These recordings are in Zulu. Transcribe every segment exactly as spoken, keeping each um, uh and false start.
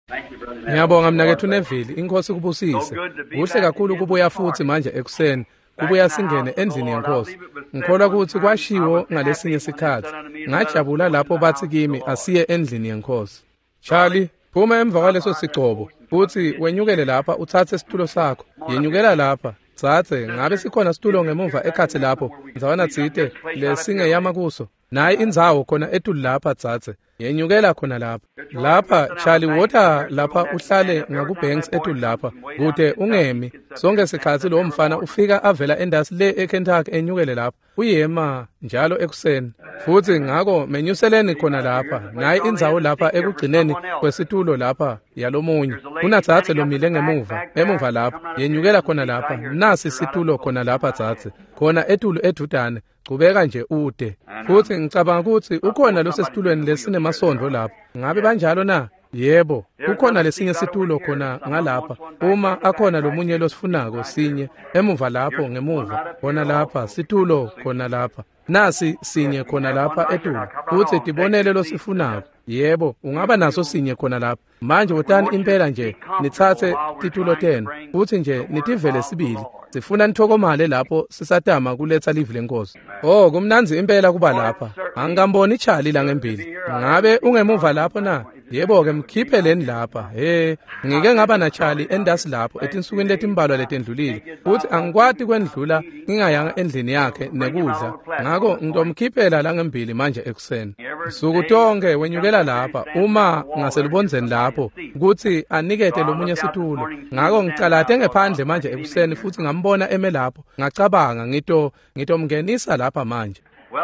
Ngiyabonga mnakethu Neville, inkosi kubusise. Kuhle kakhulu kubuya futhi manje ekuseni. Kubuya singene endlini yenkosi. Ngikholwa ukuthi kwashiwo ngalesinye isikhathi. Ngajabula lapho bathi kimi asiye endlini yenkosi. Charlie, phuma emva kwaleso sigcobo. Uthi wenyukele lapha uthathe isitulo sakho. Yenyukela lapha. Sathe ngabe sikhona situlo ngemuva ekhathi lapho. Ngizawana tsite lesinge yama kuso. Nayi indzawo khona etul lapha tsatse. Yenyukela khona lapha. Lapha Charlie water lapha uhlale ngakubanks etul lapha. Kude ungemi. Sonke sikhathi lo mfana ufika avela endasi le eKentucky enyukele lapha. Uyema njalo ekuseni. Futhi ngako menyuseleni khona lapha. Nayi indzawo lapha ekugcineni kwesitulo lapha yalomunye. Unatsatse lomile ngemuva. Emuva lapha. Yenyukela khona lapha. Nasi situlo khona lapha tsatse. Khona etulo edudane. Kubeka nje ude. Futhi ngicabanga ukuthi ukhona lo sesitulweni lesinemasondo lapha. Ngabe banjalo na? Yebo, ukhona lesinye situlo khona ngalapha. Uma akhona lomunye losifunako sinye emuva lapho ngemuva. Khona lapha situlo khona lapha. Nasi sinye khona lapha etulo. Uthi tibonele losifunako. Yebo, ungaba naso sinye khona lapha. Manje wotani impela nje nithathe titulo ten. Uthi nje nitivele sibili. Sifuna nithokomale lapho sisatama kuletha live lenkosi. Oh, kumnanzi impela kuba lapha. Angikamboni Charlie la ngembili. Ngabe ungemuva lapho na? Yebo ke mkhiphe leni lapha. He, ngike ngaba na Charlie endasi lapho etinsukwini letimbalwa letendlulile. Uthi angikwati kwendlula ngingayanga endlini yakhe nekudla. Ngako ngitomkhiphela la ngembili manje ekuseni. Suku tonke wenyukela lapha uma ngaselubonzeni lapho ukuthi anikete lomunye situlo. Ngako ngicalate ngephandle manje ekuseni futhi ngambona eme lapho. Ngacabanga ngito ngitomngenisa lapha manje.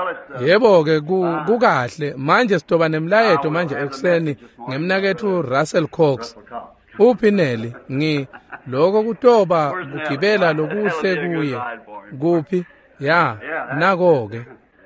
Yebo ke kukahle manje sitoba nemlayeto manje ekuseni ngemnakethu Russell Cox. Uphineli ngi lokho kutoba kugibela lokuhle kuye. Kuphi? Ya, nako ke.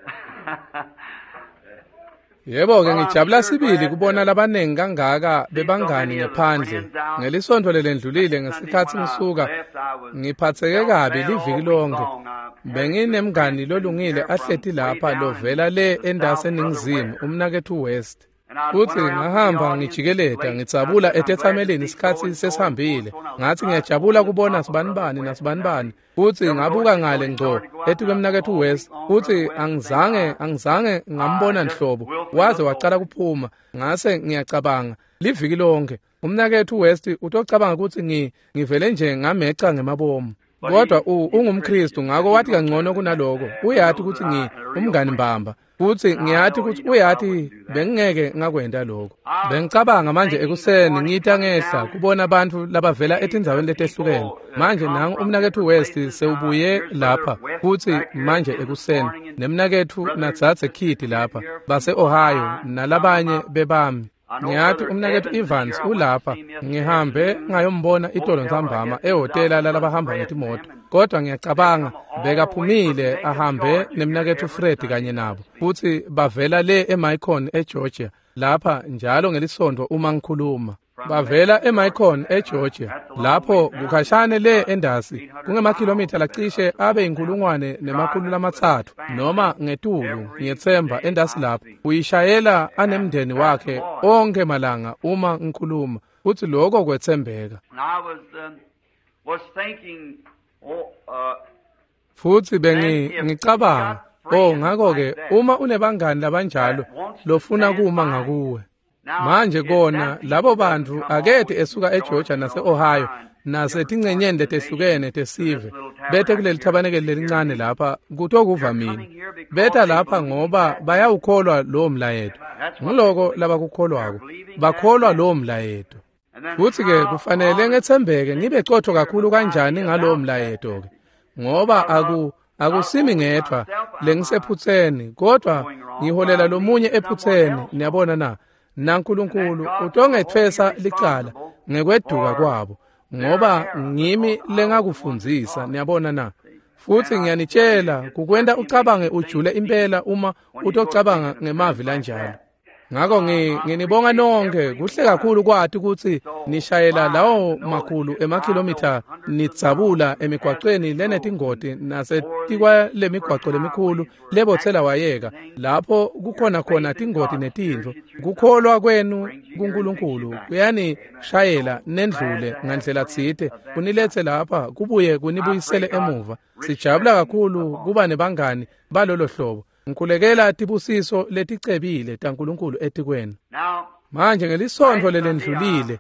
Yebo ke ngijabula sibili kubona labanengi kangaka bebangani ngephandle. Ngelisonto lelendlulile ngesikhathi ngisuka ngiphatheke kabi liviki lonke. Benginemngani lolungile ahlethi lapha lovela le endase eningizimu umnakethu West. Futhi ngahamba ngijikeleta ngitsabula etethameleni isikhathi sesihambile. Ngathi ngiyajabula kubona sibanibani nasibanibani. Futhi ngabuka ngale ngco ethi kwemnakethu West. Futhi angizange angizange ngambona nhlobo. Waze waqala kuphuma. Ngase ngiyacabanga liviki lonke. Umnakethu West utocabanga ukuthi ngi ngivele nje ngameca ngemabomu. Kodwa ungumKristu ngako wathi kangcono kunaloko. Uyathi ukuthi ngi umngani mbamba. Futhi ngiyathi ukuthi uyathi bengingeke ngakwenda lokho. Bengicabanga manje ekuseni ngita ngehla kubona abantu labavela etindzaweni letehlukene. Manje nangu umnakethu West sewubuye lapha futhi manje ekuseni nemnakethu natsatse Kid lapha base Ohio nalabanye bebami. Ngiyathi umnakethu Evans ulapha ngihambe ngayombona itolo nsambama ehotela lalabahamba ngetimoto. Kodwa ngiyacabanga bekaphumile ahambe nemnakethu Fred kanye nabo. Futhi bavela le eMycon eGeorgia lapha njalo ngelisonto uma ngikhuluma. Bavela eMycon eGeorgia lapho kukhashane le endasi kungemakhilomitha lacishe abe inkulungwane nemakhulu lamathathu noma ngetulu ngiyethemba endasi lapho uyishayela anemndeni wakhe onke malanga uma ngikhuluma uthi lokho kwethembeka. Futhi bengi ngicabanga oh ngako ke uma unebangani labanjalo lofuna kuma ngakuwe. Manje kona labo bantu akethe esuka eGeorgia nase Ohio nase tingcenyende tehlukene tesive bethe kuleli thabanekeli lelincane lapha kutokuvamile betha lapha ngoba bayawukholwa lo mlayeto ngiloko laba kukholwako bakholwa lo mlayeto. Futhi ke kufanele ngethembeke ngibe cotho kakhulu kanjani ngalo mlayeto ke ngoba aku akusimi ngedwa lengisephutheni kodwa ngiholela lomunye ephutheni niyabona na naNkulunkulu utongethwesa licala ngekweduka kwabo ngoba ngimi lengakufundzisa niyabona na. Futhi ngiyanitshela kukwenda ucabange ujule impela uma utocabanga ngemavi lanjalo. ngakho nginibonga nonke kuhle kakhulu kwathi ukuthi nishayela lawo makhulu emakhilomitha nitsabula emigwaqweni lenetingoti nasetikwa lemigwaqo lemikhulu lebothela wayeka lapho kukhona khona tingoti netindlo kukholwa kwenu kuNkulunkulu kuyani shayela nendlule ngandlela tsite kunilethe lapha kubuye kunibuyisele emuva sijabula kakhulu kuba nebangani balolo hlobo ngikhulekela tibusiso leticebile taNkulunkulu etikwenu manje ngelisondlo lelendlulile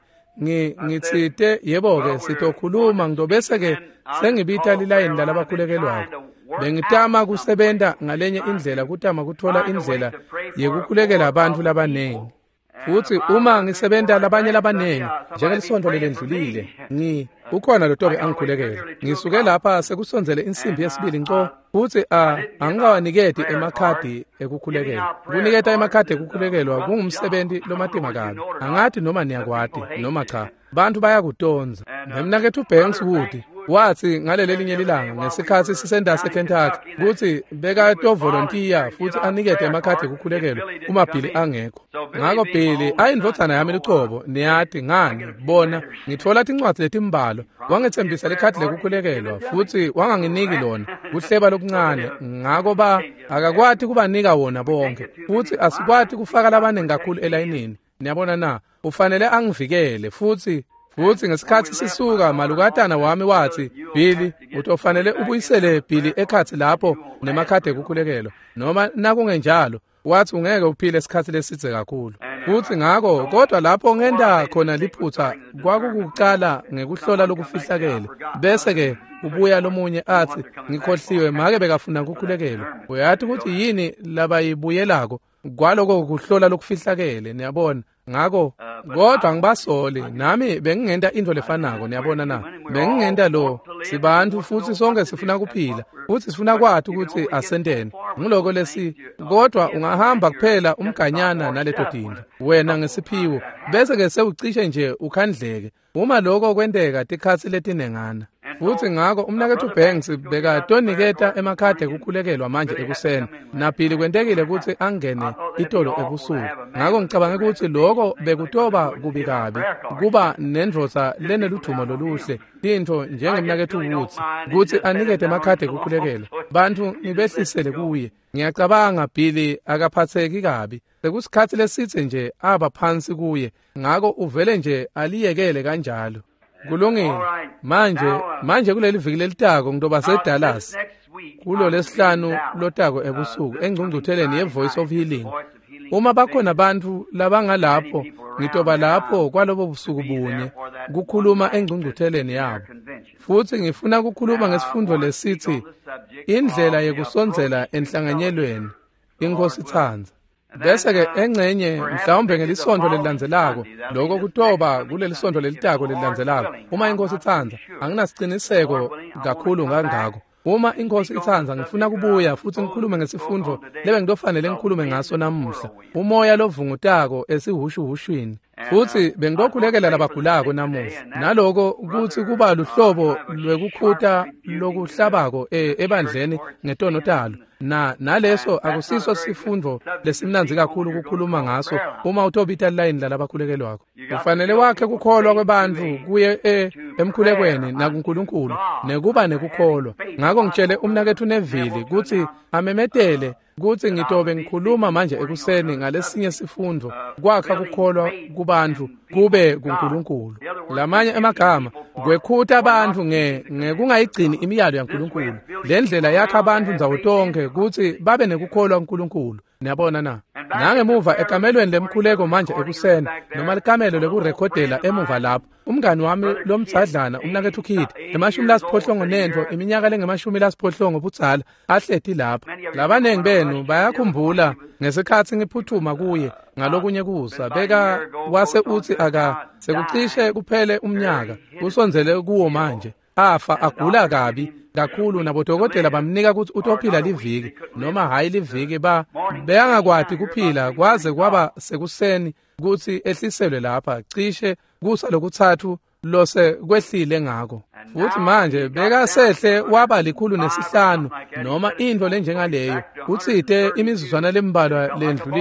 ngitsite yebo-ke sitokhuluma ngidobese-ke sengibita lilayini lalabakhulekelwayo bengitama kusebenta ngalenye indlela kutama kuthola indlela yekukhulekela abantu labanengi futhi uma ngisebenta labanye labanengi njengelisondlo lelendlulile ngi ukhona lo tobe angikhulekela ngisuke lapha sekusonzele insimbi yesibili nco futhi angikawaniketi emakhadi ekukhulekela kuniketa emakhadi ekukhulekelwa kungumsebenzi lomatima kabi angathi noma niyakwati noma cha bantu bayakutonza nemnakethu uBanks Wood wathi ngaleli linye lilanga ngesikhathi sisenda seKentucky ukuthi beka to volunteer futhi anikete emakhadi ekukhulekelwa uma Billy angekho ngakho Billy ayindvodzana yami licobo niyathi ngani bona ngithola tincwadi letimbalo wangethembisa lekhadi lekukhulekelwa futhi wanganginiki lona kuhleba lokuncane ngakho ba akakwati kubanika wona bonke futhi asikwati kufaka labanengi kakhulu elayinini niyabona na ufanele angivikele futhi futhi ngesikhathi sisuka malukatana wami wathi Billy utofanele ubuyisele Billy ekhathi lapho nemakhadi ekukhulekelwa noma nakungenjalo wathi ungeke uphile esikhathi lesithe kakhulu futhi ngakho kodwa lapho ngenda khona liphutha kwakukuqala ngekuhlola lokufihlakele bese ke ubuya lomunye athi ngikhohliwe make bekafuna ukukhulekelwa uyathi ukuthi yini labayibuyelako kwaloko kuhlola lokufihlakele niyabona ngakho kodwa ngibasole nami bengingenda into lefanako niyabona na bengingenda lo sibantu futhi sonke sifuna kuphila futhi sifuna kwathi ukuthi asentene ngiloko lesi kodwa ungahamba kuphela umganyana naleto dinto wena ngesiphiwo bese ke sewucishe nje ukhandleke uma lokho kwendeka tikhathi letinengana futhi ngakho umnakethu uBanks bekatoniketa emakhadi ekukhulekelwa manje ekuseni naphili kwentekile ukuthi angene itolo ebusuku ngakho ngicabanga ukuthi lokho bekutoba kubi kabi kuba nendrosa leneluthumo loluhle into njengemnakethu ukuthi ukuthi anikete emakhadi ekukhulekelwa bantu ngibehlisele kuye ngiyacabanga Billy akaphatheki kabi sekusikhathi lesithe nje aba phansi kuye ngakho uvele nje aliyekele kanjalo kulungile manje manje kuleli viki lelitako ngidoba seDallas kulo lesihlanu lotako ebusuku engcungcutheleni yeVoice of Healing uma bakhona abantu labangalapho ngitoba lapho kwalobo busuku bunye kukhuluma engcungcutheleni yabo futhi ngifuna ukukhuluma ngesifundo lesithi indlela yekusonzela enhlanganyelweni inkosi ithanza bese ke engcenye mhlawumbe ngelisonto lelilandzelako lokho kutoba kuleli sonto lelitako lelilandzelako uma inkosi ithanza anginasiqiniseko kakhulu ngangako uma inkosi ithanza ngifuna kubuya futhi ngikhulume ngesifundo lebe ngidofanele ngikhulume ngaso namuhla umoya lovungutako esihushuhushwini futhi bengidokhulekela labagulako namuhla naloko ukuthi kuba luhlobo lwekukhuta lokuhlabako ebandleni ngetono talo na naleso akusiso sifundo lesimnanzi kakhulu ukukhuluma ngaso uma utobita line lalabakhulekelwako ufanele wakhe kukholwa kwebantu kuye emkhulekweni nakuNkulunkulu nekuba nekukholwa ngakho ngitshele umnakethu Neville ukuthi amemetele kuthi ngitobe ngikhuluma manje ekuseni ngalesinye sifundo kwakha kukholwa kubantu kube kuNkulunkulu lamanye emagama kwekhutha abantu nge ngekungayigcini imiyalo yaNkulunkulu lendlela yakha abantu nzawo tonke kuthi babe nekukholwa kuNkulunkulu niyabona na nangemuva ekamelweni lemkhuleko manje ekuseni noma likamelo lekurekhodela emuva lapho umngani wami lomtsadlana umnakethu Kid emashumi lasiphohlongo nento iminyaka lengemashumi lasiphohlongo budzala ahleti lapha labanengi benu bayakhumbula ngesikhathi ngiphuthuma kuye ngalokunye kusa beka wase uthi aka sekucishe kuphele umnyaka usonzele kuwo manje afa agula kabi kakhulu nabodokotela bamnika ukuthi utophila liviki noma hayi liviki ba beyangakwati kuphila kwaze kwaba sekuseni ukuthi ehliselwe lapha cishe kusa lokuthathu lose kwehlile ngako futhi manje bekasehle waba likhulu nesihlanu noma into lenjengaleyo uthide imizuzwana lembalwa lendlulile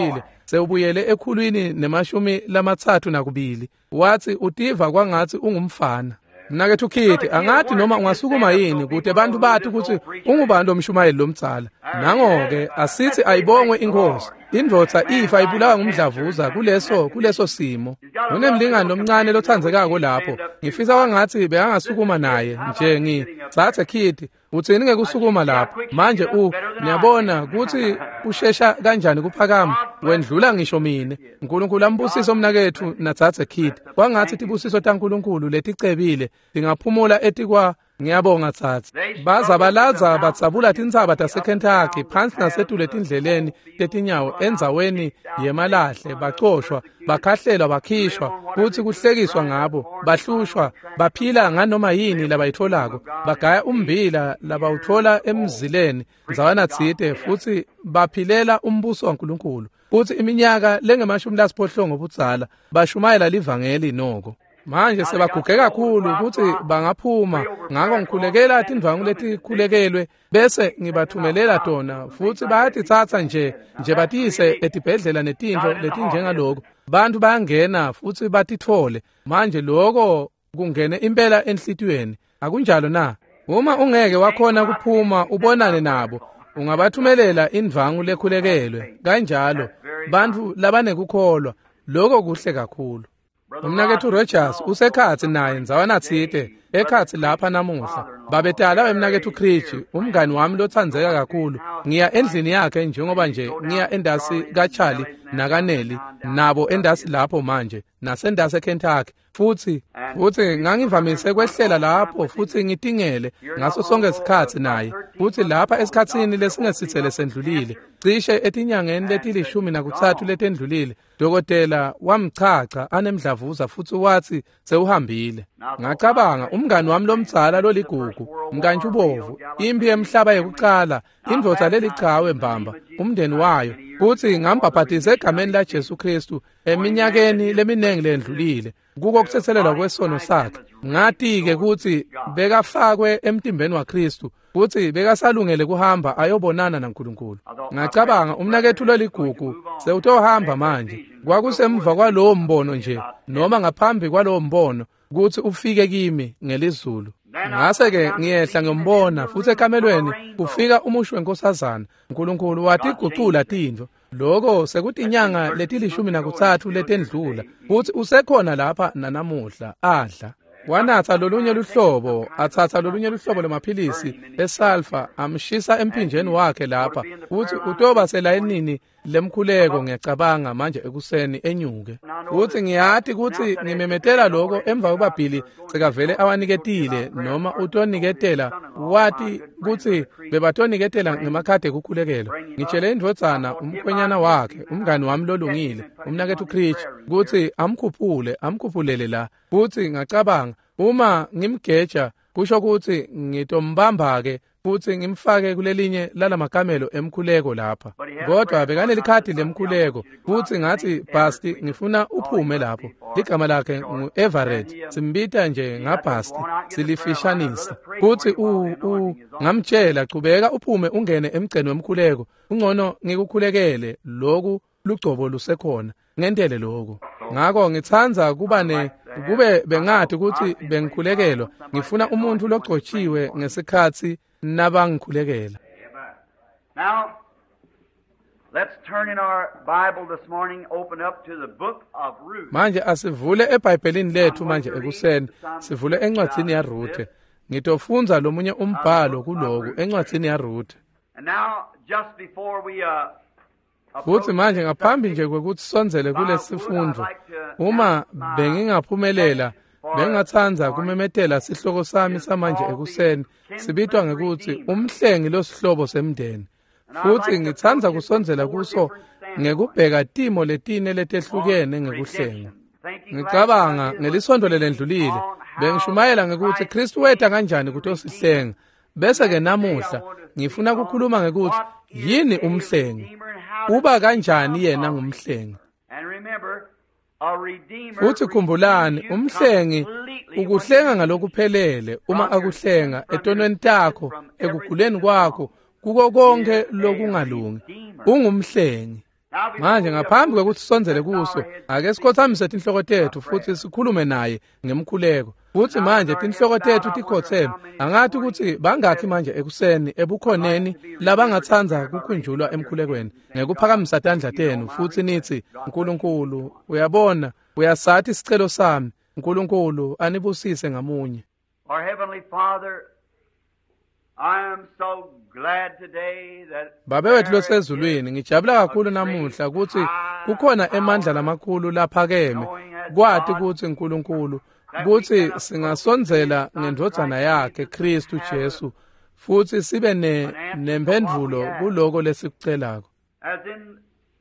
sewubuyele ekhulwini nemashumi lamathathu nakubili wathi utiva kwangathi ungumfana. Mnakethu Khithi, angathi noma ungasukuma yini kude bantu bathi ukuthi ungubani lomshumayeli lomtsala. Nango-ke asithi ayibongwe inkosi. Indvodza ifa ibulawa ngumdlavuza kuleso kuleso simo. Unemlingani omncane lothandzekako lapho. Ngifisa kwangathi beyangasukuma naye nje ngitsathe Khithi. Uthini ngekusukuma lapho? Manje u niyabona ukuthi ushesha kanjani kuphakama wendlula ngisho mina. uNkulunkulu ambusise umnakethu natsathe Khithi. Kwangathi tibusiso taNkulunkulu leticebile tingaphumula etikwa ngiyabonga thatsi. Bazabalaza batsabula tintsaba taseKentucky phansi nasetule tindleleni tetinyawo endzaweni yemalahle bacoshwa bakhahlela bakhishwa futhi kuhlekiswa ngabo bahlushwa baphila nganoma yini labayitholako bagaya umbila labawuthola emzileni nzawana tsite futhi baphilela umbuso waNkulunkulu futhi iminyaka lengemashumi lasiphohlongo budzala bashumayela livangeli noko. Manje sebaguge kakhulu ukuthi bangaphuma ngako ngikhulekela tindvangu letikhulekelwe bese ngibathumelela tona futhi bayatitsatsa nje nje batise etibhedlela netintlo letinjengaloko bantu bayangena futhi batithole. Manje lokho kungene impela enhlitiyweni akunjalo na? Uma ungeke wakhona kuphuma ubonane nabo ungabathumelela indvangu lekhulekelwe kanjalo bantu labanekukholwa lokho kuhle kakhulu. Umnakethu Rogers usekhathi naye nzawana tsite ekhathi lapha namuhla babetala wemnakethu Khrichi umngani wami lothandzeka kakhulu ngiya endlini yakhe njengoba nje ngiya endasi kaCharlie nakaneli nabo endasi lapho manje nasendasi eKentucky futhi futhi ngangivamise kwehlela lapho futhi ngitingele ngaso sonke isikhathi naye futhi lapha esikhatsini lesingesithele sendlulile cishe etinyangeni letilishumi nakuthathu letendlulile dokotela wamchacha anemdlavuza futhi wathi sewuhambile. Ngacabanga umngani wami lomtsala loligugu mkantshubovu impi emhlaba yekucala indvodza lelichawe mbamba umndeni wayo futhi ngambaphathise egameni laJesu Kristu eminyakeni leminengi lendlulile kuko kuthethelelwa kwesono sakhe. Ngathi-ke ukuthi bekafakwe emtimbeni waKristu futhi bekasalungele kuhamba ayobonana naNkulunkulu. Ngacabanga umnakethu loligugu sewutohamba manje kwakusemva kwalowo mbono nje noma ngaphambi kwalowo mbono ukuthi ufike kimi ngelizulu. Ngase-ke ngiyehla ngimbona futhi ekamelweni kufika umushi wenkosazana uNkulunkulu wathi gucula tindlo. Lokho sekuthi inyanga letilishumi nakuthathu letendlula futhi usekhona lapha nanamuhla adla. Wanatha lolunye luhlobo athatha lolunye luhlobo lemaphilisi esulfa amshisa emphinjeni wakhe lapha futhi utoba selayinini lemkhuleko ngiyacabanga manje ekuseni enyuke. Futhi ngiyathi ukuthi ngimemetela lokho emva kwababhili sekavele awaniketile noma utoniketela wathi ukuthi bebatoniketela ngemakhadi ekukhulekela. Ngitshele indvodzana umkhwenyana wakhe umngani wami lolungile umnakethu Khrichi ukuthi amkhuphule amkhuphulele la futhi ngacabanga uma ngimgeja kusho ukuthi ngitombamba-ke futhi ngimfake kulelinye lalamakamelo emkhuleko lapha. Kodwa bekanelikhadi lemkhuleko futhi ngathi Basti ngifuna uphume lapho. Igama lakhe ngu-Everett simbita nje ngaBasti silifishanisa futhi u ngamtshela chubeka uphume ungene emgceni wemkhuleko ungcono ngikukhulekele lokhu lugcobo lusekhona ngendele lokho. Ngakho ngithanza kuba ne kube bengathi ukuthi bengikhulekelwa ngifuna umuntu logcotshiwe ngesikhathi nabangikhulekela. Now let's turn in our Bible this morning open up to the book of Ruth. Manje asivule eBhayibhelini lethu manje ekuseni sivule encwadini yaRuthe. Ngitofunza lomunye umbhalo kuloko encwadini yaRuthe. And now just before we uh futhi manje ngaphambi nje kwekuthi sonzele kulesifundo uma bengingaphumelela bengathanza kumemetela sihloko sami samanje ekuseni sibitwa ngekuthi umhlengi losihlobo semndeni futhi ngithanza kusonzela kuso ngekubheka timo letine letehlukene ngekuhlenga. Ngicabanga ngelisondo lelendlulile bengishumayela ngekuthi Kristu wetha kanjani kutosihlenga bese ke namuhla ngifuna ukukhuluma ngekuthi yini umhlengi uba kanjani yena ngumhlengi. Futhi khumbulani umhlengi ukuhlenga ngalokuphelele uma akuhlenga etonweni takho ekuguleni kwakho kuko konke lokungalungi ungumhlengi. Manje ngaphambi kokuthi sonzele kuso, ake sikhothamise tinhloko tethu futhi sikhulume naye ngemkhuleko. Futhi manje tinhloko tethu tikhotheme, angathi ukuthi bangakhi manje ekuseni ebukhoneni labangathanza kukhunjulwa emkhulekweni. Ngekuphakamisa tandla tenu futhi nithi, uNkulunkulu, uyabona, uyasathi isicelo sami, uNkulunkulu anibusise ngamunye. Our Heavenly Father, I am so glad today that Babe wethu losezulwini, ngijabula kakhulu namuhla ukuthi kukhona emandla lamakhulu laphakeme, kwathi ukuthi uNkulunkulu ukuthi singasonzela ngendodana yakhe Kristu Jesu futhi sibe ne nemphendvulo kuloko lesikucelako. as in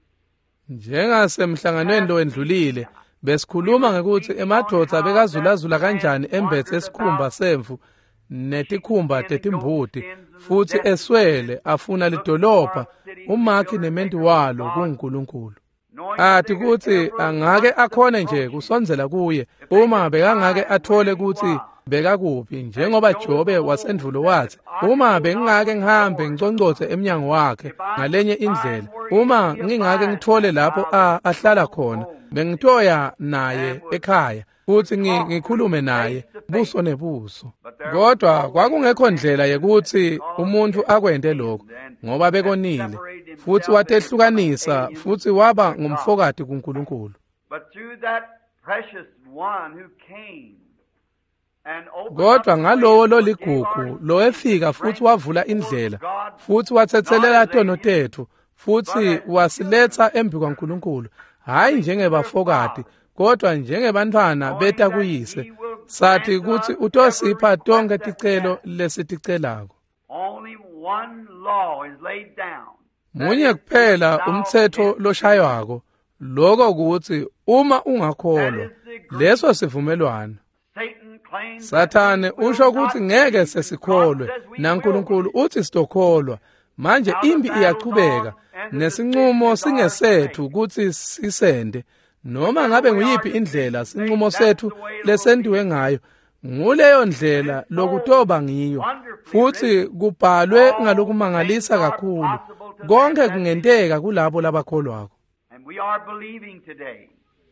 Njengasemhlanganweni lo wendlulile besikhuluma ngekuthi emadoda bekazulazula kanjani embethe esikhumba semvu netikhumba tetimbuti futhi eswele afuna lidolobha umakhi nementi walo kuNkulunkulu. Athi kuthi angake akhone nje kusonzela kuye uma bekangake athole ukuthi bekakuphi, njengoba Jobe wasendvulo wathi, uma bengingake ngihambe ngiconcothe emnyango wakhe ngalenye indlela, uma ngingake ngithole lapho ahlala khona, bengitoya naye ekhaya futhi ngikhulume naye buso nebuso. Kodwa kwakungekho ndlela yekuthi umuntu akwende lokho, ngoba bekonile futhi watehlukanisa futhi waba ngumfokati kuNkulunkulu. but through that precious one who came and opened Kodwa up the ngalowo way for loligugu lo efika futhi wavula indlela futhi wathethelela tono tethu futhi wasiletha embi kwaNkulunkulu, hayi njengebafokati kodwa njengebantwana beta kuyise, sathi ukuthi utosipha tonke ticelo lesiticelako. only one law is laid down. Munye kuphela umthetho loshaywako, lokho ukuthi uma ungakholwa leso sivumelwano. Satan claims Sathane usho ukuthi ngeke sesikholwe, naNkulunkulu uthi sitokholwa. Manje imbi iyachubeka nesinqumo singesethu ukuthi sisende, noma ngabe nguyiphi indlela sinqumo sethu lesendiwe ngayo, nguleyo ndlela lokutoba ngiyo. Futhi kubhalwe ngalokumangalisa kakhulu, konke kungenteka kulabo labakholwako. and we are believing today.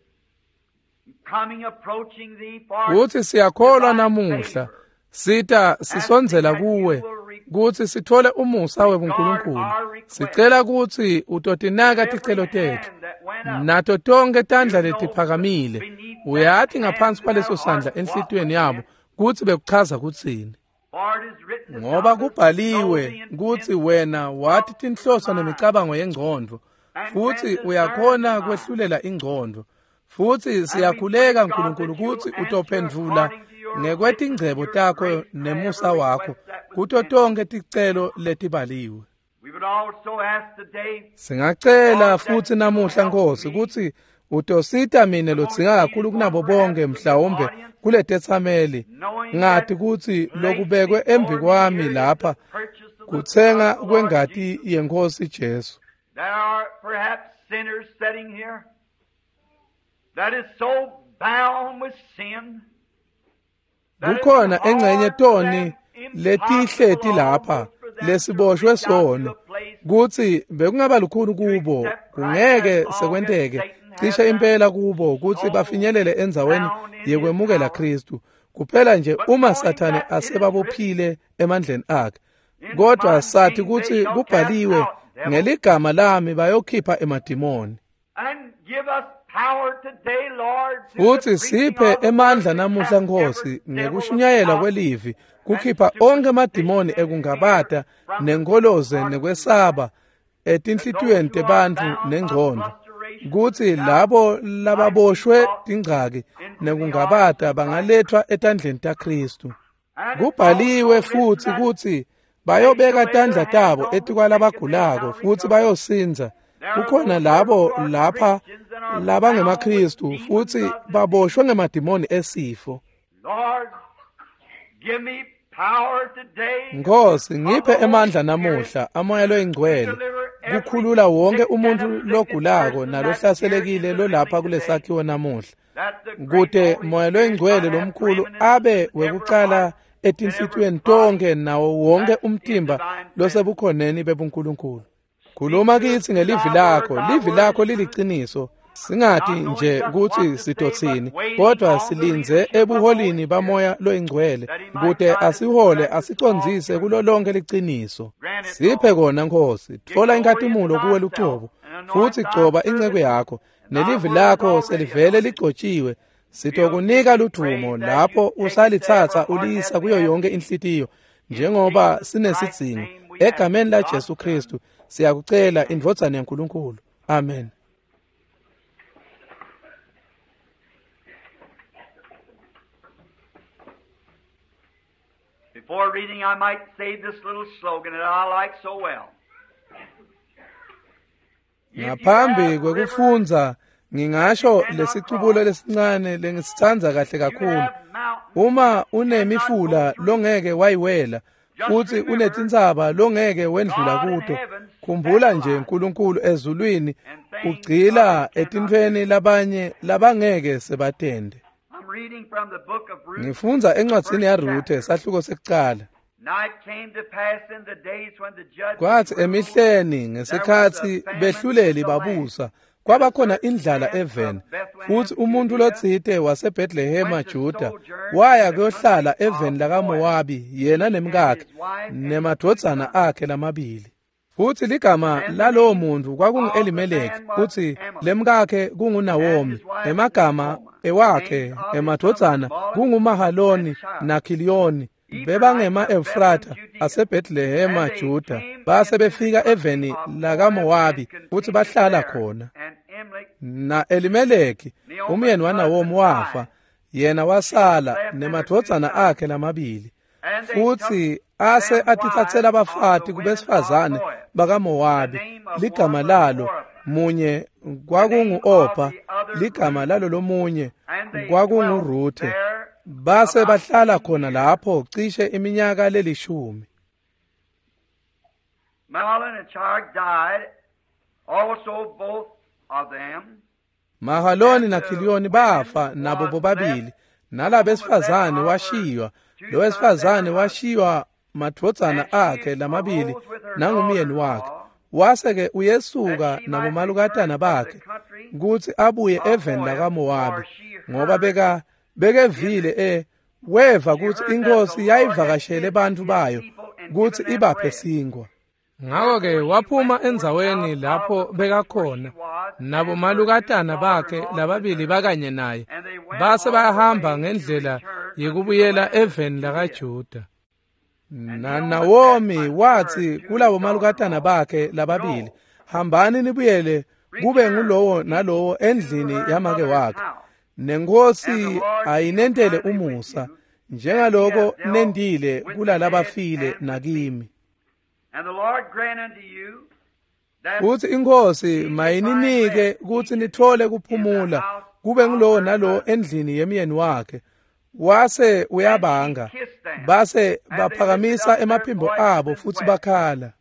Coming approaching thee for Futhi siyakholwa namuhla, sita sisonzela kuwe kuthi sithole umusa webuNkulunkulu. Sicela ukuthi utotinaka ticelo tethu nato tonke tandla letiphakamile, uyathi ngaphansi kwaleso sandla enhlitweni yabo kuthi bekuchaza kutsini. For it is written, Ngoba kubhaliwe kuthi wena wathi tinhloso nemicabango yengqondo futhi uyakhona kwehlulela ingqondo. Futhi siyakhuleka uNkulunkulu ukuthi utophendvula ngekwetingcebo takho nemusa wakho kuto tonke ticelo letibaliwe. we would also ask today, Singacela futhi namuhla Nkosi ukuthi utosita mina lotsinga kakhulu kunabo bonke mhlawumbe kule tetsameli, ngathi kuthi lokubekwe embi kwami lapha kutsenga kwengati yeNkosi Jesu. there are perhaps sinners sitting here that is so bound with sin that it Kukhona is hard engcenye for toni them, letihleti impossible lapha almost for them lesiboshwe to reach out to sono a place kuthi bekungaba lukhulu kubo kungeke sekwenteke cishe impela kubo ukuthi bafinyelele enzaweni yekwemukela Kristu kuphela nje uma Sathane asebabophile emandleni akhe. Kodwa sathi ukuthi kubhaliwe ngeligama lami bayokhipha emadimoni. and give us power today, Lord, through Futhi the preaching siphe of the emandla word namuhla that Nkosi every devil ngekushunyayela of kwelivi kukhipha onke amadimoni ekungabata nenkoloze nekwesaba etinhlitweni tebantfu nengqondo, kuthi labo lababoshwe tingcaki nekungabata bangalethwa etandleni taKristu. Kubhaliwe futhi kuthi bayobeka tandla tabo etikwalabagulako futhi bayosinza. Kukhona labo lapha labangemaKristu futhi baboshwe ngemadimoni esifo. Lord, give me power today. Nkosi ngiphe emandla namuhla amoya loyingcwele kukhulula wonke umuntu logulako nalohlaselekile lolapha kulesakhiwo namuhla, kude moya loyingcwele lomkhulu abe wekucala etinhlitweni tonke nawo wonke umtimba losebukhoneni bebuNkulunkulu. khuluma kithi ngelivi lakho, livi lakho liliqiniso. Singathi nje ukuthi sidothini, kodwa silinze ebuholini bamoya loyingcwele, kude asihole asicondzise kulo lonke liqiniso. Siphe kona Nkosi, thola inkazimulo kuwe lucobo, futhi gcoba inceke yakho, nelivi lakho selivele ligcotshiwe. Sitokunika ludumo lapho usalithatha ulisa kuyo yonke inhlitiyo, njengoba sinesidzingo. Egameni la Jesu Kristu siyakucela, indvodzana yaNkulunkulu. Amen. Before reading, I might say this little slogan that I like so well. Ngaphambi kwekufunza ngingasho lesicubulo lesincane lengisithandza kahle kakhulu. Uma unemifula longeke wayiwela, futhi unetintsaba longeke wendlula kuto, khumbula nje uNkulunkulu ezulwini ugcila etintweni labanye labangeke sebatende. Ngifunza encwadzini yaRuthe sahluko sekuqala. Kwathi emihleni ngesikhathi behluleli babusa, kwaba khona indlala eveni, futhi umuntu lotsite waseBethlehema Juda waya kuyohlala eveni lakaMowabi, yena nemkakhe nemadvodzana akhe lamabili. Futhi ligama lalowo muntu kwakungu-Elimeleki, futhi lemkakhe kunguNawomi, emagama ewakhe emadvodzana kunguMahaloni naKhiliyoni. Bebangema-Efrata aseBethlehema Juda, base befika eveni lakaMowabi futhi bahlala khona. Na Elimeleki umyeni waNawomi wafa, yena wasala nemadvodzana akhe lamabili. Futhi ase atithathela abafati kubesifazane bakaMowabi, ligama lalo munye kwakungu-Opha, ligama lalo lomunye kwakunguRuthe. Base bahlala khona lapho cishe iminyaka lelishumi. Mahlon and Chilion died, also both of them. Mahaloni na Khiliyoni bafa nabo bobabili, nalabesifazane washiywa. Lo wesifazane washiywa madvodzana akhe lamabili nangumyeni wakhe. Wase-ke uyesuka nabo malukatana bakhe kuthi abuye eveni lakaMowabi, ngoba beka bekevile e weva kuthi inkosi yayivakashele abantu bayo kuthi ibaphe singwa. Ngakho-ke waphuma endzaweni lapho bekakhona nabo malukatana bakhe lababili bakanye naye, base bayahamba ngendlela yekubuyela eveni lakaJuda. Na Nawomi wathi kulabo malukatana bakhe lababili, hambani nibuyele kube ngulowo nalowo endlini yamake wakhe. Nenkosi ayinentele umusa njengaloko nendile kulalabafile nakimi. Futhi inkosi mayininike kuthi nithole kuphumula kube ngulowo nalowo endlini yemyeni wakhe. Wase uyabanga, base baphakamisa emaphimbo abo futhi bakhala.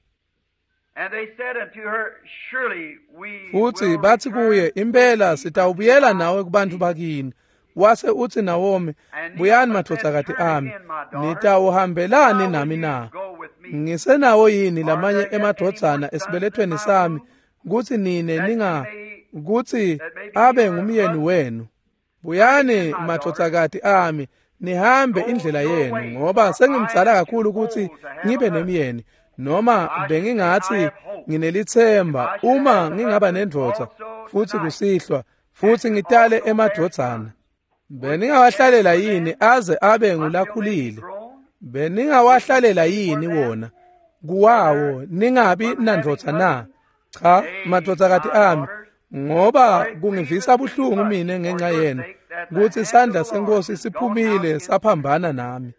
Futhi bathi kuye, impela sitawubuyela nawe kubantu bakini. Wase uthi Nawomi, buyani madvodzakati ami, nitawuhambelani nami na? Ngisenawo yini lamanye emadvodzana esibelethweni sami, kuthi nine ninga, kuthi abe ngumyeni wenu. Buyani madvodzakati ami, nihambe indlela yenu, ngoba sengimdzala kakhulu ukuthi ngibe nemyeni. Noma bengingathi nginelithemba uma ngingaba nendvodza futhi kusihlwa futhi ngitale emadvodzana. Beningawahlalela yini aze abe ngulakhulile? Beningawahlalela yini wona? Kuwawo ningabi nandvodza na? Cha, madvodzakati ami, ngoba kungivisa buhlungu mina ngenxa yenu kuthi isandla senkosi siphumile saphambana nami.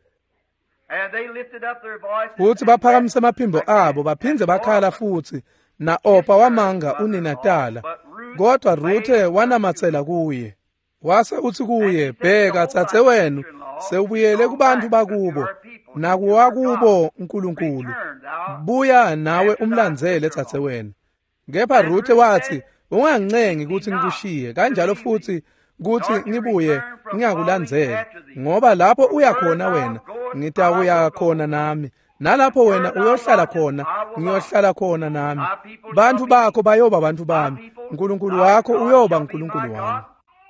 Futhi baphakamise amaphimbo abo baphinze bakhala futhi, na Opha wamanga uninatala, kodwa Ruthe wanamathela kuye. Wase uthi kuye, bheka thathe wenu sewubuyele kubantu bakubo nakuwakubo uNkulunkulu, buya nawe umlandzele thathe wenu. Kepha Ruthe wathi, ungancengi ukuthi ngikushiye kanjalo futhi kuthi ngibuye ngiyakulandzela, ngoba lapho uyakhona wena ngitakuya khona nami, nalapho wena uyohlala khona ngiyohlala khona nami, bantu bakho bayoba bantu bami, uNkulunkulu wakho uyoba uNkulunkulu wami.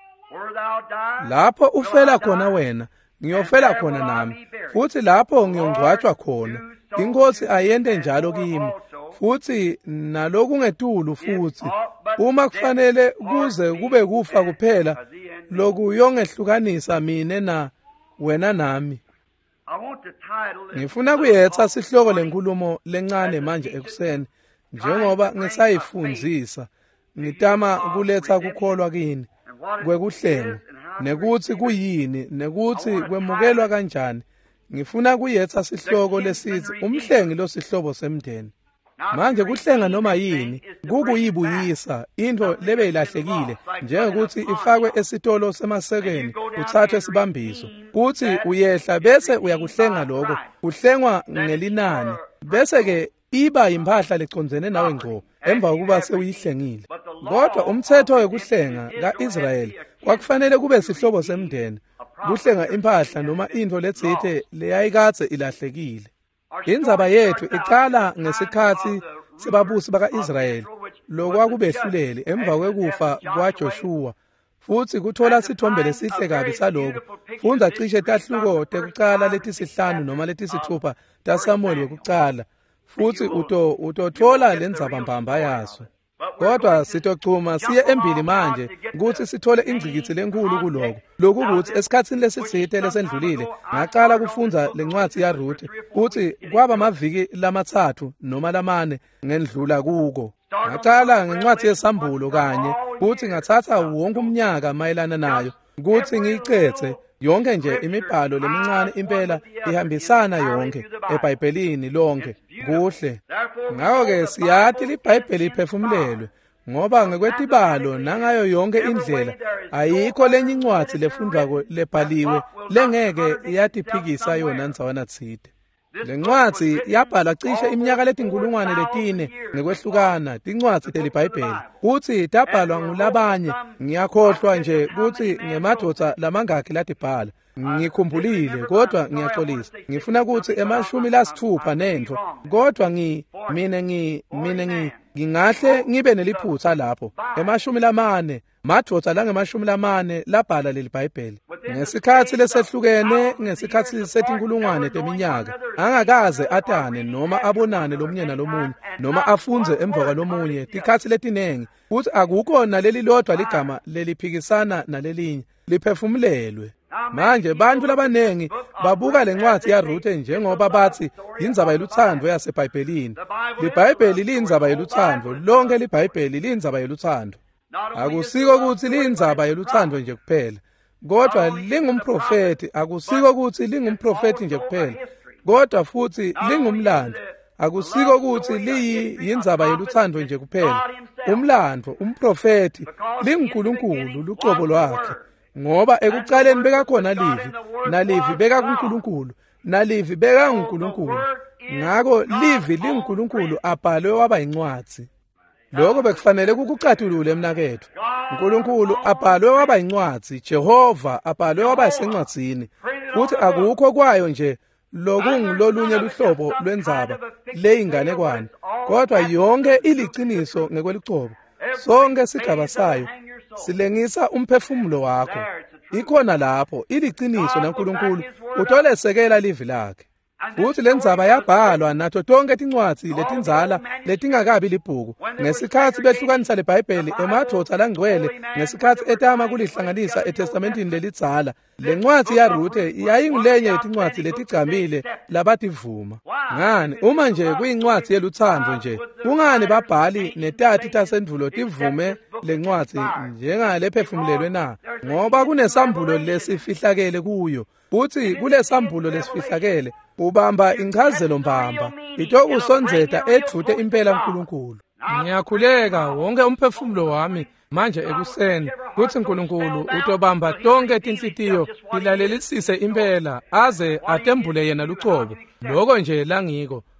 Lapho ufela khona wena ngiyofela khona nami, futhi lapho ngiyongcwatshwa khona. Inkosi ayende njalo kimi, futhi nalokungetulu futhi, uma kufanele kuze kube kufa kuphela loku yongehlukanisa mine na wena nami. Ngifuna kuyetha sihloko lenkulumo lencane manje ekuseni, njengoba ngisayifundzisa ngitama kuletha kukholwa kini kwekuhlenga, nekuthi kuyini nekuthi kwemukelwa kanjani. Ngifuna kuyetha sihloko lesithi umhlengi lo sihlobo semndeni. Manje kuhlenga noma yini kukuyibuyisa into lebe ilahlekile, njengokuthi ifakwe esitolo semasekeni uthathwe isibambiso, uthi uyehla bese uyakuhlenga lokho, uhlengwa ngelinani, bese ke iba impahla lecondzene nawe ngqo emva kokuba sewuyihlengile. Kodwa umthetho wekuhlenga kaIsrayeli kwakufanele kube sihlobo semndeni, kuhlenga impahla noma into letsithe leyayikatse ilahlekile. Indzaba yethu iqala ngesikhathi sebabusi baka-Israyeli lokwakubehluleli emva kwekufa kwaJoshua, futhi kuthola sithombe lesihle kabi salokho. Fundza cishe tahluko tekucala letisihlanu noma letisithupha taSamueli wekucala, futhi uto utothola lendzaba mbamba yaso. Kodwa sitochuma siye embili manje ukuthi sithole ingcikitsi lenkulu kuloko. Lokhu ukuthi esikhatsini lesitsite lesendlulile ngaqala kufundza lencwadzi yaRuth, uthi kwaba maviki lamathathu noma lamane ngendlula kuko. Ngaqala ngencwadzi yesambulo kanye, uthi ngathatha wonke umnyaka mayelana nayo, ukuthi ngiyicetse yonke nje imibhalo lemincane impela ihambisana yonke eBhayibhelini lonke kuhle. Ngakho-ke siyathi liBhayibheli liphefumulelwe, ngoba ngekwetibalo nangayo yonke indlela ayikho lenye incwadzi lefundwako lebhaliwe lengeke yatiphikisa yona ndzawona tsite. Le ncwadzi yabhalwa cishe iminyaka letinkulungwane letine ngekwehlukana tincwadzi telibhayibheli, kuthi tabhalwa ngulabanye. Ngiyakhohlwa nje kuthi ngemadvodza lamangaki latibhala. Ngikhumbulile kodwa ngiyaxolisa. Ngifuna ukuthi emashumi lasithupha nento, kodwa ngi mine ngi mine ngi ngingahle ngibe neliphutsa lapho. Emashumi lamane madvodza langemashumi lamane labhala leli Bhayibheli. Ngesikhathi lesehlukene, ngesikhathi setinkulungwane teminyaka, angakaze atane noma abonane lomunye nalomunye noma afunze emva kwalomunye tikhathi letinengi, uthi akukho naleli lodwa ligama leliphikisana nalelinye liphefumulelwe. Manje bantu labanengi babuka lencwadzi yaRuth njengoba bathi indzaba yeluthando yaseBhayibhelini. LiBhayibheli lindzaba yeluthando, lonke liBhayibheli lindzaba yeluthando. Akusiko ukuthi lindzaba yeluthando nje kuphela, kodwa lingumprofeti. Akusiko ukuthi lingumprofeti nje kuphela, kodwa futhi lingumlando. Akusiko ukuthi liyi indzaba yeluthando nje kuphela. Umlando, umprofeti, linguNkulunkulu lucobo lwakhe. Ngoba ekuqaleni bekakhona livi, nalivi beka kuNkulunkulu, nalivi beka nguNkulunkulu. Ngakho livi linguNkulunkulu abhalwe waba yincwadzi. Lokho bekufanele kukucathulule emnakethu. uNkulunkulu abhalwe waba yincwadzi, Jehova abhalwe waba yisencwadzini. Futhi akukho kwayo nje lokungulolunye luhlobo lwendzaba leyinganekwane, kodwa yonke iliciniso ngekwelucobo. Sonke sigaba sayo silengisa umphefumulo wakho. Ikhona lapho iliciniso laNkulunkulu utolesekela livi lakhe. Futhi lendzaba yabhalwa nato tonke tincwadzi letinzala letingakabi libhuku. Ngesikhathi behlukanisa leBhayibheli emadvodza langcwele, ngesikhathi etama kulihlanganisa eTestamentini lelidzala, lencwadzi yaRuth yayingulenye yetincwadzi letigcamile labativuma. Ngani uma nje kuyincwadzi yeluthando nje, kungani babhali netati tasendulo tivume lencwadzi njengale phefumulelwe na? Ngoba kunesambulo lesifihlakele kuyo. Futhi kulesambulo lesifihlakele ubamba inchazelo mbamba itokusonzeta edvute impela uNkulunkulu. Ngiyakhuleka wonke umphefumulo wami manje ekuseni kuthi uNkulunkulu utobamba tonke tinhlitiyo ilalelisise impela aze atembule yena lucobo. Lokho nje langiko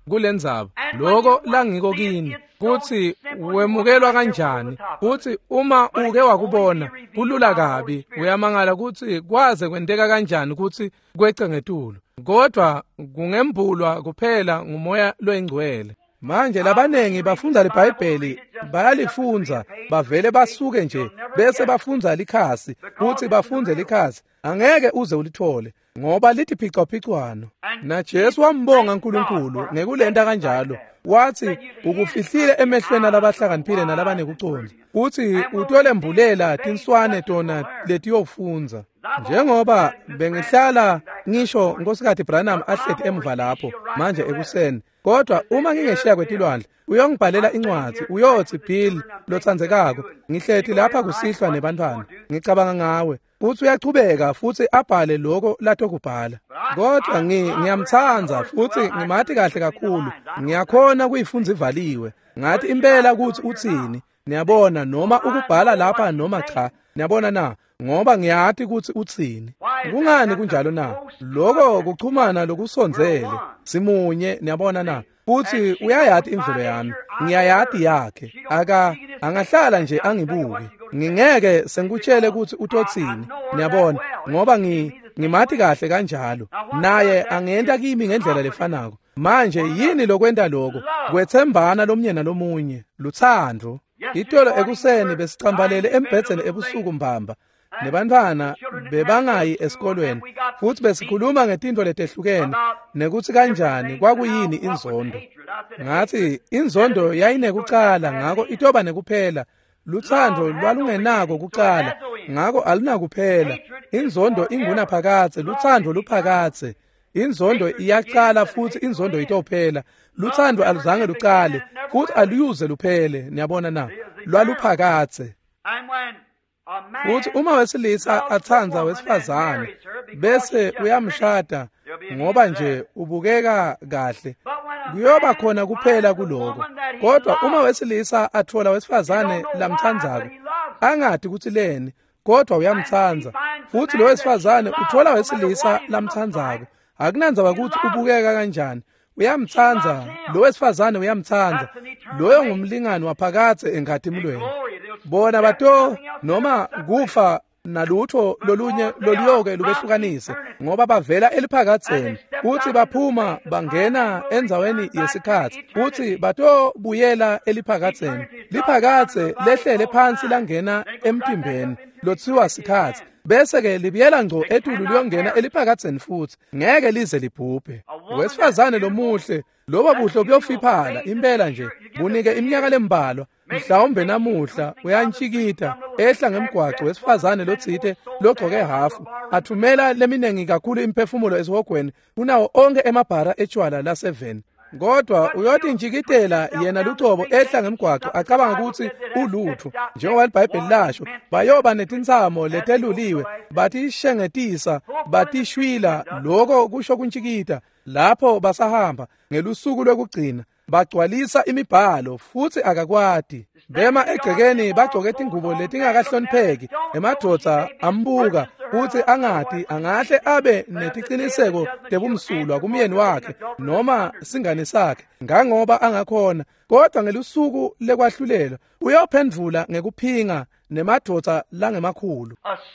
kulendzaba lokho langiko kini kuthi wemukelwa kanjani kuthi uma uke wakubona kulula kabi uyamangala kuthi kwaze kwenteka kanjani kuthi kwece ngetulo kodwa kungembulwa kuphela ngumoya loyingcwele manje labanengi bafunda leBhayibheli bayalifunza bavele basuke nje bese bafunda likhasi kuthi bafunze likhasi angeke uze ulithole ngoba lithi phicwaphicwano na Jesu wambonga uNkulunkulu ngekulenta kanjalo wathi ukufihlile emehlweni labahlakaniphile nalabanekuconza uthi utole mbulela tinswane tona letiyofunza njengoba bengihlala ngisho nkosikazi Branham ahlethi emuva lapho manje ekuseni kodwa uma ngingeshiya kwetilwandle uyongibhalela incwadi uyothi Bill lothandzekako ngihlethi lapha kusihlwa nebantwana ngicabanga ngawe uthi uyachubeka futhi abhale lokho latokubhala kodwa ngiyamthanza futhi ngimathi kahle kakhulu ngiyakhona kuyifunza ivaliwe ngathi impela ukuthi uthini niyabona noma ukubhala lapha noma cha niyabona na ngoba ngiyathi ukuthi uthini kungani kunjalo na lokho kuchumana lokusonzele simunye niyabona na futhi uyayathi imvelo yami ngiyayathi yakhe aka angahlala nje angibuke ngingeke sengikutshele ukuthi utothini niyabona ngoba ngi ngimathi kahle kanjalo naye angenta kimi ngendlela lefanako manje yini lokwenta lokho kwethembana lomnyena lomunye luthando itolo ekuseni besicambalele embhedzeni ebusuku mbamba nebantwana bebangayi esikolweni futhi besikhuluma ngetinto letehlukene nekuthi kanjani kwakuyini inzondo ngathi inzondo yayinekucala ngako itoba nekuphela luthando lwalungenako kucala ngako alunakuphela inzondo inguna phakathe luthando luphakathe inzondo iyaqala futhi inzondo itophela luthando aluzange luqale futhi aluyuze luphele niyabona na lwaluphakathe futhi uma wesilisa athandza wesifazane bese uyamshada ngoba nje ubukeka kahle kuyoba khona kuphela kuloko kodwa uma wesilisa athola wesifazane lamthandzako angathi ukuthi leni kodwa uyamthandza futhi lo wesifazane uthola wesilisa lamthandzako akunandzaba ukuthi ubukeka kanjani uyamthandza lo wesifazane uyamthandza loyo ngumlingani waphakathe engathimulweni bona bato noma kufa nalutho lolunye loliyoke lubehlukanise ngoba bavela eliphakatheni uthi baphuma bangena enzaweni yesikhathi uthi bato buyela eliphakatheni liphakathe lehlele phansi langena emtimbeni lothiwa sikhathi bese ke libiyela ngco etulu liyongena eliphakatheni futhi ngeke lize libhubhe wesifazane lomuhle loba buhlo kuyofiphala impela nje bunike iminyaka lembalwa mhlawumbe namuhla uyantshikita ehla ngemgwaco wesifazane lotsite logcoke hafu athumela leminengi kakhulu imphefumulo esihogweni kunawo onke emabhara etshwala laseven kodwa uyothi njikitela yena lucobo ehla ngemgwaco acabanga ukuthi ulutho njengoba iBhayibheli lasho bayoba netintsamo leteluliwe batishengetisa batishwila lokho kusho kunjikita lapho basahamba ngelusuku lwekugcina bagcwalisa imibhalo futhi akakwati bema egcekeni bagcoke ingubo letingakahlonipheki emadodza ambuka futhi angathi angahle abe netiqiniseko tebumsulwa kumyeni wakhe noma singane sakhe ngangoba angakhona kodwa ngelusuku lekwahlulelwa uyophendvula ngekuphinga nemadodza langemakhulu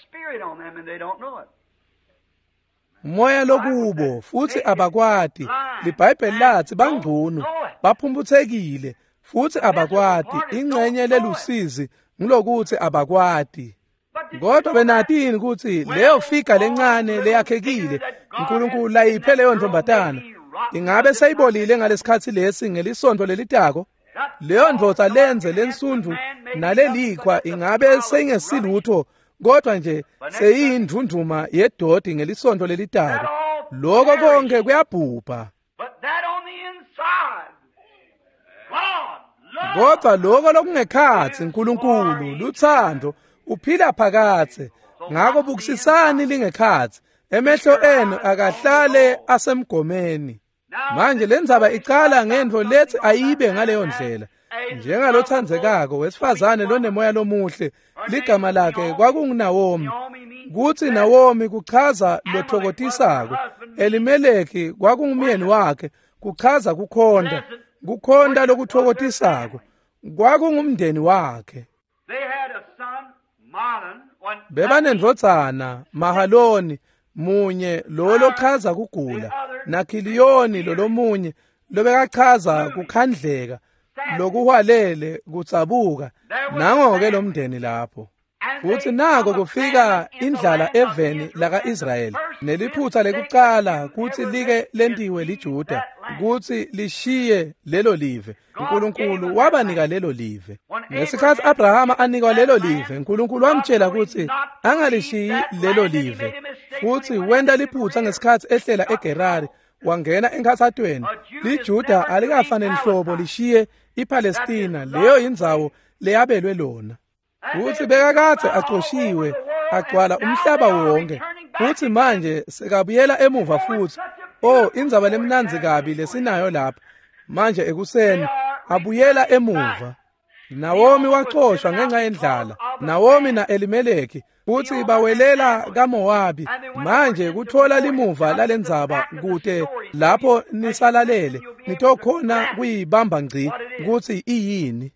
moya lokubo futhi abakwati liBhayibheli lathi bangcono baphumbuthekile futhi abakwati ingxenye lelusizi ngilokuthi abakwati kodwa benatini ukuthi leyo fika lencane leyakhekile uNkulunkulu layiphe leyo ntombatana ingabe seyibolile ngalesikhathi lesi ngelisonto lelitako leyo ndvodza lenze lensundu nalelikhwa ingabe seyingesilutho kodwa nje seyindunduma yedodi ngelisonto lelitako lokho konke kuyabhubha kodwa lokho lokungekhathi uNkulunkulu luthando uphila phakathe ngako bukisisani lingekhathi emehlo enu akahlale asemgomeni manje lendzaba icala ngendvo lethi ayibe ngaleyo ndlela njengalothandzekako wesifazane lonemoya lomuhle ligama lakhe kwakunguNawomi kuthi Nawomi kuchaza lothokotisako Elimeleki kwakungumyeni wakhe kuchaza kukhonda, kukhonda lokuthokotisako. Kwakungumndeni wakhe. Bebanendvodzana Mahaloni munye lo lochaza kugula, naKhiliyoni lo lomunye lobekachaza kukhandleka lokuhwalele kutsabuka. Nango-ke lo mndeni lapho. Futhi nako kufika indlala eveni laka-Israyeli, neliphutha lekuqala kuthi like lentiwe liJuda, kuthi lishiye lelo live. uNkulunkulu wabanika lelo live. Ngesikhathi Abrahama anikwa lelo live, uNkulunkulu wamtshela ukuthi angalishiyi lelo live. Futhi wenda liphutha ngesikhathi ehlela eGerari, wangena enkathathweni. LiJuda alikafanele hlobo lishiye iPalestina, leyo indzawo leyabelwe lona. Futhi bekakade axoshiwe, agcwala umhlaba wonke. Futhi manje sekabuyela emuva futhi. Oh, indzaba lemnanzi kabi lesinayo lapha. Manje ekuseni abuyela emuva. Naomi waxoshwa ngenxa yendlala. Naomi na Elimeleki futhi bawelela kaMowabi. Manje kuthola limuva lalendzaba kude lapho nisalalele nitokhona kuyibamba ngci ukuthi iyini.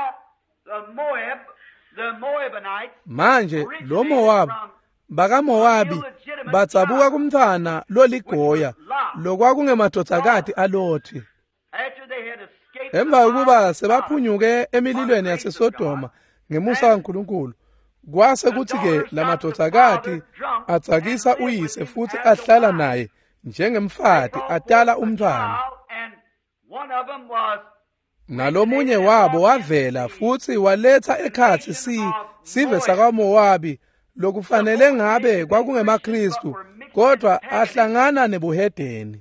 Manje lo Mowabi baka Mowabi batsabuka kumntwana loligoya lokwakungemadodakati alothi. Emva kokuba sebaphunyuke emililweni yaseSodoma ngemusa kaNkulunkulu, kwase kuthi ke lamadodakati atsakisa uyise futhi ahlala naye njengemfati atala umntwana. Nalomunye wabo wavela futhi waletha ekhathi si sive sakaMowabi lokufanele ngabe kwakungemaKristu kodwa ahlangana nebuhedeni.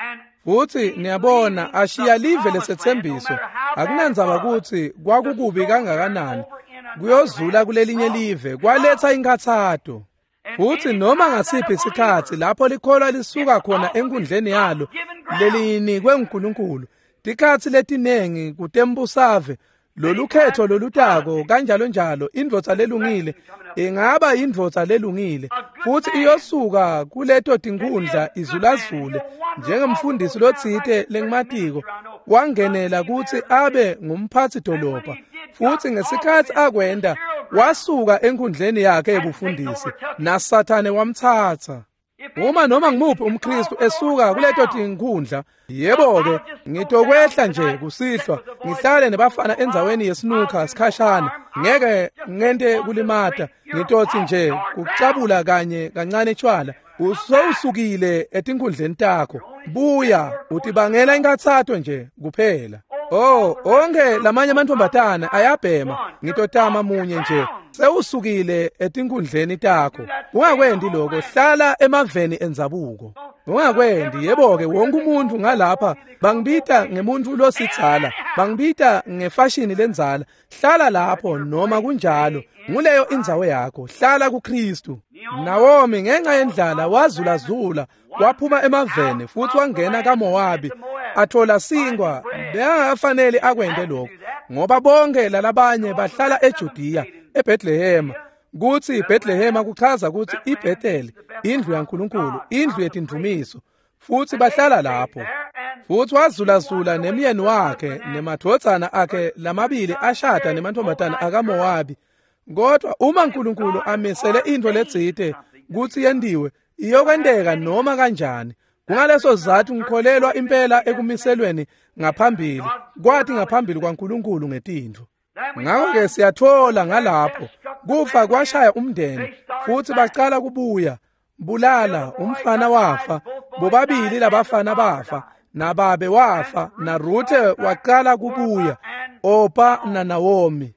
Futhi niyabona ashiya live lesethembiso, akunandzaba ukuthi kwakukubi kangakanani kuyozula kulelinye live, kwaletha inkathato. Futhi noma ngasiphi isikhathi lapho likholwa lisuka khona enkundleni yalo lelinikwe uNkulunkulu, tikhathi letinengi kutembusave lolukhetho lolutako kanjalo njalo indvodza lelungile ingaba indvodza lelungile futhi iyosuka kuleto tinkundla izulazule njengemfundisi lotsite lengimatiko wangenela kuthi abe ngumphathi dolobha. Futhi ngesikhathi akwenda wasuka enkundleni yakhe ebufundisi naSathane wamthatha. Uma noma ngimuphi umKristu esuka kuleto tinkundla, yebo-ke ngitokwehla nje kusihlwa ngihlale nebafana endzaweni yesinuka sikhashana, ngeke ngente kulimata, ngitothi nje kucabula kanye kancane tshwala. Usowusukile etinkundleni takho, buya utibangela inkathato nje kuphela. Oh, onke lamanye amantombazana ayabhema, ngitotama munye nje. Sewusukile etinkundleni takho. Ungakwendi lokho, hlala emaveni enzabuko. Ungakwendi, yebo-ke wonke umuntu ngalapha bangibita ngemuntu lositsala, bangibita ngefashini lenzala. Hlala lapho noma kunjalo, nguleyo indzawo yakho, hlala kuKristu. Naomi ngenxa yendlala wazulazula, waphuma emaveni futhi wangena kaMowabi, athola singwa. Beyangafanele akwende lokho, ngoba bonke lalabanye bahlala eJudiya, eBethlehema. Kuthi iBethlehema kuchaza ukuthi iBetheli, indlu yaNkulunkulu, indlu yetindumiso. Futhi bahlala lapho. Futhi wazulazula nemyeni wakhe nemadvodzana akhe lamabili ashada nemantombazana akaMowabi. Kodwa uma uNkulunkulu amisele into letsite kuthi yendiwe, iyokwendeka noma kanjani. Kungaleso sizathu ngikholelwa impela ekumiselweni ngaphambili, kwathi ngaphambili kwaNkulunkulu ngetintho. Ngakho-ke siyathola ngalapho kufa kwashaya umndeni futhi baqala kubuya, bulala, umfana wafa, bobabili labafana bafa, nababe wafa, na Ruthe waqala kubuya, Opa na Naomi.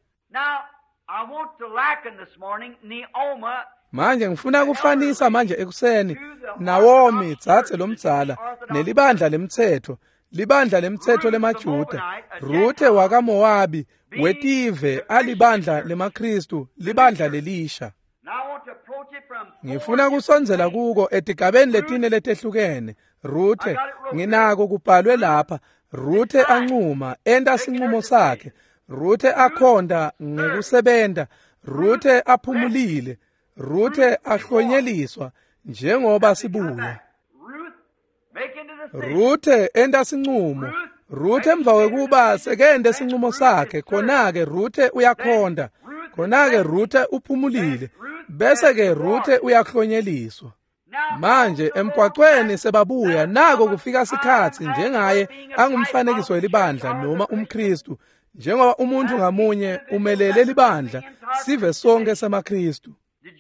Manje ngifuna kufanisa manje ekuseni Naomi dzadze lomdzala nelibandla lemthetho, libandla lemthetho lemaJuda, Ruthe wakaMowabi wetive alibandla lemaKristu, libandla lelisha. Ngifuna kusondzela kuko etigabeni letine letehlukene. Ruthe nginako kubhalwe lapha, Ruthe ancuma enda sinqumo sakhe, Ruthe akhonda ngekusebenta, Ruthe aphumulile, Ruthe ahlonyeliswa njengoba sibuya. Ruthe enda sinqumo. Ruthe emva kwekuba sekende sinqumo sakhe, khona-ke Ruthe uyakhonda. Khona-ke Ruthe uphumulile. Bese-ke Ruthe uyahlonyeliswa. Manje emgwaqweni sebabuya nako kufika isikhathi njengaye angumfanekiso welibandla noma umKristu, njengoba umuntu ngamunye umelele libandla sive sonke samaKristu.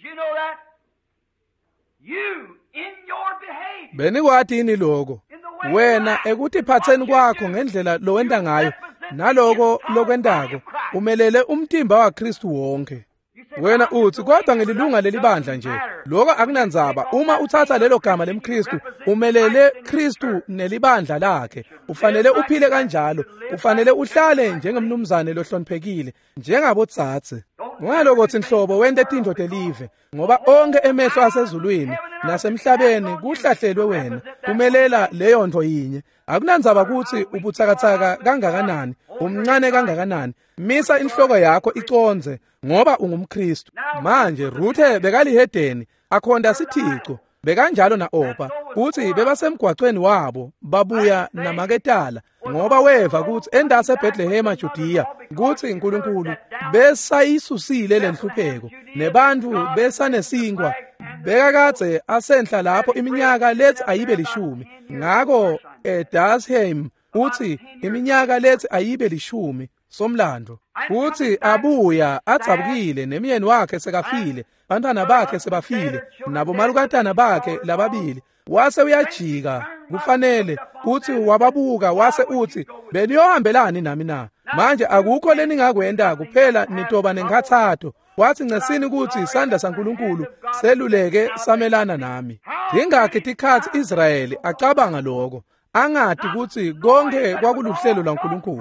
Benikwati yini lokho? Wena ekuthi phatheni kwakho ngendlela lowenda ngayo naloko lokwendako umelele umtimba waKristu wonke. Wena uthi kodwa ngelilunga lelibandla nje. Lokho akunanzaba. Uma uthatha lelo gama lemKristu umelele Kristu nelibandla lakhe. Ufanele uphile kanjalo. Ufanele uhlale njengemnumzane lohloniphekile njengabotsatse. Ngalokho inhlobo wende tinto delive ngoba onke emehlo asezulwini nasemhlabeni kuhlahlelwe wena. Umelela leyo nto yinye. Akunanzaba ukuthi ubuthakathaka kangakanani, umncane kangakanani. Misa inhloko yakho iconze ngoba ungumKristu. Manje Ruthe bekalihedeni akhonda sithixo. Bekanjalo na-Opa kuthi bebasemgwaqweni wabo babuya namaketala ngoba weva kuthi endase eBethlehem Judiya kuthi uNkulunkulu besayisusile lenhlupheko nebantu besanesingwa bekakade asenhla lapho iminyaka lethi ayibe lishumi. Ngako eDasheim uthi iminyaka lethi ayibe lishumi somlando. Futhi abuya atsabukile nemyeni wakhe sekafile, bantwana bakhe sebafile, nabo malukatana bakhe lababili. Wase uyajika kufanele uthi wababuka wase uthi beniyohambelani nami na? Manje akukho leningakwenda kuphela nitoba nenkathatho. Wathi ncesini ukuthi isandla saNkulunkulu seluleke samelana nami. Ingakho tikhathi Israyeli acabanga lokho, angathi ukuthi konke kwakuluhlelo laNkulunkulu.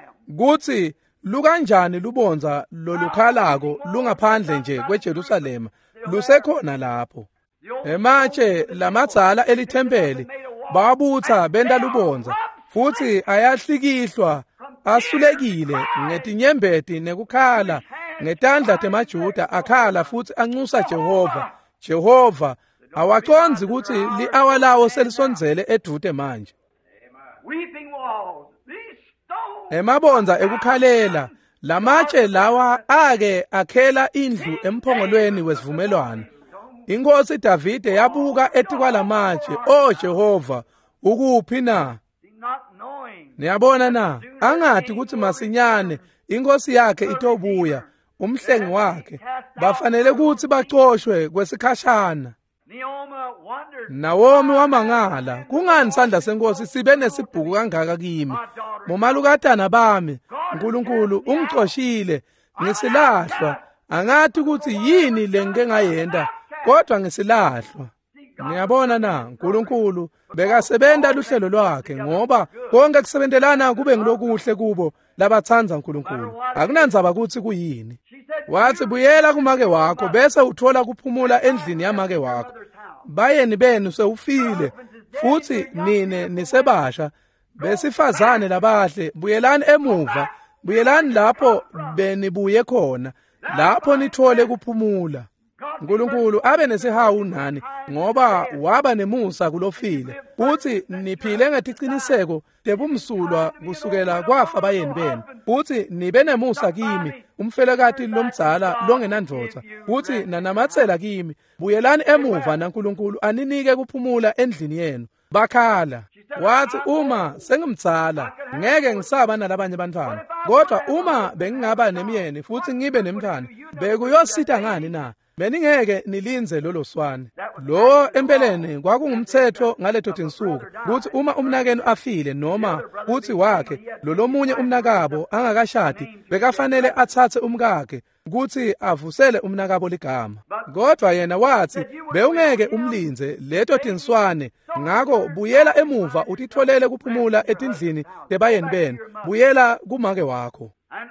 Kuthi lukanjani lubonza lolukhalako lungaphandle nje kweJerusalema lusekhona lapho. Ematshe lamadzala elithempeli babutha benda lubonza futhi ayahlikihlwa asulekile ngetinyembeti nekukhala ngetandla temaJuda akhala futhi anxusa Jehova. Jehova awaconzi ukuthi li-hour lawo selisonzele edude manje. Emabonza ekukhalela lamatshe lawa ake akhela indlu emphongolweni wesivumelwano. Inkosi Davide yabuka ethi kwalamatshe, "O Jehova, ukuphi na?" Niyabona na, angathi ukuthi masinyane inkosi yakhe itobuya, umhlengi wakhe bafanele ukuthi baxoshwe kwesikhashana. Nawomi wamangala, kungani isandla senkosi sibe nesibhuku kangaka kimi? Momalukatana bami, uNkulunkulu ungixoshile, ngisilahlwa. Angathi ukuthi yini le ngeke ngayenda, kodwa ngisilahlwa. Niyabona na, uNkulunkulu bekasebenta luhlelo lwakhe ngoba konke kusebentelana kube ngilokuhle kubo labathanza uNkulunkulu. Akunanzaba ukuthi kuyini. Wathi buyela kumake wakho bese uthola kuphumula endlini yamake wakho. Bayeni benu sewufile futhi nine nisebasha besifazane labahle, buyelani emuva, buyelani lapho benibuye khona, lapho nithole kuphumula. uNkulunkulu abe nesihawu nani ngoba waba nemusa kulofile, futhi niphile ngetiqiniseko tebumsulwa kusukela kwafa bayeni benu, futhi nibe nemusa kimi umfelekati lomdzala longenandvodza, futhi nanamathela kimi. Buyelani emuva naNkulunkulu aninike kuphumula endlini yenu. Bakhala wathi, uma sengimdzala ngeke ngisaba nalabanye bantwana, kodwa uma bengingaba nemyeni futhi ngibe nemntwana bekuyosita ngani na? Beningeke nilinze lolo swane. Lo empeleni kwakungumthetho ngaleto tinsuku ukuthi uma umnakeni afile noma uthi wakhe lolomunye umnakabo angakashadi bekafanele athathe umkakhe ukuthi avusele umnakabo ligama. Kodwa yena wathi bewungeke umlinze leto tinswane, ngako buyela emuva utitholele kuphumula etindlini tebayeni benu, buyela kumake wakho.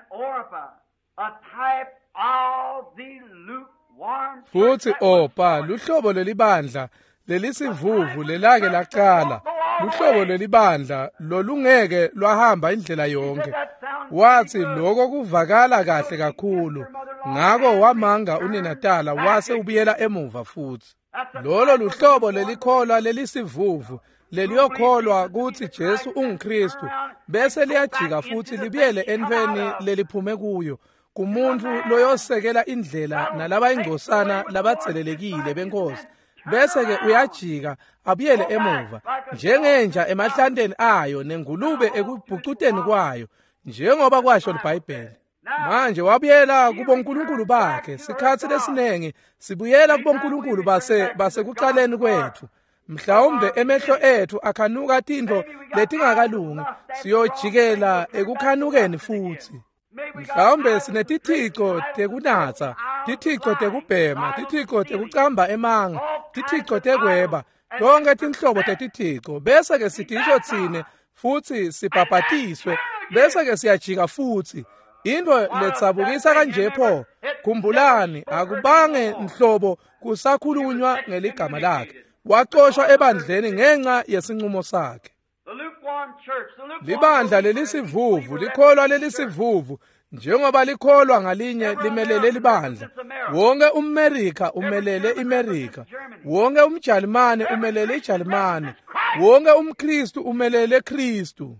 Futhi Opa luhlobo lelibandla lelisivuvu lelake laqala, luhlobo lelibandla lolungeke lwahamba indlela yonke. Wathi lokho kuvakala kahle kakhulu, ngako wamanga uNenatala wase ubuyela emuva futhi. lolo luhlobo lelikholwa lelisivuvu leliyokholwa ukuthi Jesu unguKristu bese liyajika futhi libiyele entweni leliphume kuyo kumuntu loyosekela indlela nalaba ingosana labathelelekile benkosi bese ke uyajika abuyele emuva njengenja emahlanteni ayo nengulube ekubhucuteni kwayo njengoba kwasho iBhayibheli. Manje wabuyela kubonkulunkulu bakhe sikhathi lesinenge sibuyela kubonkulunkulu base basekuqaleni kwethu. Mhlawumbe emehlo ethu akhanuka tinto letingakalungi siyojikela ekukhanukeni futhi. Mhlawumbe sinetithixo tekunatsa, tithixo tekubhema, tithixo tekucamba emanga, tithixo tekweba, tonke tinhlobo tetithixo bese ke sitisho tsine futhi sibhabhatiswe bese ke siyajika futhi. Into letsabukisa kanje pho khumbulani akubange nhlobo kusakhulunywa ngeligama lakhe waxoshwa ebandleni ngenxa yesinqumo sakhe. Libandla lelisivuvu likholwa lelisivuvu njengoba likholwa ngalinye limelele libandla. Wonke umAmerika umelele iMerika, wonke umJalimane umelele iJalimane, wonke umKristu umelele Kristu.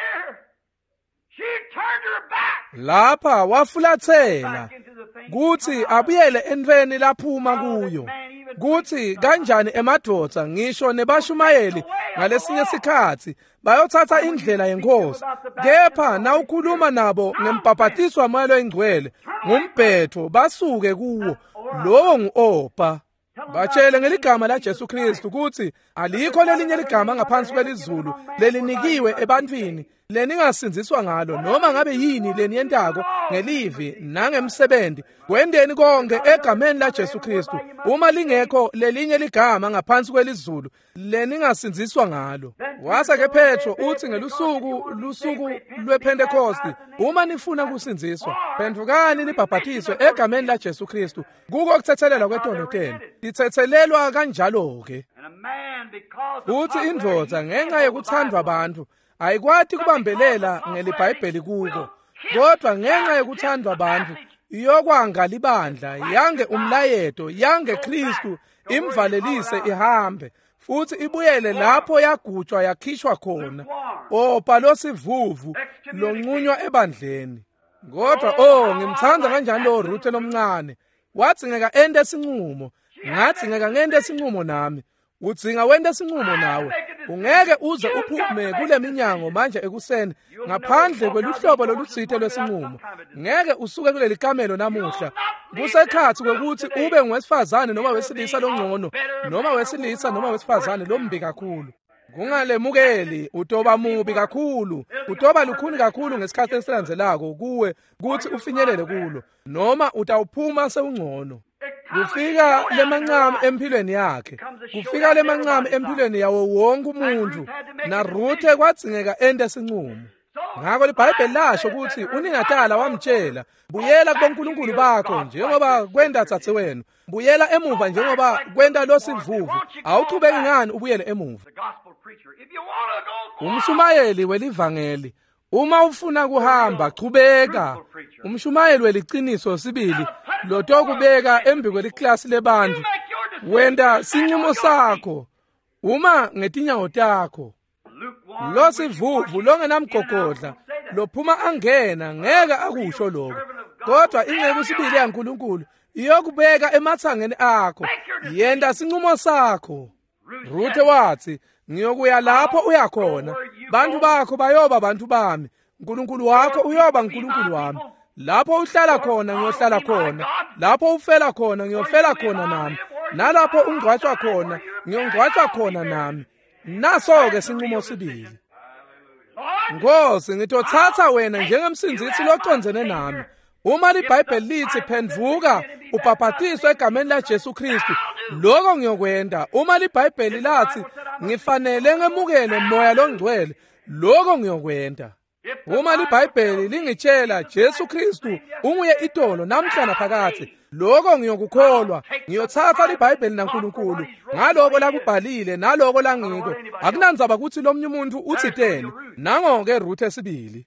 Lapha wafulathela kuthi abuyele entweni laphuma kuyo kuthi kanjani emadoda ngisho nebashumayeli ngalesinye isikhathi bayothatha indlela yenkosi kepha na ukhuluma nabo ngembhabhatiswa moya oyingcwele ngumbhetho basuke kuwo lowo ngu-Opa. Batshele ngeligama la Jesu Kristu ukuthi alikho lelinye ligama ngaphansi kwelizulu lelinikiwe ebantwini leningasinziswa ngalo noma ngabe yini leniyentako ngelivi nangemsebenzi kwendeni konke egameni la Jesu Kristu uma lingekho lelinye ligama ngaphansi kwelizulu leningasinziswa ngalo. Wasa ke Petro uthi ngelusuku lusuku lwePentecost uma nifuna kusinziswa phendukani nibhabhatiswe egameni la Jesu Kristu kuko kuthethelelwa kwetonoteni lithethelelwa kanjalo ke. Uthi indoda ngenxa yokuthandwa abantu ayikwati kubambelela ngeliBhayibheli kuko kodwa ngenxa yokuthandwa abantu iyokwanga libandla yange umlayeto yange Kristu imvalelise ihambe futhi ibuyele lapho yagutshwa yakhishwa khona Opa losivuvu lonqunywa ebandleni. Kodwa oh ngimthanda kanjani lo Ruth lomncane wathi ngeka ende sinqumo ngathi ngeka ngende sinqumo nami udzinga wende sinqumo nawe ungeke uze uphume kule minyango manje ekuseni ngaphandle kweluhlobo lolutsithe lwesinqumo ngeke usuke kuleli kamelo namuhla kusekhathi ukuthi ube ngwesifazane noma wesilisa longcono noma wesilisa noma wesifazane lombi kakhulu kungalemukeli utoba mubi kakhulu utoba lukhuni kakhulu ngesikhathi esilandzelako kuwe kuthi ufinyelele kulo noma utawuphuma sewungcono. Kufika lemancane empilweni yakhe kufika lemancane empilweni yawo wonke umuntu na Ruth kwadzingeka ende sinqumo. Ngakho iBhayibheli lasho ukuthi uninatala wamtshela buyela kubonkulunkulu bakho njengoba kwenda tsatse wena buyela emuva njengoba kwenda losivuvu awuqhubeki ngani ubuyele emuva. Umshumayeli welivangeli uma ufuna kuhamba qhubeka. Umshumayeli weliqiniso sibili lotokubeka embi kweliklasi lebantu wenda sinqumo sakho uma ngetinyawo takho. Lo sivuvu longenamgogodla lophuma angena ngeke akusho lokho kodwa ingeke usibili yaNkulunkulu iyokubeka emathangeni akho yenda sinqumo sakho. Ruth wathi ngiyokuya lapho uyakhona bantu bakho bayoba bantu bami uNkulunkulu wakho uyoba uNkulunkulu wami lapho uhlala khona ngiyohlala khona lapho ufela khona ngiyofela khona nami nalapho ungcwatshwa khona ngiyongcwatshwa khona nami. Naso ke sinqumo sibili. Nkosi ngitothatha wena njengemsindisi locondzene nami. Uma iBhayibheli lithi phendvuka ubhabhatiswe egameni la Jesu Kristu lokho ngiyokwenda. Uma iBhayibheli lathi ngifanele ngemukele moya longcwele lokho ngiyokwenda. Uma iBhayibheli lingitshela Jesu Kristu unguye itolo namhla naphakade lokho ngiyokukholwa ngiyothatha iBhayibheli naNkulunkulu ngaloko lakubhalile naloko langiko akunandzaba ukuthi lo mnye umuntu uthitene nangoke Ruth esibili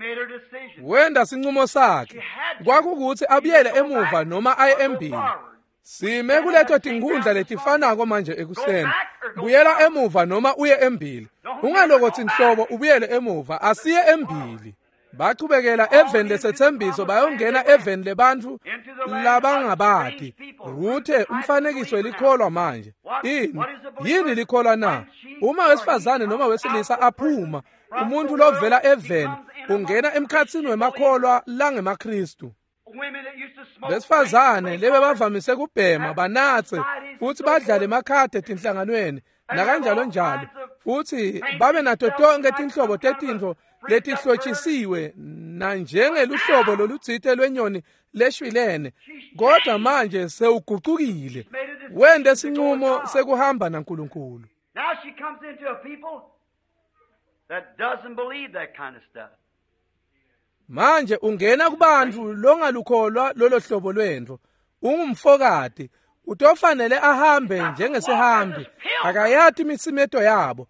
wenda sinqumo sakhe kwakukuthi abuyele emuva noma aye embili sime kuleto tinkhundla letifanako manje ekuseni. Buyela emuva noma uye embili. Ungalokothi inhlobo ubuyele emuva, asiye embili. Bachubekela eveni lesethembiso bayongena eveni lebantu labangabadi. Ruthe umfanekiso elikholwa manje. Ini yini likholwa na? Uma wesifazane noma wesilisa aphuma, umuntu lovela eveni ungena emkhatsini wemakholwa langemaKristu. Besifazane lebe bavamise kubhema, banathe futhi badlale emakhadi etinhlanganweni nakanjalo njalo. Futhi babe nato tonke tinhlobo tetintfo letihlotshisiwe na njengeluhlobo lolutsite lwenyoni leshwilene. Kodwa manje sewuguqukile. Wende sinqumo sekuhamba naNkulunkulu. Now she comes into a people that doesn't believe that kind of stuff. Manje ungena kubantu longalukholwa lolo hlobo lwendvo. Ungumfokati, utofanele ahambe njengesihambi, akayathi imisimeto yabo.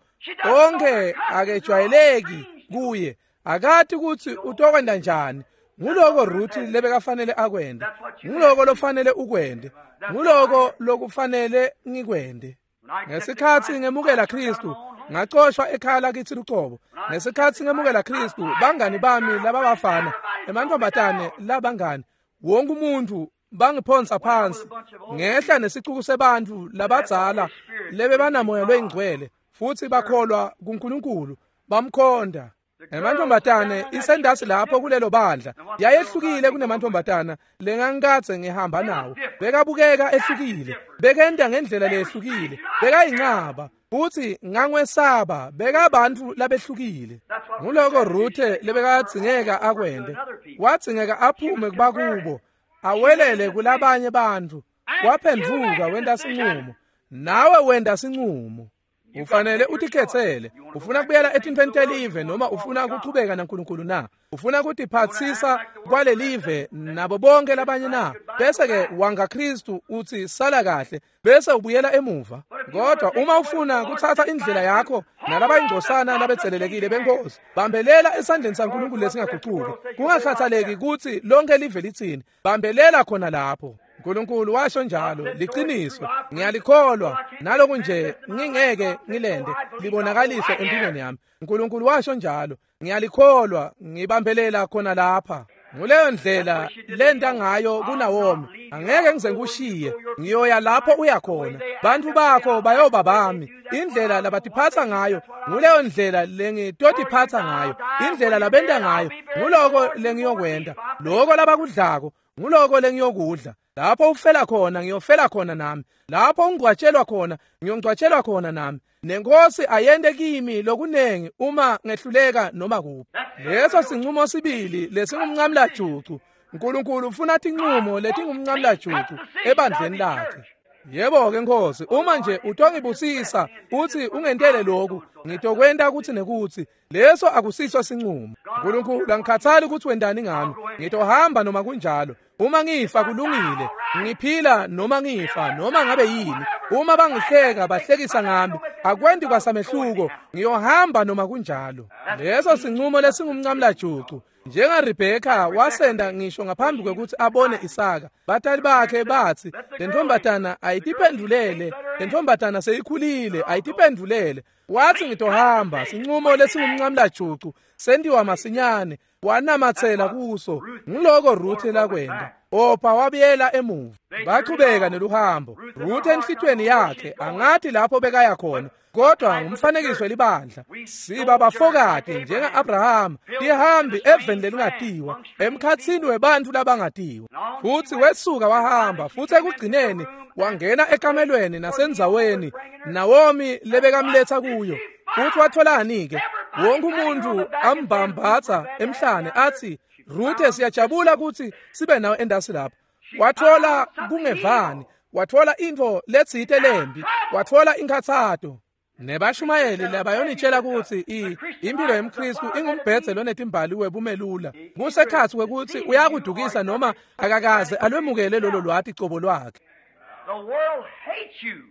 Onke akejwayeleki kuye, akathi ukuthi utokwenda njani. Nguloko Ruthi lebekafanele akwende. Nguloko lofanele ukwende. Nguloko lokufanele ngikwende. Ngesikhathi ngemukela Kristu, ngacoshwa ekhaya lakithi Luqobo. Ngesikhathi ngemukela Kristu, bangani bami lababafana, emantombazane labangani, wonke umuntu bangiphonsa phansi. Ngehla nesicuku sebantu labadzala lebe banamoya lwengcwele futhi bakholwa kuNkulunkulu, bamkhonda. Emantombazane isendasi lapho kulelo bandla yayehlukile kunemantombazana lengangikathe ngihamba nawo. Bekabukeka ehlukile, bekenda ngendlela lehlukile, bekayinqaba futhi ngangwesaba, bekabantu labehlukile. Nguloko Ruthe lebekadzingeka akwende, wadzingeka aphume kubakubo, awelele kulabanye bantu. Waphendvuka wenda sinqumo, nawe wenda sinqumo. Ufanele utikhethele, ufuna kubuyela etintfweni telive noma ufuna ukuchubeka naNkulunkulu na? Ufuna ukutiphathisa kwale live nabo bonke labanye na? Bese ke wanga Kristu uthi sala kahle, bese ubuyela emuva. Kodwa uma ufuna kuthatha indlela yakho nalabayingcosana labetselelekile benkosi, bambelela esandleni saNkulunkulu lesingaguquki. Kungakhathaleki ukuthi lonke live lithini, bambelela khona lapho. uNkulunkulu washo njalo, liqiniso, ngiyalikholwa, naloku nje ngingeke ngilende libonakaliswe empilweni yami. uNkulunkulu washo njalo, ngiyalikholwa, ngibambelela khona lapha. Nguleyo ndlela lenta ngayo kuNawomi, angeke ngize ngikushiye, ngiyoya lapho uya khona. Bantu bakho bayoba bami. Indlela labatiphatha ngayo, nguleyo ndlela lengitotiphatha ngayo. Indlela labenda ngayo, nguloko lengiyokwenda. Lokho labakudlako, nguloko lengiyokudla. Lapho ufela khona ngiyofela khona nami. Lapho ungcwatshelwa khona ngiyongcwatshelwa khona nami. Nenkosi ayende kimi lokunengi uma ngehluleka noma kuphi. Leso sinqumo sibili lesingumncamla jucu. uNkulunkulu ufuna tinqumo letingumncamla jucu ebandleni lakhe. Yebo ke Nkosi, uma nje utongibusisa uthi ungentele lokhu, ngitokwenda ukuthi nekuthi, leso akusiso sinqumo. uNkulunkulu angikhathali ukuthi wendani ngami, ngitohamba noma kunjalo. Uma ngifa kulungile, ngiphila noma ngifa noma ngabe yini. Uma bangihleka bahlekisa ngami, akwendi kwasamehluko, ngiyohamba noma kunjalo. Leso sinqumo lesingumncamla jucu. NjengaRebeka wasenda ngisho ngaphambi kwekuthi abone Isaka. Batali bakhe bathi, le ntombatana ayitiphendulele, le ntombatana seyikhulile ayitiphendulele. Wathi ngitohamba, sinqumo lesingumncamla jucu, sendiwa masinyane, wanamathela kuso. Nguloko Ruthe lakwenda. Opha wabiyela emuva. Bachubeka neluhambo. Ruthe enhlitweni yakhe angathi lapho bekaya khona, kodwa ngumfanekiso libandla. Siba bafokati njenga Abraham, lihambi eveni lelingatiwa, emkhatsini webantu labangatiwa. Futhi wesuka wahamba, futhi ekugcineni wangena ekamelweni nasenzaweni Nawomi lebekamletha kuyo. Futhi watholani ke? Wonke umuntu ambambatha emhlane athi, Ruthe siyajabula ukuthi sibe nawe endasi lapha. Wathola kungevani, wathola into letsite lembi, wathola inkathato. Nebashumayeli labayonitshela ukuthi impilo yemKristu ingumbhedze lonetimbali webumelula. Kusekhathi kwekuthi uyakudukisa noma akakaze alwemukele lolo lwathi cobo lwakhe. The world hates you.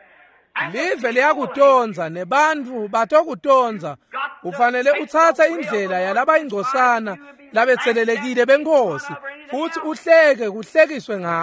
Live liyakutonza nebantu batokutonza. Ufanele uthatha indlela yalabayingcosana labetselelekile benkosi, futhi uhleke kuhlekiswe ngawe.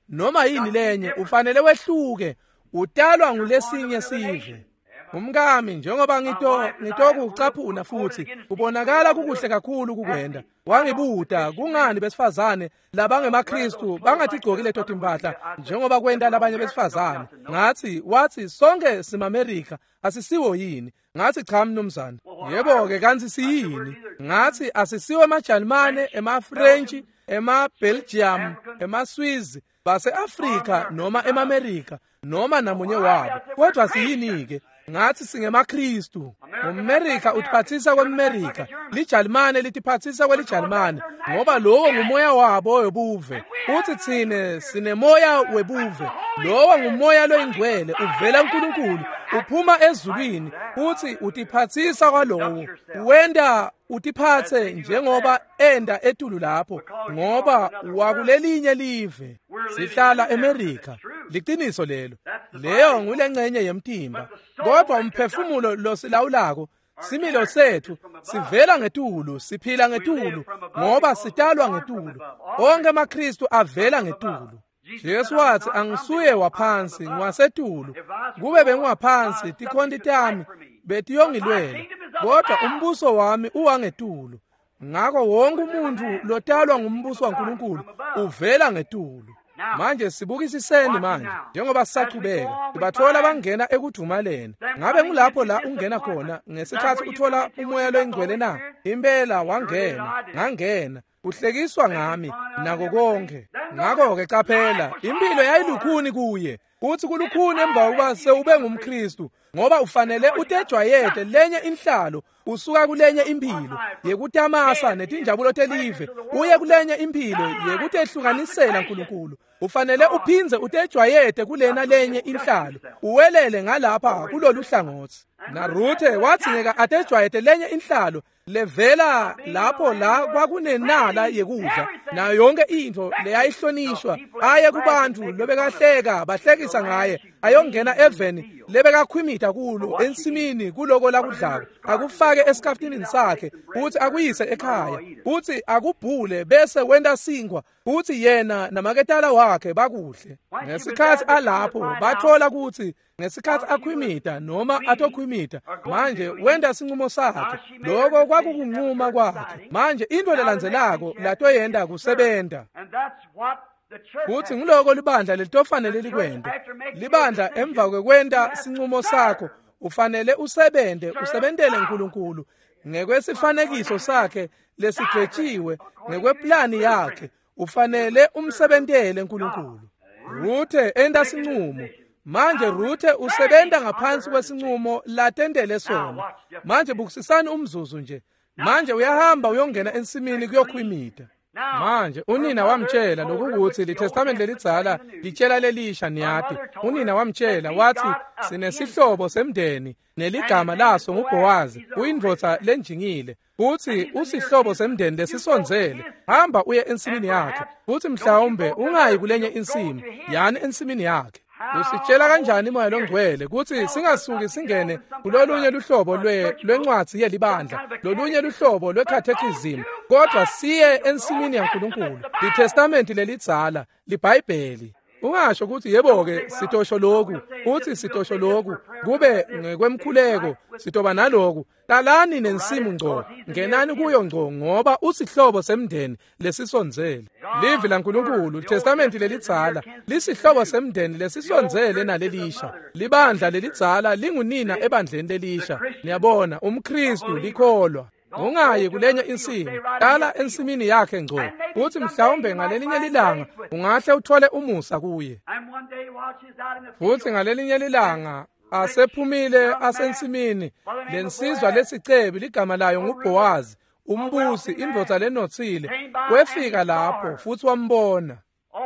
noma yini lenye ufanele wehluke utalwa ngulesinye sive. Umkami njengoba ngito ngitokucaphuna futhi kubonakala kukuhle kakhulu kukwenda. Wangibuda kungani besifazane labangemaKristu bangatigqokile tota impahla njengoba kwenda labanye besifazane. Ngathi wathi sonke simamerika asisiwo yini? Ngathi cha mnumzane. Yebo ke kanti siyini? Ngathi asisiwe emaJalimane, emaFrench, emaBelgium, emaSwiss, base-Afrika noma emaMerika noma namunye wabo. Kodwa siyini ke? Ngathi singemaKristu. UMerika utiphathisa kweMerika, liJalimane litiphathisa kweliJalimane ngoba lowo ngumoya wabo webuve. Uthi thine sinemoya webuve. Lowo ngumoya loyingcwele uvela kuNkulunkulu, uphuma ezulwini. Uthi utiphathisa kwalowo. Wenda utiphathe njengoba enda etulu lapho ngoba wakulelinye live. Sihlala eMerika. Liqiniso lelo. Leyo ngulengcenye yemtimba. Kodwa umphefumulo lo silawulako, similo sethu sivela ngetulu, siphila ngetulu ngoba sitalwa ngetulu. Onke amaKristu avela ngetulu. Jesu wathi angisuye waphansi ngwasetulu. Kube bengwaphansi tikhondi tami betiyongilwela. Kodwa umbuso wami uwangetulu. Ngakho wonke umuntu lotalwa ngumbuso waNkulunkulu uvela ngetulu. Manje sibukisiseni manje njengoba sisaqhubeka sibathola bangena ekudumaleni. Ngabe ngulapho la ungena khona ngesikhathi uthola umoya loyingcwele na? Impela wangena, ngangena, uhlekiswa ngami nako konke. Ngakho ke qaphela, impilo yayilukhuni kuye. Uthi kulukhuni emva ukuba sewube ngumKristu ngoba ufanele utejwayete lenye inhlalo usuka kulenye impilo yekutamasa netinjabulo telive uye kulenye impilo yekutehlukanisela uNkulunkulu. Ufanele uphinze utejwayete kulena lenye inhlalo uwelele ngalapha kulolu hlangothi. Na Ruthe wathi ngeka atejwayete lenye inhlalo levela lapho la kwakunenala yekudla na yonke into leyayihlonishwa aye kubantu lobekahleka bahlekisa ngaye ayongena eveni lebekakhwimita kulo ensimini kuloko lakudlako akufake esikaftinini sakhe uthi akuyise ekhaya uthi akubhule bese wenda singwa uthi yena namaketala wakhe bakuhle. Ngesikhathi alapho bathola ukuthi ngesikhathi akhwimita noma atokhwimita manje wenda sinqumo sakhe lokho kwakukunquma kwakhe. Manje into lelandzelako lato yenda kusebenta. Futhi ngiloko libandla lelitofanele likwende. Libandla emva kwekwenda sinqumo sakho ufanele usebende usebentele uNkulunkulu ngekwesifanekiso sakhe lesigwetshiwe ngekweplani yakhe ufanele umsebentele uNkulunkulu. Ruthe enda sinqumo. Manje Ruthe usebenta ngaphansi kwesinqumo latendele sona. Manje bukusisani umzuzu nje. Manje uyahamba uyongena ensimini kuyokhwimita. Manje unina wamtshela lokuthi liTestament lelidzala litshela lelisha niyati. Unina wamtshela wathi sinesihlobo semndeni neligama laso nguBowazi uyindvodza lenjingile. Uthi usihlobo semndeni lesisonzele hamba uye ensimini yakhe. Uthi mhlawumbe ungayi kulenye insimi yani ensimini yakhe. Usitshela kanjani moya longcwele ukuthi singasuki singene kulolunye luhlobo lwe lwencwadi yelibandla lolunye luhlobo lwecatechism kodwa siye ensimini yaNkulunkulu iTestament lelidzala liBhayibheli. Ungasho ukuthi yebo ke sitosho lokhu uthi sitosho lokhu kube ngekwemkhuleko sitoba naloku qalani nensimu ngco ngenani kuyo ngco ngoba usihlobo semndeni lesisonzele. Livi laNkulunkulu iTestament lelidzala lisihlobo semndeni lesisonzele nalelisha. Libandla lelidzala lingunina ebandleni lelisha. Niyabona umKristu likholwa. Ungayi kulenye insimi qala ensimini yakhe ngco uthi mhlawumbe ngalelinye lilanga ungahle uthole umusa kuye. Futhi ngalelinye lilanga asephumile asensimini lensizwa lesicebi ligama layo nguBowazi umbusi indvodza lenothile wefika lapho futhi wambona.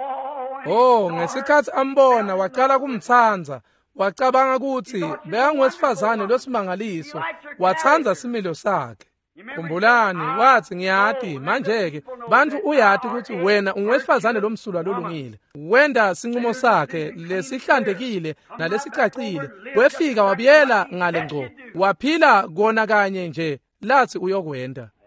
Oh ngesikhathi ambona waqala kumthanza wacabanga ukuthi bekangowesifazane losimangaliso wathanza similo sakhe. Kumbulani wathi ngiyati manje-ke bantu uyati ukuthi wena ungowesifazane lomsulwa lolungile wenda sinqumo sakhe lesihlantekile nalesicacile wefika wabiyela ngale ngco waphila kona kanye nje lathi uyokwenda.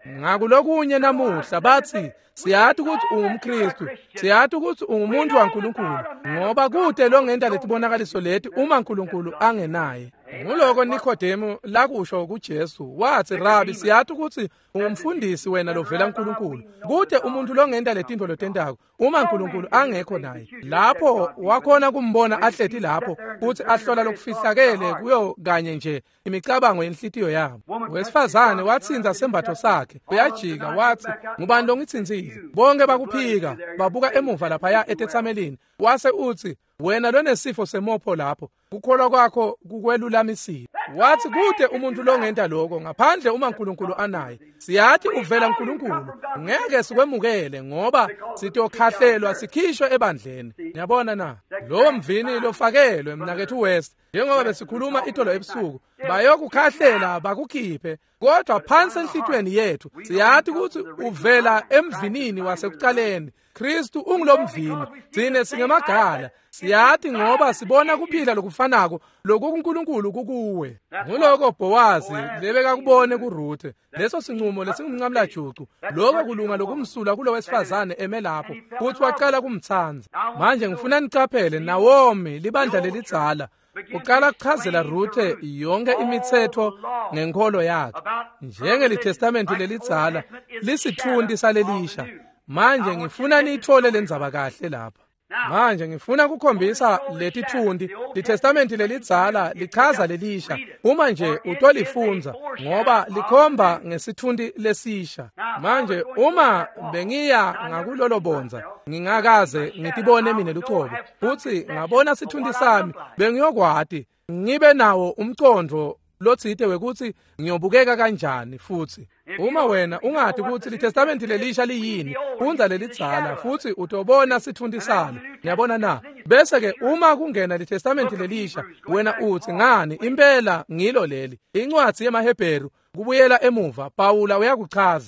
ngakulokunye namuhla bathi siyathi ukuthi ungumKristu, siyathi ukuthi ungumuntu waNkulunkulu, ngoba kude lo ngenda letibonakaliso lethi uma uNkulunkulu angenaye. Nguloko Nikodemu lakusho kuJesu wathi, Rabi, siyathi ukuthi ungumfundisi wena lovela uNkulunkulu. Kude umuntu lo ngenda letinto lotendako uma uNkulunkulu angekho naye. Lapho wakhona kumbona ahlethi lapho ukuthi ahlola lokufihlakele kuyo kanye nje imicabango yenhlitiyo yabo. Wesifazane watsinza sembatho sakhe, uyajika wathi, ngubani lo ngitsinzile? Bonke bakuphika babuka emuva lapha etetsamelini. Wase uthi, wena lonesifo semopho lapho, kukholwa kwakho kukwelulamisile. Wathi kude umuntu lo ngenta lokho ngaphandle uma uNkulunkulu anaye. Siyathi uvela uNkulunkulu, ngeke sikwemukele ngoba sitokhahlelwa sikhishwe ebandleni. Niyabona na? Lo mvini lofakelwe mnakethu West, njengoba besikhuluma itolo ebusuku, bayokukhahlela bakukhiphe, kodwa phansi enhlitweni yethu siyathi ukuthi uvela emvinini wasekuqaleni. Kristu ungulomvini, thine singemagala. Siyathi ngoba sibona kuphila lokufanako lokhu uNkulunkulu kukuwe. Nguloko Bowazi lebeka kubone kuRuthe, leso sinqumo lesingumncamla jucu, lokho kulunga lokumsula kulo wesifazane eme lapho, futhi waqala kumthanza. Manje ngifuna nicaphele Nawomi libandla lelidzala uqala kuchazela Ruthe yonke imithetho ngenkolo yakhe, njengelitestamenti lelidzala lisithundi salelisha. Manje ngifuna niyithole lendzaba kahle lapha. Manje ngifuna kukhombisa letithundi litestamenti lelidzala lichaza lelisha uma nje utolifunza ngoba likhomba ngesithundi lesisha. Manje uma bengiya ngakulolo bonza ngingakaze ngitibone mina lucobo futhi ngabona sithundi sami bengiyokwati ngibe nawo umcondo lotsite wekuthi ngiyobukeka kanjani. Futhi uma wena ungathi ukuthi litestamenti lelisha liyini, funza lelidzala futhi utobona sithundi salo. Niyabona na? Bese ke uma kungena litestamenti lelisha wena uthi ngani impela ngilo leli. Incwadi yemaHebheru kubuyela emuva Pawula uyakuchaza.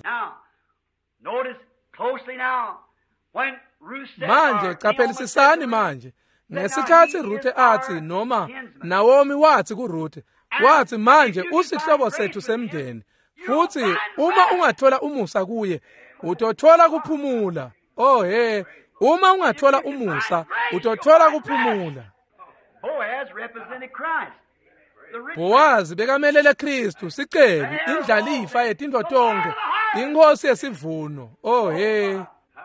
Manje caphelisisani manje ngesikhathi Ruthe athi noma Nawomi wathi kuRuthe, wathi manje usihlobo sethu semndeni, futhi uma ungathola umusa kuye utothola kuphumula. Oh he, uma ungathola umusa utothola kuphumula. Boaz represented Christ. Bowazi bekamelele Kristu, sicebi, indlalifa yetinto tonke, inkosi yesivuno. Oh he,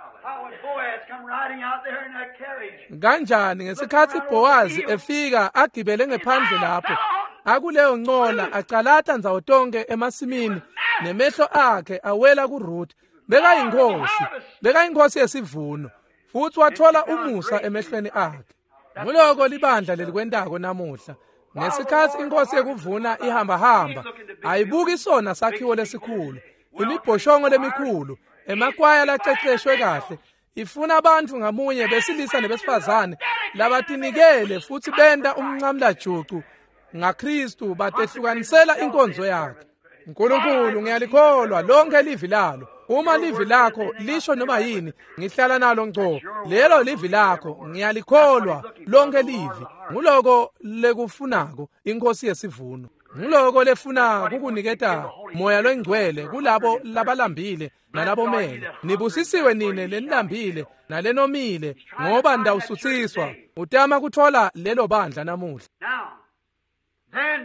kanjani ngesikhathi Bowazi efika agibele ngephandle lapho akuleyo ncola aqalata nzawo tonke emasimini nemehlo akhe awela kuRuthe. Beka inkosi, beka inkosi yesivuno, futhi wathola umusa emehlweni akhe. Nguloko libandla lelikwentako namuhla, ngesikhathi inkosi yekuvuna ihamba hamba ayibuki isona sakhiwo lesikhulu, imibhoshongo lemikhulu, emakwaya laceceshwe kahle, ifuna abantu ngamunye besilisa nebesifazane labatinikele futhi benda umncamla jucu ngaKristu batehlukanisela inkonzo yakhe. uNkulunkulu ngiyalikholwa lonke livi lalo. Uma livi lakho lisho noma yini ngihlala nalo ngco. Lelo livi lakho ngiyalikholwa lonke livi. Nguloko lekufunako inkosi yesivuno. Nguloko lefuna kukuniketa moya longcwele kulabo labalambile nalabomele. Nibusisiwe nine lenilambile nalenomile ngoba ndawusuthiswa. Utama kuthola lelo bandla namuhla. Then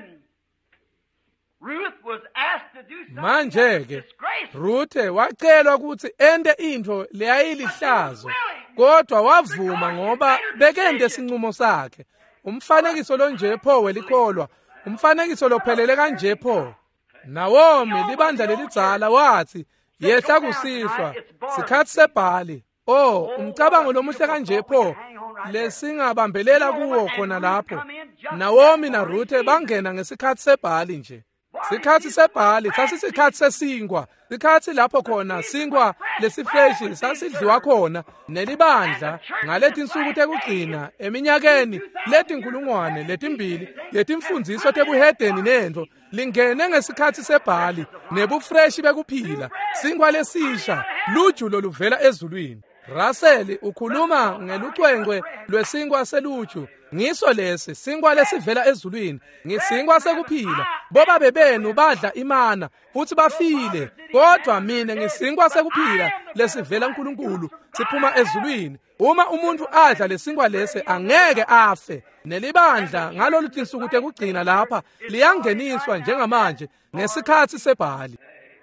Ruth was asked to do something. Manje ke Ruthe wacelwa ukuthi ende into leyayilihlazo, kodwa wavuma ngoba bekende sinqumo sakhe. Umfanekiso lo nje pho welikholwa, umfanekiso lophelele kanje pho. Nawomi libandla lelidzala wathi yehla kusihlwa sikhathi sebhali. Oh, umcabango lomuhle kanje pho lesingabambelela kuwo khona lapho. Nawomi na Ruthe bangena ngesikhathi sebhali nje. Sikhathi sebhali sasisikhathi sesingwa, sikhathi lapho khona singwa lesifreshi sasidliwa khona nelibandla ngalethi insuku tekugcina eminyakeni leti inkulungwane letimbili yetimfundiso tebuhedeni nento lingene ngesikhathi sebhali nebufreshi bekuphila singwa lesisha luju loluvela ezulwini. Russell ukhuluma ngelucwengwe lwesinkwa seluju. Ngiso lesi sinkwa lesivela ezulwini, ngisinkwa sekuphila. Boba bebenu badla imana futhi bafile, kodwa mina ngisinkwa sekuphila lesivela kuNkulunkulu siphuma ezulwini. Uma umuntu adla lesinkwa lesi angeke afe. Nelibandla ngalolu tinsuku tekugcina lapha liyangeniswa njengamanje ngesikhathi seBhali.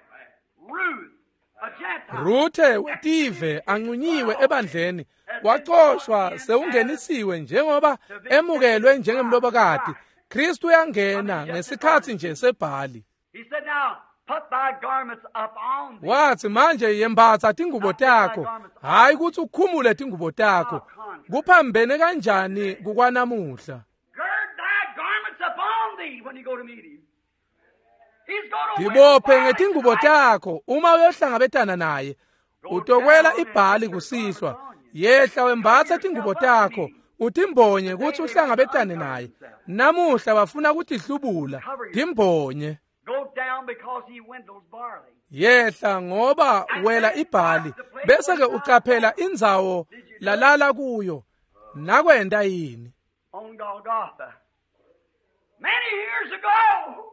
Ruthe wetive anqunyiwe ebandleni, waxoshwa sewungenisiwe njengoba emukelwe njengemlobokati. Kristu uyangena ngesikhathi nje seBhali. Wathi manje yembatha tingubo takho, hayi ukuthi ukhumule tingubo takho. Kuphambene kanjani kukwanamuhla? Dibophe ngetingubo takho uma uyohlangabetana naye. Utokwela iBhali kusihlwa, yehla wembatha tingubo takho, utimbonye ukuthi uhlangabetane naye. Namuhla bafuna ukuthi hlubula, dimbonye. Yehla ngoba wela iBhali, bese ke ucaphela indzawo lalala kuyo. Nakwenda yini? On Golgotha. Many years ago.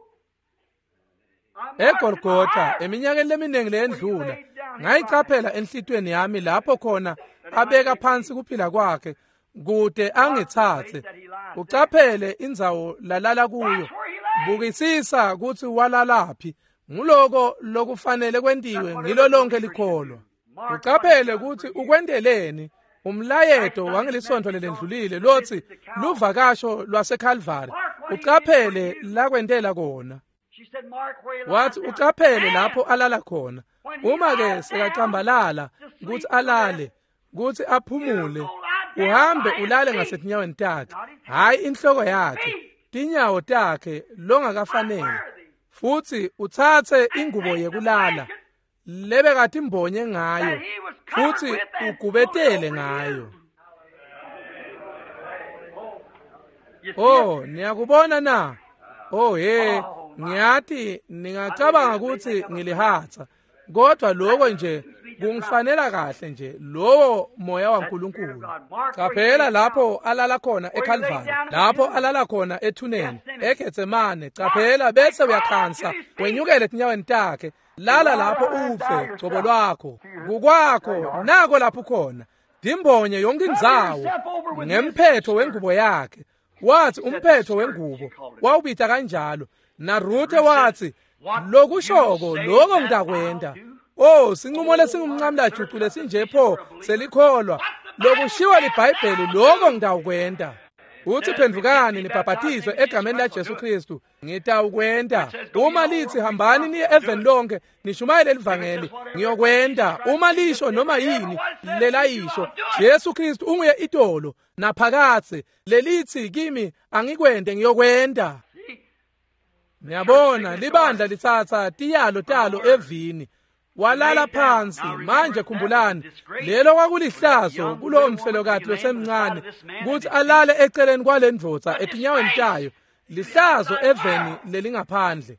eGolgotha eminyakeni leminingi lendlula ngayicaphela enhlitweni yami lapho khona abeka phansi kuphila kwakhe kude angithathe. Ucaphele indzawo lalala kuyo, bukisisa ukuthi walalaphi. Nguloko lokufanele kwentiwe ngilo lonke likholwa. Ucaphele ukuthi ukwendeleni umlayeto wangelisonto lelendlulile lothi luvakasho lwaseKalvari. Ucaphele lakwendela kona. Wathi ucaphele lapho alala khona. Uma ke sekacambalala ukuthi alale, ukuthi aphumule, uhambe ulale ngasetinyaweni takhe, hayi inhloko yakhe, tinyawo takhe longakafanele. Futhi uthathe ingubo yekulala lebe kati imbonye ngayo, futhi ugubetele ngayo. Oh, niyakubona na? Oh he, ngiyathi ningacabanga ukuthi ngilihatha, kodwa lokho nje kungifanela kahle nje lowo moya waNkulunkulu. Caphela lapho alala khona eKalvari, lapho alala khona ethuneni eGetsemane. Caphela bese uyakhansa wenyukele etinyaweni takhe, lala lapho ufe cobo lwakho kukwakho nako lapho khona. Dimbonye yonke indzawo ngemphetho wengubo yakhe. Wathi umphetho wengubo wawubita kanjalo. Na Ruthe wathi lokushoko lokho ngidakwenda. Oh, sinqumo lesingumncamla jucu lesinje pho selikholwa. Lokushiwa liBhayibheli lokho ngidawukwenda. Uthi phendukani nibhabhatizwe egameni laJesu Kristu, ngidawukwenda. Uma lithi hambani niye eveni lonke nishumayele livangeli, ngiyokwenda. Uma lisho noma yini lelayisho Jesu Kristu unguye idolo naphakathe, lelithi kimi angikwende ngiyokwenda. Niyabona libandla lithatha tiyalo talo evini, walala phansi. Manje khumbulani lelo kwakulihlazo kulo mfelokati losemncane ukuthi alale eceleni kwalendvodza etinyaweni tayo, lihlazo eveni lelingaphandle.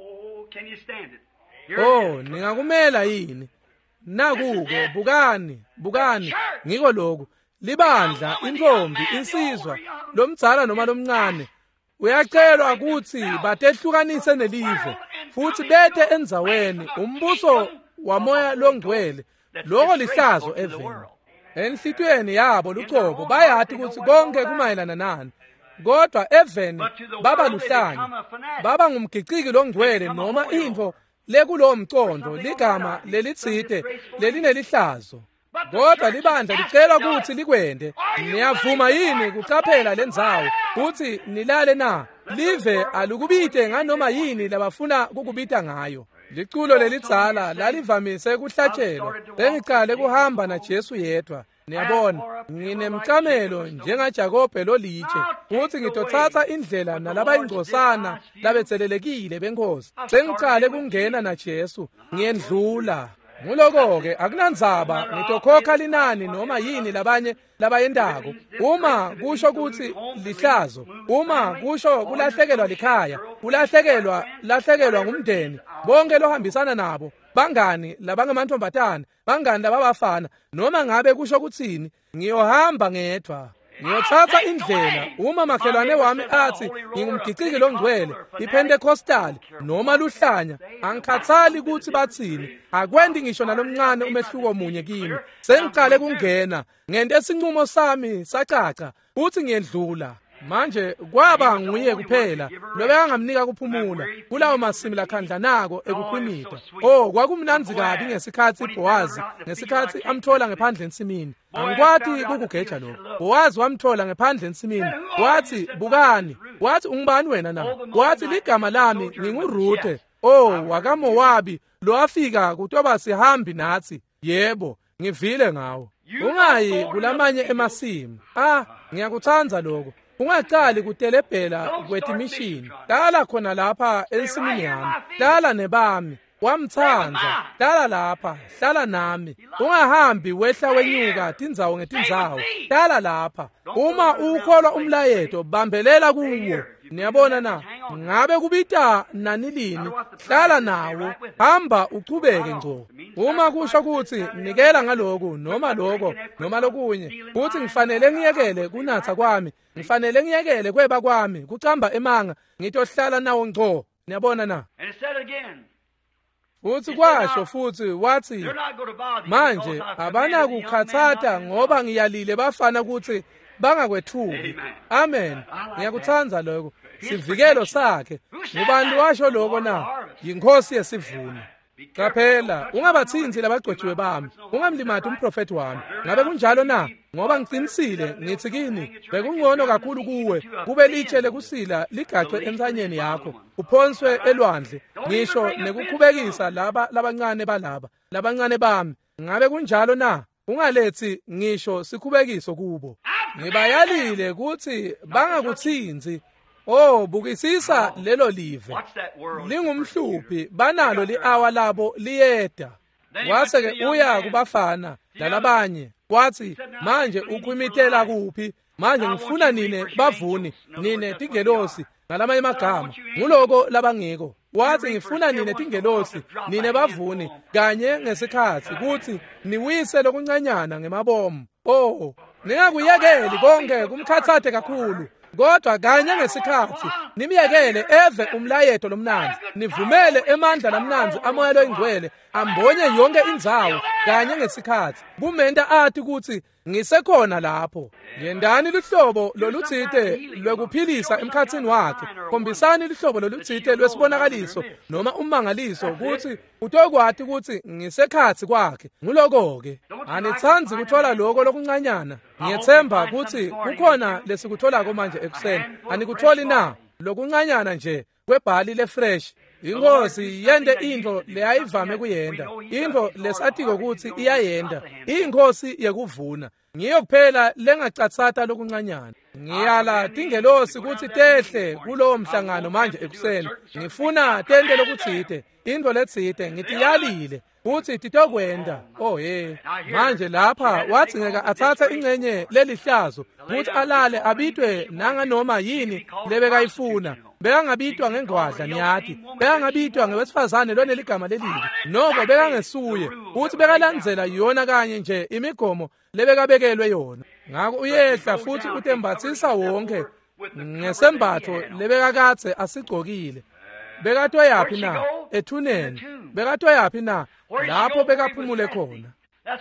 Oh, ningakumela yini? Nakuke bukani, bukani ngiko lokhu. Libandla, intombi, insizwa, lomdzala noma lomncane uyacelwa ukuthi batehlukanise nelive futhi bethe endzaweni umbuso wamoya longcwele, lokho lihlazo eveni. Enhlitweni yabo lucobo bayathi ukuthi konke kumayelana nani, kodwa eveni baba luhlanya, baba ngumgiciki longcwele noma intfo lekulowo mcondo ligama lelitsite lelinelihlazo. Kodwa libandla licela ukuthi likwende. Niyavuma yini kucaphela lendzawo ukuthi nilale na? Live alukubite nganoma yini labafuna kukubita ngayo. Liculo lelidzala lalivamise kuhlatshelwa bengicale kuhamba naJesu yedwa. Niyabona, nginemcamelo njengaJakobe lolitshe futhi ngitothatha indlela nalabayingcosana labetselelekile benkosi. Sengicale kungena naJesu ngiyendlula. Nguloko-ke akunandzaba ngitokhokha linani noma yini labanye labayendako. Uma kusho ukuthi lihlazo, uma kusho kulahlekelwa likhaya, kulahlekelwa lahlekelwa ngumndeni, bonke lohambisana nabo, bangani labangamantombazane, bangani lababafana, noma ngabe kusho kuthini, ngiyohamba ngedwa. Ngiyothatha indlela uma makhelwane wami athi ngingumgiciki longcwele, iPentecostal noma luhlanya, angikhathali ukuthi bathini, akwendi ngisho nalomncane umehluko munye kimi. Sengicale kungena, ngente isinqumo sami sacaca, uthi ngiyendlula. Manje kwaba nguye kuphela lobekangamnika kuphumula kulawo masimi lakhandla nako ekuqinita. Oh, kwakumnanzi kabi ngesikhathi iBowazi ngesikhathi amthola ngephandle ensimini. Angikwathi kukugeja lokho. Bowazi wamthola ngephandle ensimini. Wathi, "Bukani." Wathi, "Ungubani wena na?" Wathi, "Ligama lami nginguRuthe." Oh, wakaMowabi lo afika kutoba sihambi nathi. Yebo, ngivile ngawo. Ungayi kulamanye emasimu. Ah, ngiyakuthanza lokho. Ungaqali kutelebhela kwetimishini. Dala khona lapha ensimini yami. Dala nebami. Wamthanza. Dala lapha. Hlala nami. Ungahambi wehla wenyuka tindzawo ngetindzawo. Dala lapha. Uma ukholwa umlayeto bambelela kuwo. Niyabona na? Ngabe kubita nanilini. Hlala nawo. Hamba uchubeke ngco. Uma kusho ukuthi nikela ngaloku noma lokho noma lokunye. Uthi ngifanele ngiyekele kunatha kwami. Ngifanele ngiyekele kweba kwami. Kucamba emanga. Ngitohlala nawo ngco. Niyabona na? Uthi kwasho futhi wathi manje abanakukhathatha ngoba ngiyalile bafana ukuthi bangakwethuki. Amen. Ngiyakuthanza lokho. Sivikelo sakhe. Ngubani washo lokho na? Yinkosi yesivuno. Qaphela, ungabathinzi labagcotshiwe bami. Ungamlimathi umprofeti wami. Ngabe kunjalo na? Ngoba ngiqinisile ngithi kini bekungcono kakhulu kuwe kube litshele kusila ligaxe emthanyeni yakho uphonswe elwandle ngisho nekukhubekisa laba labancane balaba labancane bami. Ngabe kunjalo na? Ungalethi ngisho sikhubekiso kubo. Ngibayalile ukuthi bangakuthinzi. Oh, bukisisa lelo live. Lingumhluphi banalo liawa labo liyeda. Wase ke uya kubafana lalabanye. Wathi manje ukwimitela kuphi? Manje ngifuna nine bavuni, nine tingelosi ngalamanye amagama. Nguloko labangeko. Wathi ngifuna nine tingelosi, nine bavuni kanye ngesikhathi kuthi niwise lokuncanyana ngemabomu. Oh, ningakuyekeli konke kumkhathathe kakhulu. Kodwa kanye ngesikhathi nimiyekele eve umlayeto lomnanzi, nivumele emandla lamnanzi amoya loyingcwele ambonye yonke indzawo kanye ngesikhathi. Kumenda athi ukuthi ngisekhona lapho. Yendani lihlobo loluthite lwekuphilisa emkhathini wakhe. Khombisani lihlobo loluthite lwesibonakaliso noma umangaliso ukuthi utokwathi ukuthi ngisekhathi kwakhe. Nguloko ke anitsanzi kuthola lokho lokuncanyana. Ngiyethemba ukuthi kukhona lesikutholako manje ekuseni. Anikutholi na lokuncanyana nje kwebhali lefresh. Inkosi yende into leyayivame kuyenda. Into lesatiko ukuthi iyayenda. Inkosi yekuvuna. Ngiyokuphela lengacatsata lokuncanyana. Ngiyala tingelosi ukuthi tehle kulowo mhlangano manje ekuseni. Ngifuna tende lokuthite. Into letsite ngitiyalile. Uthi titokwenda. Oh hey. Manje lapha wathi ngeka athatha ingcenye lelihlazo ukuthi alale abitwe nanga noma yini lebekayifuna. Bekangabitwa ngengwadla niyathi. Bekangabitwa ngewesifazane loneligama lelibi. Noko bekangesuye. Uthi bekalandzela yona kanye nje imigomo lebekabekelwe yona. Ngakho uyehla futhi utembathisa wonke ngesembatho lebekakathe asigcokile. Bekatwe yaphi na? Ethuneni. Bekatwe yaphi na? Lapho bekaphumule khona.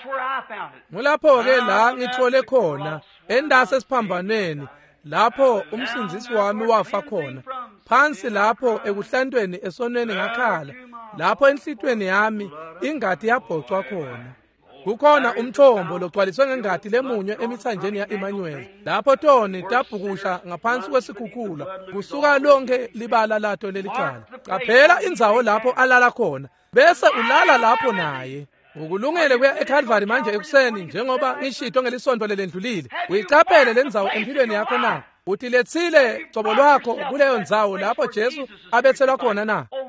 Mulapho ke la ngithole khona endase siphambanweni lapho umsindzisi wami wafa khona. Phansi lapho ekuhlantweni esonweni ngakhala. Lapho enhlitweni yami ingadi yabhocwa khona. Kukhona umthombo logcwaliswe ngengadi lemunye emithanjeni ya-Emmanuel. Lapho toni tabhukusha ngaphansi kwesikhukhula kusuka lonke libala lato lelicala. Qaphela indzawo lapho alala khona. Bese ulala lapho naye. Ukulungele kuya eCalvary manje ekuseni njengoba ngishito ngelisonto lelendlulile. Uyicaphele lendzawo empilweni yakho na? Uthi letsile cobo lwakho kuleyo ndzawo lapho Jesu abethelwa khona na?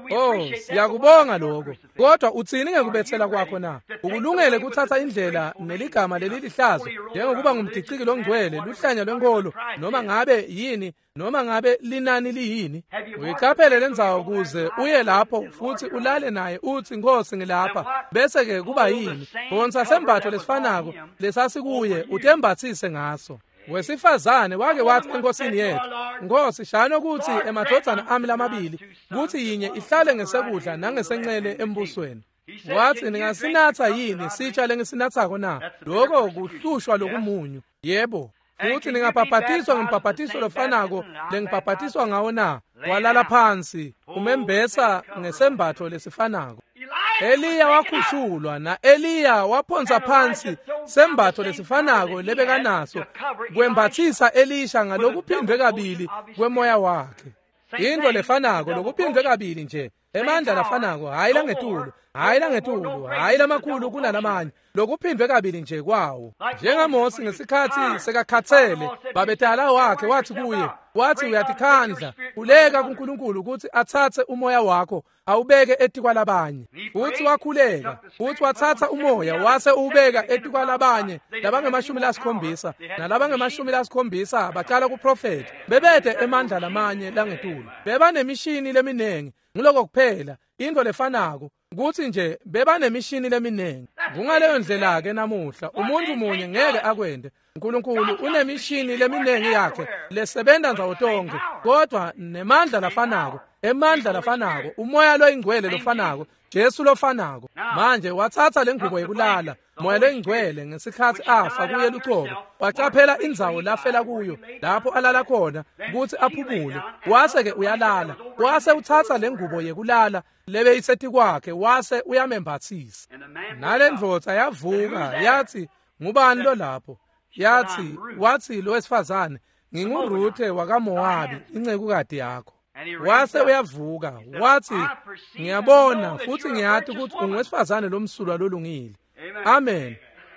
Oh, siyakubonga lokho. Kodwa uthini ngekubethela kwakho na? Ukulungele kuthatha indlela neligama leli lihlazo njengokuba ngumdiciki longcwele, luhlanya lwenkolo, noma ngabe yini, noma ngabe linani liyini. Uyiqaphele lenzawo kuze uye lapho futhi ulale naye uthi Nkosi ngilapha. Bese ke kuba yini? Bonsa sembatho lesifanako lesasikuye utembathise ngaso. Wesifazane wake wathi enkosini yethu, Nkosi shano ukuthi emadodana ami lamabili kuthi yinye ihlale ngesekudla nangesenxele embusweni. Wathi ningasinatha yini sitsha lengisinathako na? Lokho kuhlushwa lokumunyu. Yebo. Futhi ningabhabhatiswa ngembhabhatiso lofanako lengibhabhatiswa ngawo na? Walala phansi umembesa ngesembatho lesifanako. Eliya wakhushulwa na Eliya waphonsa phansi sembatho lesifanako lebekanaso kwembathisa Elisha ngalokuphindwe kabili kwemoya wakhe. Into lefanako lokuphindwe kabili nje, emandla lafanako hayi la ngetulo, hayi la ngetulo, hayi lamakhulu kunalamanye, lokuphindwe kabili nje kwawo. NjengaMosi ngesikhathi sekakhathele babetala wakhe wathi kuye, wathi uyatikhandla uleka kuNkulunkulu ukuthi athathe umoya wakho awubeke etikwa labanye. Futhi wakhuleka, futhi wathatha umoya wase ubeka etikwa labanye labangemashumi lasikhombisa, nalabangemashumi lasikhombisa baqala kuprofeti bebethe emandla lamanye langetulo. Beba nemishini leminengi, ngiloko kuphela into lefanako ukuthi nje beba nemishini leminengi. Kungaleyo ndlela ke namuhla umuntu munye ngeke akwende. uNkulunkulu unemishini leminengi yakhe lesebenza nzawo tonke, kodwa nemandla lafanako, emandla lafanako, umoya loyingcwele lofanako, Jesu lofanako. Manje wathatha lengubo yokulala, moya loyingcwele ngesikhathi afa kuye luqobo, wacaphela indzawo lafela kuyo lapho alala khona ukuthi aphumule. Wase ke uyalala, wase uthatha lengubo yokulala lebe isethi kwakhe wase uyamembathisa. Nalendvodza yavuka yathi, ngubani lo lapho? Yathi, wathi lo wesifazane, nginguRuthe wakaMowabi, incekukade yakho. Wase uyavuka, wathi, ngiyabona futhi ngiyathi ukuthi ungowesifazane lomsulwa lolungile. Amen.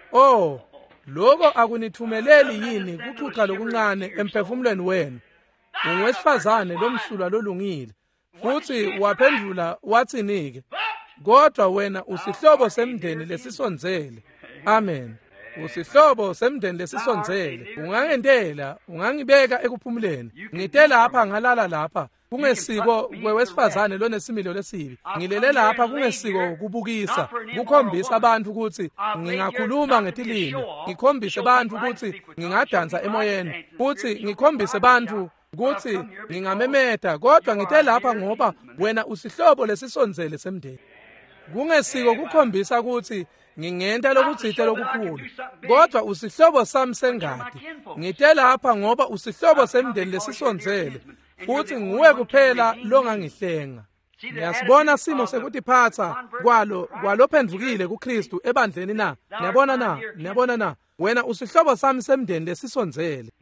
Oh, lokho akunithumeleli yini kuxuxa lokuncane emphefumulweni wenu? Ungowesifazane lomsulwa lolungile. Futhi waphendula wathi-ke, kodwa wena usihlobo semndeni lesisonzele. Amen. Usihlobo semndeni lesisonzele. Ungangentela, ungangibeka ekuphumuleni. Ngite lapha ngalala lapha. Kungesiko kwewesifazane lonesimilo lesibi. Ngilele lapha kungesiko kubukisa, kukhombisa abantu ukuthi ngingakhuluma ngetilimi, ngikhombise abantu ukuthi ngingadansa emoyeni, futhi ngikhombise abantu ukuthi ngingamemeda, kodwa ngite lapha ngoba wena usihlobo lesisonzele semndeni. Kungesiko kukhombisa ukuthi ngingenta lokutsite lokukhulu, kodwa usihlobo sami sengadi. Ngite lapha ngoba usihlobo semndeni lesisonzele, futhi nguwe kuphela longangihlenga. Niyasibona simo sekutiphatha kwalo kwalophendvukile kuKristu ebandleni na? Niyabona na? Niyabona na? Wena usihlobo sami semndeni lesisonzele.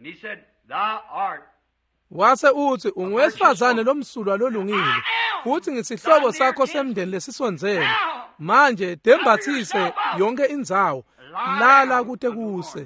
Wase uthi ungowesifazane lomsulwa lolungile, futhi ngisihlobo sakho semndeni lesisonzele. Manje dembathise yonke indzawo, lala kude kuse.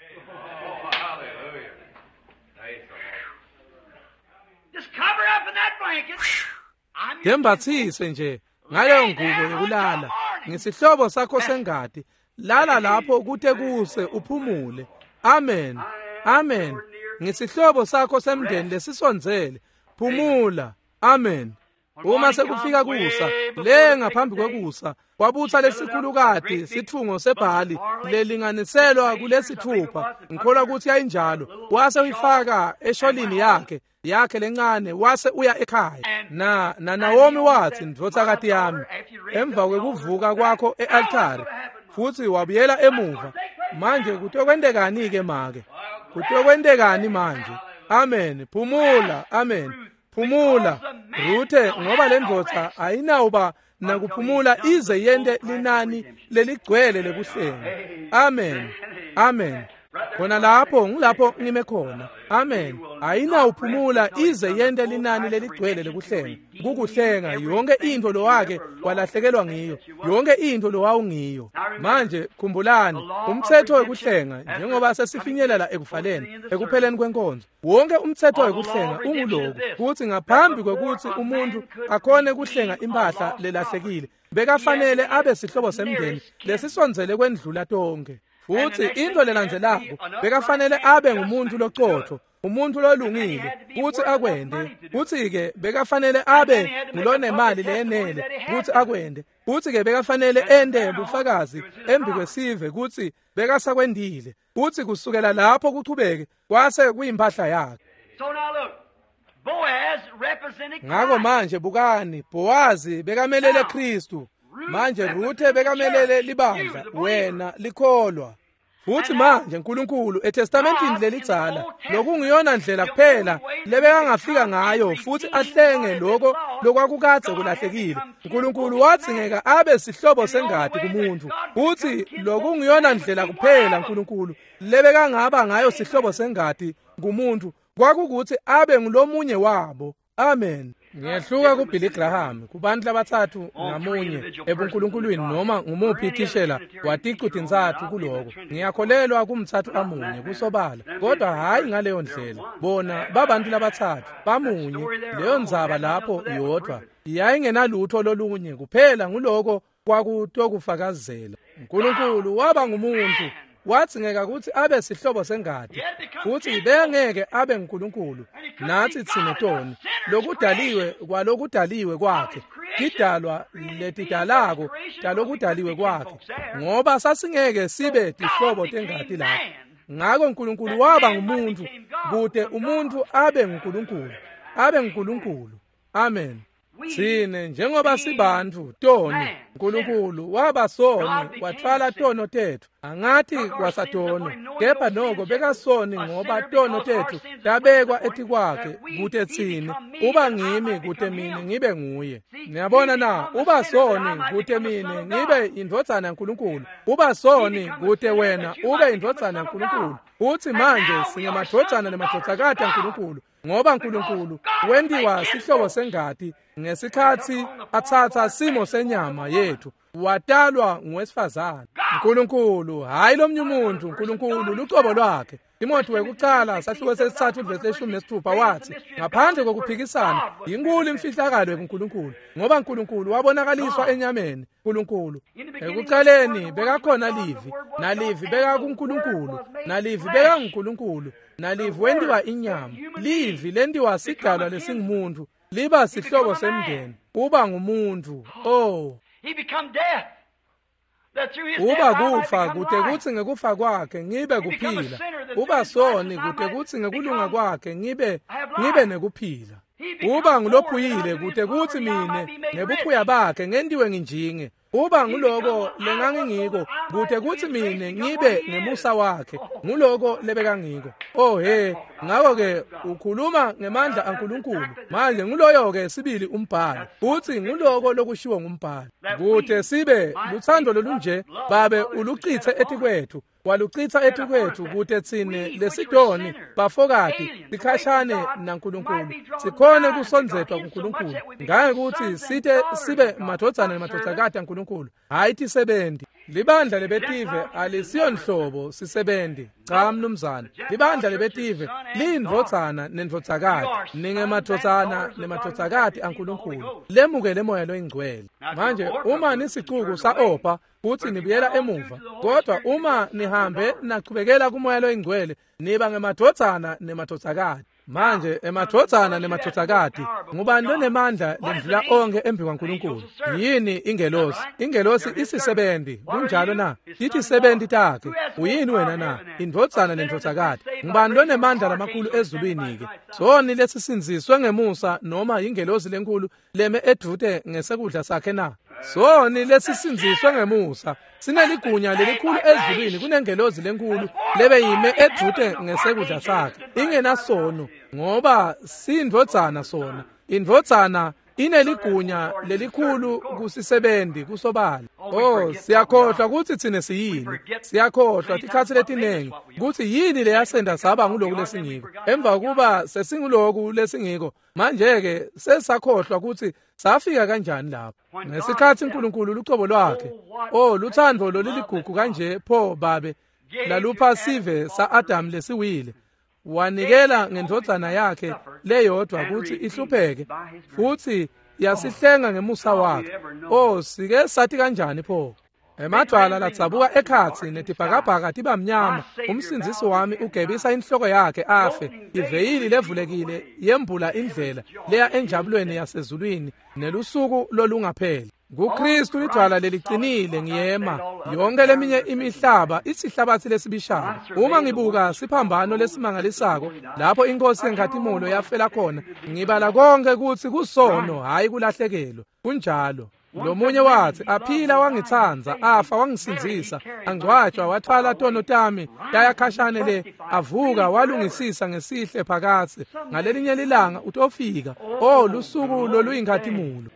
Dembathise nje ngaleyo ngubo yokulala, ngisihlobo sakho sengadi, lala lapho kude kuse uphumule. Amen. Amen. Ngisihlobo sakho semndeni lesisonzele, phumula. Amen. Uma sekufika kusa, le ngaphambi kwekusa, kwabutha lesikhulukati sithungo sebhali lelinganiselwa kulesithupha, ngikholwa ukuthi yayinjalo. Wase uyifaka esholini yakhe, yakhe lencane, wase uya ekhaya. Na na Naomi wathi, ndvodakati yami, emva kwekuvuka kwakho e-altari, futhi wabuyela emuva. Manje kutokwendekani ke make? Kutokwendekani manje? Amen. Phumula. Amen. Phumula. Ruthe ngoba lendvodza ayinawuba nakuphumula ize yende linani leligcwele lekuhlenga. Amen. Amen. khona lapho ngilapho ngime khona. Amen. Ayinawuphumula ize yende linani leligcwele lekuhlenga. Kukuhlenga yonke into lo wake walahlekelwa ngiyo, yonke into lo wawungiyo. Manje khumbulani umthetho wekuhlenga njengoba sesifinyelela ekufaleni, ekupheleni kwenkonzo. Wonke umthetho wekuhlenga unguloku ukuthi ngaphambi kokuthi umuntu akhone kuhlenga impahla lelahlekile, bekafanele abe sihlobo semndeni lesisonzele kwendlula tonke. Futhi into lelandzelako bekafanele abe ngumuntu loqotho, umuntu lolungile ukuthi akwende. Futhi ke bekafanele abe ngulonemali lenele ukuthi akwende. Futhi ke bekafanele ende ubufakazi embi kwesive ukuthi bekasakwendile. Futhi kusukela lapho kuchubeke kwase kuyimpahla yakhe. So now look, Boaz represented Ngako manje bukani, Boazi bekamelele Kristu. Manje Ruthe bekamelele libandla, wena likholwa. Futhi manje uNkulunkulu eTestamentini lelitsala lokungiyona ndlela kuphela lebekangafika ngayo futhi ahlenge lokho lokwakukade kulahlekile. uNkulunkulu wathingeka abe sihlobo sengadi kumuntu. Futhi lokungiyona ndlela kuphela uNkulunkulu lebekangaba ngayo sihlobo sengadi kumuntu kwakukuthi abe ngulomunye wabo. Amen. Ngiyahluka kuBilly Graham kubantu abathathu ngamunye ebuNkulunkulwini noma ngumuphi ithishela watiquti nzathu kuloko. Ngiyakholelwa kumthathu amunye kusobala, kodwa hayi ngaleyo ndlela. Bona babantu labathathu bamunye, leyo ndzaba lapho iyodwa yayingenalutho lolunye kuphela nguloko kwakutokufakazela. uNkulunkulu waba ngumuntu wathingeka ukuthi abe sihlobo sengadi, futhi bengeke abe uNkulunkulu nathi thina toni lokudaliwe kwalokudaliwe kwakhe, kidalwa letidalako talokudaliwe kwakhe, ngoba sasingeke sibe tihlobo tengadi lapho. Ngako uNkulunkulu waba ngumuntu kude umuntu abe uNkulunkulu, abe uNkulunkulu. Amen. Sine njengoba sibantu toni uNkulunkulu waba soni wathwala tono tethu, angathi kwasatono, kepha noko bekasoni ngoba tono tethu tabekwa ethi kwakhe kude thini uba ngimi kude mina ngibe nguye. Niyabona na, uba soni kude mina ngibe indvodzana yaNkulunkulu, uba soni kude wena ube indvodzana yaNkulunkulu. Uthi manje singemadvodzana nemadvodzakati yaNkulunkulu ngoba uNkulunkulu wendiwa sihlobo sengadi ngesikhathi athatha simo senyama yethu, watalwa ngowesifazane. uNkulunkulu hayi lomnye umuntu, uNkulunkulu lucobo lwakhe. Timothi wekucala sahluko sesithathu ivesi yeshumi nesithupha wathi ngaphandle kokuphikisana yinkulu imfihlakalo yoNkulunkulu, ngoba uNkulunkulu wabonakaliswa enyameni. uNkulunkulu ekuqaleni bekakhona livi, nalivi beka kuNkulunkulu, nalivi beka nguNkulunkulu, nalivi wendiwa inyama. Livi lendiwa sidalwa lesingumuntu, liba sihlobo semndeni, uba ngumuntu. Oh, he become death. uba kufa kude kuthi ngekufa kwakhe ngibe kuphila, uba soni kude kuthi ngekulunga kwakhe ngibe ngibe nekuphila. Uba ngulophuyile kude kuthi mine ngebuphuya bakhe ngendiwe nginjinge, uba nguloko lengangingiko kude kuthi mine ngibe ngemusa wakhe nguloko lebekangiko. Oh he, ngako ke ukhuluma ngemandla kaNkulunkulu. Manje nguloyo ke sibili umbhali, uthi nguloko lokushiwo ngumbhali. Kude sibe luthando lolunje babe uluchithe ethi kwethu, waluchitha ethi kwethu kude thine lesidoni bafokati sikhashane naNkulunkulu, sikhone kusonzethwa kuNkulunkulu. Ngaye ukuthi sithe sibe madvodzana nemadvodzakati yaNkulunkulu, hayi tisebendi. Libandla leBetive alisiyo nhlobo sisebendi, cha mnumzana. Libandla leBetive liyindvodzana nendvodzakati, ningemadvodzana nemadvodzakati aNkulunkulu, lemukele moya loyingcwele. Manje uma nisicuku sa-Opa futhi nibuyela emuva, kodwa uma nihambe nachubekela kumoya loyingcwele niba ngemadvodzana nemadvodzakati. Manje emadvodzana nemadvodzakati ngubani lonemandla lendlula onke embi kwaNkulunkulu? Yini ingelosi? Ingelosi isisebendi, kunjalo na? Yithi sebendi takhe. Uyini wena na? Indvodzana nendvodzakati. Ngubani lonemandla lamakhulu ezulwini ke? Soni lesisinziswe ngemusa noma ingelosi lenkulu leme edvute ngesekudla sakhe na? Soni lesisinziswe ngemusa, sineligunya lelikhulu ezulwini kunengelozi lenkulu lebe yime edvute ngesekudla sakhe, ingenasono ngoba sindvodzana sona. Indvodzana ineligunya lelikhulu kusisebenzi kusobala. Oh, siyakhohlwa ukuthi thina siyini. Siyakhohlwa tikhathi letinengi ukuthi yini leyasenda saba nguloku lesingiko. Emva kuba sesinguloku lesingiko, manje ke sesakhohlwa ukuthi safika kanjani lapho. Ngesikhathi uNkulunkulu lucobo lwakhe, oh luthando loliligugu kanje pho babe lalupha sive sa Adam lesiwile. Wanikela ngendodana yakhe leyodwa ukuthi ihlupheke futhi yasihlenga ngemusa wakhe. Oh, sike sathi kanjani pho? Emadwala latsabuka ekhathi netibhakabhaka tibamnyama, umsindzisi wami ugebisa inhloko yakhe afe, iveyili levulekile yembula indlela leya enjabulweni yasezulwini nelusuku lolungapheli. NguKristu lidwala leliqinile ngiyema yonke leminye imihlaba isihlabathi lesibishaba. Uma ngibuka siphambano lesimangalisako lapho inkosi enkathimulo yafela khona, ngibala konke ukuthi kusono hayi kulahlekelwa. Kunjalo lomunye wathi aphila wangithanza, afa wangisinzisa, angcwatshwa wathwala tono tami yayakhashane le, avuka walungisisa ngesihle phakathe. Ngalelinye lilanga utofika, oh lusuku loluyinkhatimulo.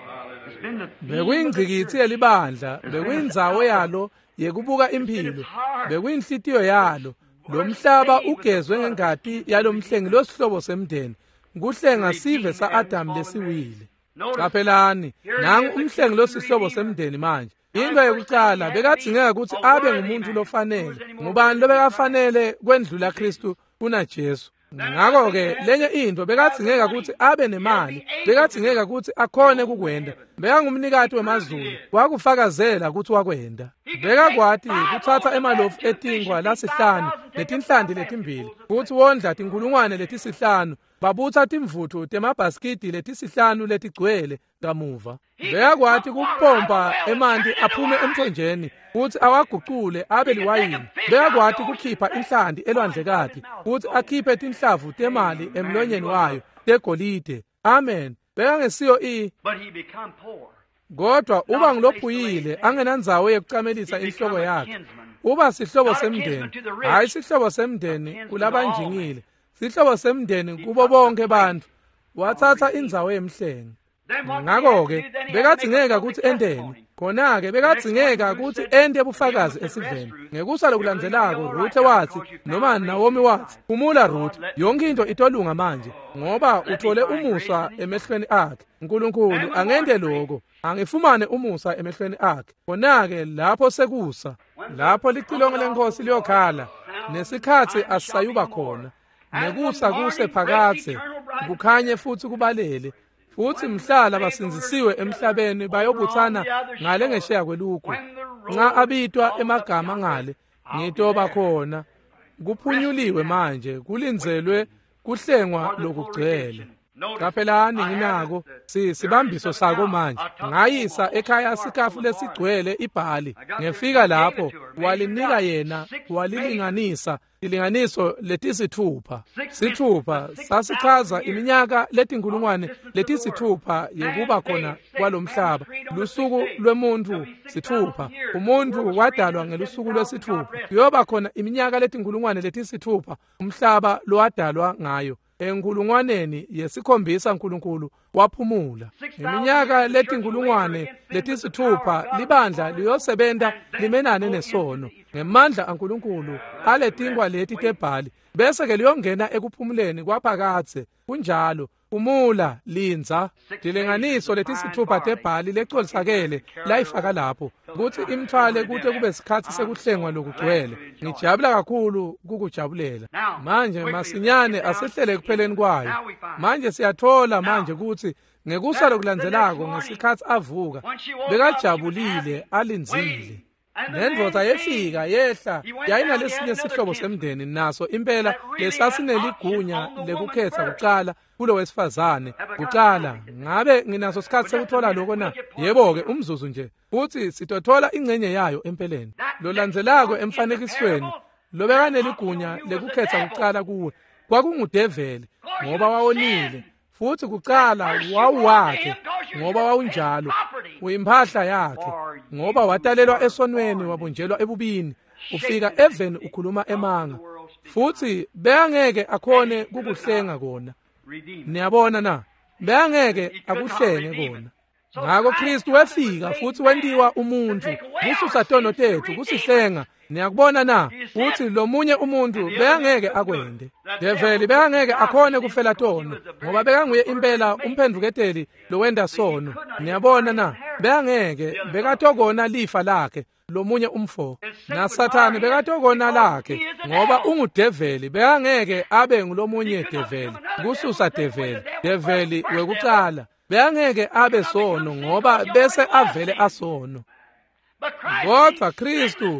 Bekuyingcikithi elibandla, bekuyindzawo yalo yekubuka impilo, bekuyinhlitiyo yalo. Lo mhlaba ugezwe ngengati yalomhlengi losihlobo semndeni, kuhlenga sive sa Adam lesiwile. Qaphelani, nangu umhlengi losihlobo semndeni manje. Into yokucala bekadingeka ukuthi abe ngumuntu lofanele. Ngubani lobekafanele kwendlula Kristu kuna Jesu? Ngakho ke lenye into bekadingeka ukuthi abe nemali, bekadingeka ukuthi akhone kukwenda. Bekangumnikati wemazulu, wakufakazela ukuthi wakwenda. Bekakwati kuthatha emalofu etingwa lasihlanu netinhlandi letimbili, ukuthi wondla tinkulungwane letisihlanu, babutha timvuthu temabhaskidi letisihlanu letigcwele kamuva. Bekakwati kupompa emanti aphume emthonjeni ukuthi awaguqule abe liwayini. Bekakwati kukhipha inhlandi elwandlekati ukuthi akhiphe tinhlavu temali emlonyeni wayo tegolide. Amen. Bekangesiyo i kodwa uba ngilophuyile angenandzawo yekucamelisa inhloko yakhe. Uba sihlobo semndeni, hayi sihlobo semndeni kulabanjingile, sihlobo semndeni kubo bonke bantu. Wathatha indzawo yemhlengi. Ngakho-ke bekadingeka ukuthi endeni. Khona-ke bekadingeka ukuthi ende bufakazi esiveni. Ngekusa lokulandzelako Ruthe wathi, noma Naomi wathi, phumula Ruthe, yonke into itolunga manje, ngoba uthole umusa emehlweni akhe. uNkulunkulu angende lokho, angifumane umusa emehlweni akhe. Khona-ke lapho sekusa, lapho licilongo lenkosi liyokhala, nesikhathi asisayuba khona, nekusa kuse phakathe, kukhanye futhi kubalele. Futhi mhlala basinzisiwe emhlabeni bayobuthana ngale ngesheya kweluku. Nxa abitwa emagama ngale, ngitoba khona. Kuphunyuliwe manje, kulinzelwe kuhlengwa lokugcwele. Qaphelani nginako si sibambiso sako manje. Ngayisa ekhaya sikafu lesigcwele ibhali. Ngefika lapho walinika yena, walilinganisa ilinganiso letisithupha. Sithupha sasichaza iminyaka letinkulungwane letisithupha yekuba khona kwalomhlaba. Lusuku lwemuntu sithupha. Umuntu wadalwa ngelusuku lwesithupha. Yoba khona iminyaka letinkulungwane letisithupha umhlaba lowadalwa ngayo. Enkulungwaneni yesikhombisa uNkulunkulu waphumula. Iminyaka letinkulungwane letisithupha libandla liyosebenta limenane nesono ngemandla kaNkulunkulu aletingwa leti tebhali, bese ke liyongena ekuphumuleni kwaphakathe. Kunjalo umula linza dilenganiso letisithupha tebhali lecolisakele layifaka lapho ukuthi imthwale kuthi kube sikhathi sekuhlengwa lokugcwele. Ngijabula kakhulu kukujabulela. Manje masinyane asihlele kupheleni kwayo. Manje siyathola manje ukuthi ngekusa lokulandzelako ngesikhathi avuka bekajabulile alinzile. Nendvodza yefika yehla yayinalesinye isihlobo semndeni naso impela lesasineligunya lekukhetha kuqala kulo wesifazane kuqala. Ngabe nginaso isikhathi sekuthola lokho na? Yebo-ke umzuzu nje, futhi sitothola ingcenye yayo empeleni. Lo landzelako emfanekisweni lobekaneligunya lekukhetha kuqala kuwe kwakungudeveli ngoba wawonile, futhi kuqala wawuwakhe ngoba wawunjalo, uyimpahla yakhe ngoba watalelwa esonweni wabunjelwa ebubini, ufika eveni ukhuluma emanga, futhi beyangeke akhone kukuhlenga kona. Niyabona na? beyangeke akuhlenge kona. Ngakho Kristu wefika futhi wendiwa umuntu kususa tono tethu kusihlenga. Niyakubona na uthi lo munye umuntu beyangeke akwende. Develi beyangeke akhone kufela tono ngoba bekanguye impela umphenduketeli lo wenda sono. Niyabona na beyangeke bekatokona lifa lakhe lo munye umfo. Na Sathane bekatokona lakhe ngoba ungudeveli beyangeke abe ngulomunye develi kususa develi develi wekucala beyangeke abe sono ngoba bese avele asono. Kodwa Kristu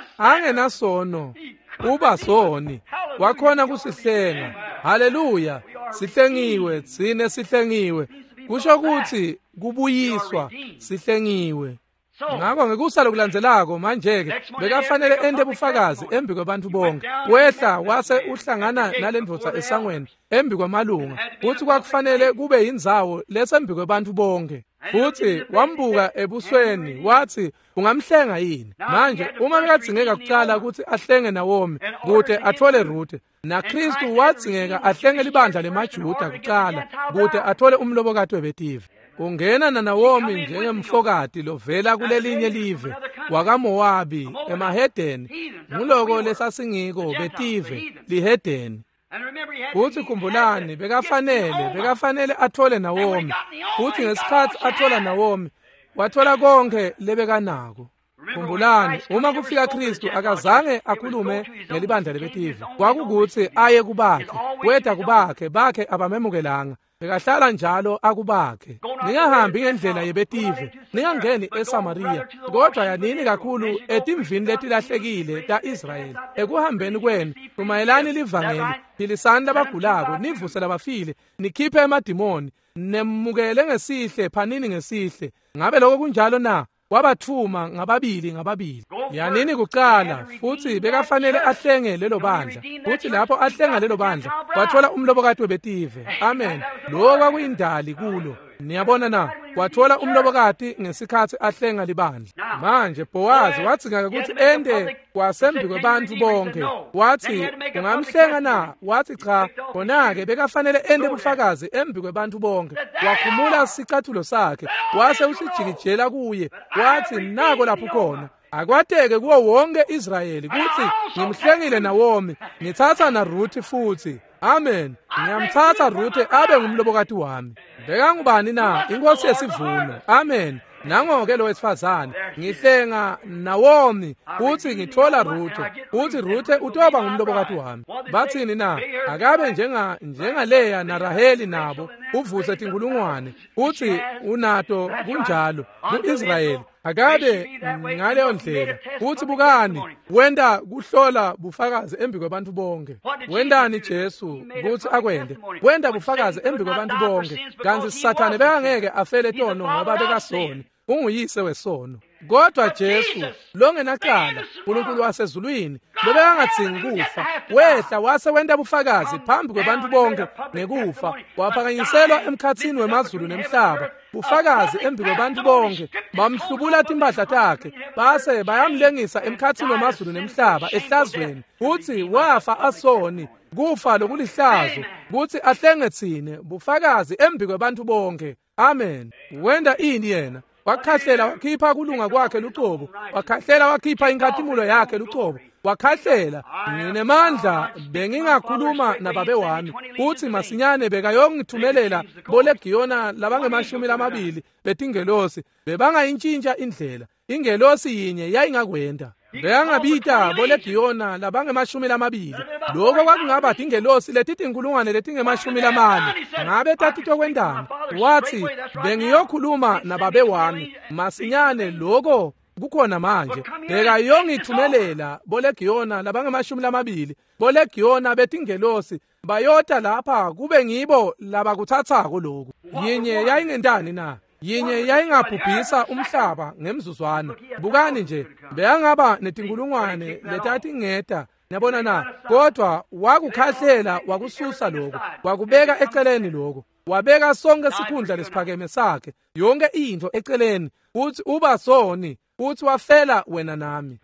angenasono uba soni wakhona kusihlenga. Haleluya, sihlengiwe, sine sihlengiwe, kusho ukuthi kubuyiswa, sihlengiwe. Ngakho ngekusala kulandzelako manje-ke bekafanele ende bufakazi embi kwabantu bonke. Wehla wase uhlangana nalendvodza esangweni embi kwamalunga uthi kwakufanele kube yindzawo lesembi kwabantu bonke. Futhi wambuka ebusweni wathi ungamhlenga yini. Manje uma bekadzingeka kucala ukuthi ahlenge Nawomi kude athole Ruthe, na Kristu wadzingeka ahlenge libandla lemaJuda kucala kude athole umlobokati weBhetive. Ungena na Nawomi njengemfokati lovela kulelinye live wakaMowabi emahedeni nguloko lesasingiko Bhetive lihedeni. Futhi khumbulani bekafanele bekafanele athole Nawomi futhi ngesikhathi athola Nawomi wathola konke lebekanako. Khumbulani uma kufika Kristu akazange akhulume ngelibandla leBhetive kwakukuthi aye kubakhe weda kubakhe bakhe abamemukelanga bekahlala njalo akubakhe. Ningahambi ngendlela yeBhetive ningangeni eSamariya kodwa yanini kakhulu etimvini letilahlekile ta-Israyeli ekuhambeni kwenu kumayelani livangeli philisani labagulako nivuse labafile nikhiphe emadimoni nemukele ngesihle phanini ngesihle. Ngabe lokho kunjalo na wabathuma ngababili ngababili yanini kucala futhi bekafanele ahlenge lelo bandla futhi lapho ahlenga lelo bandla wathola umlobokati weBhetive. Amen. Lokho kwakuyindali kulo. Niyabona na wathola umlobokati ngesikhathi ahlenga libandla. Manje Bowazi wathingaka ukuthi ende kwasembi kwabantu bonke wathi ungamhlenga na wathi cha khona-ke bekafanele ende bufakazi embi kwabantu bonke. Wakhumula isicathulo sakhe wase usijikijela kuye wathi nako lapho khona akwateke kuwo wonke Israyeli kuthi ngimhlengile Nawomi ngithatha na Ruthe futhi. Amen. Ngiyamthatha Ruthe abe ngumlobokati wami. Bekangubani na inkosi yesivuno. Amen. Nango-ke lo wesifazane ngihlenga Nawomi futhi ngithola Ruthe futhi Ruthe utoba ngumlobokati wami. Bathini na akabe njenga njengaleya na Raheli nabo uvuse tingulungwane uthi unato kunjalo ku-Israyeli akabe ngaleyo ndlela uthi bukani wenda kuhlola bufakazi embi kwabantu bonke. Wendani Jesu ukuthi akwende wenda bufakazi embi kwabantu bonke kanti Sathane bekangeke afele tono ngoba bekasoni unguyise wesono. Kodwa Jesu longenaqala uNkulunkulu wasezulwini lobekangadzingi kufa wehla wase wenda bufakazi phambi kwabantu bonke ngekufa waphakanyiselwa emkhatsini wemazulu nemhlaba bufakazi embi kwabantu bonke bamhlubula timpahla takhe base bayamlengisa emkhatsini wemazulu nemhlaba ehlazweni uthi wafa asoni kufa lokulihlazo kuthi ahlenge thine bufakazi embi kwabantu bonke. Amen. Wenda ini yena wakhahlela wakhipha kulunga kwakhe lucobo wakhahlela wakhipha inkathimulo yakhe lucobo wakhahlela nginemandla bengingakhuluma nababe wami uthi masinyane bekayongithumelela bolegiyona labangemashumi lamabili betingelosi bebangayintshintsha indlela ingelosi yinye yayingakwenda beyangabita bolegiyona labangemashumi lamabili lokho kwakungaba dingelosi letitinkulungwane letingemashumi lamane ngabe tatito kwendani wathi bengiyokhuluma nababe wami masinyane lokho kukhona manje bekayongithumelela bolegiyona labangemashumi lamabili bolegiyona betingelosi bayota lapha kube ngibo labakuthathako lokhu. Yinye yayingendani na yinye yayingabhubhisa umhlaba ngemzuzwana. Bukani nje beyangaba netinkulungwane letatingeda niyabona na kodwa wakukhahlela wakususa lokho wakubeka eceleni lokho wabeka sonke sikhundla lesiphakeme sakhe yonke into eceleni uthi uba soni uthi wafela wena nami.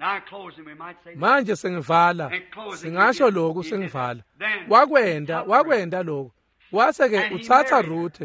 Manje sengivala singasho lokhu sengivala wakwenda wakwenda lokho wase ke uthatha Ruthe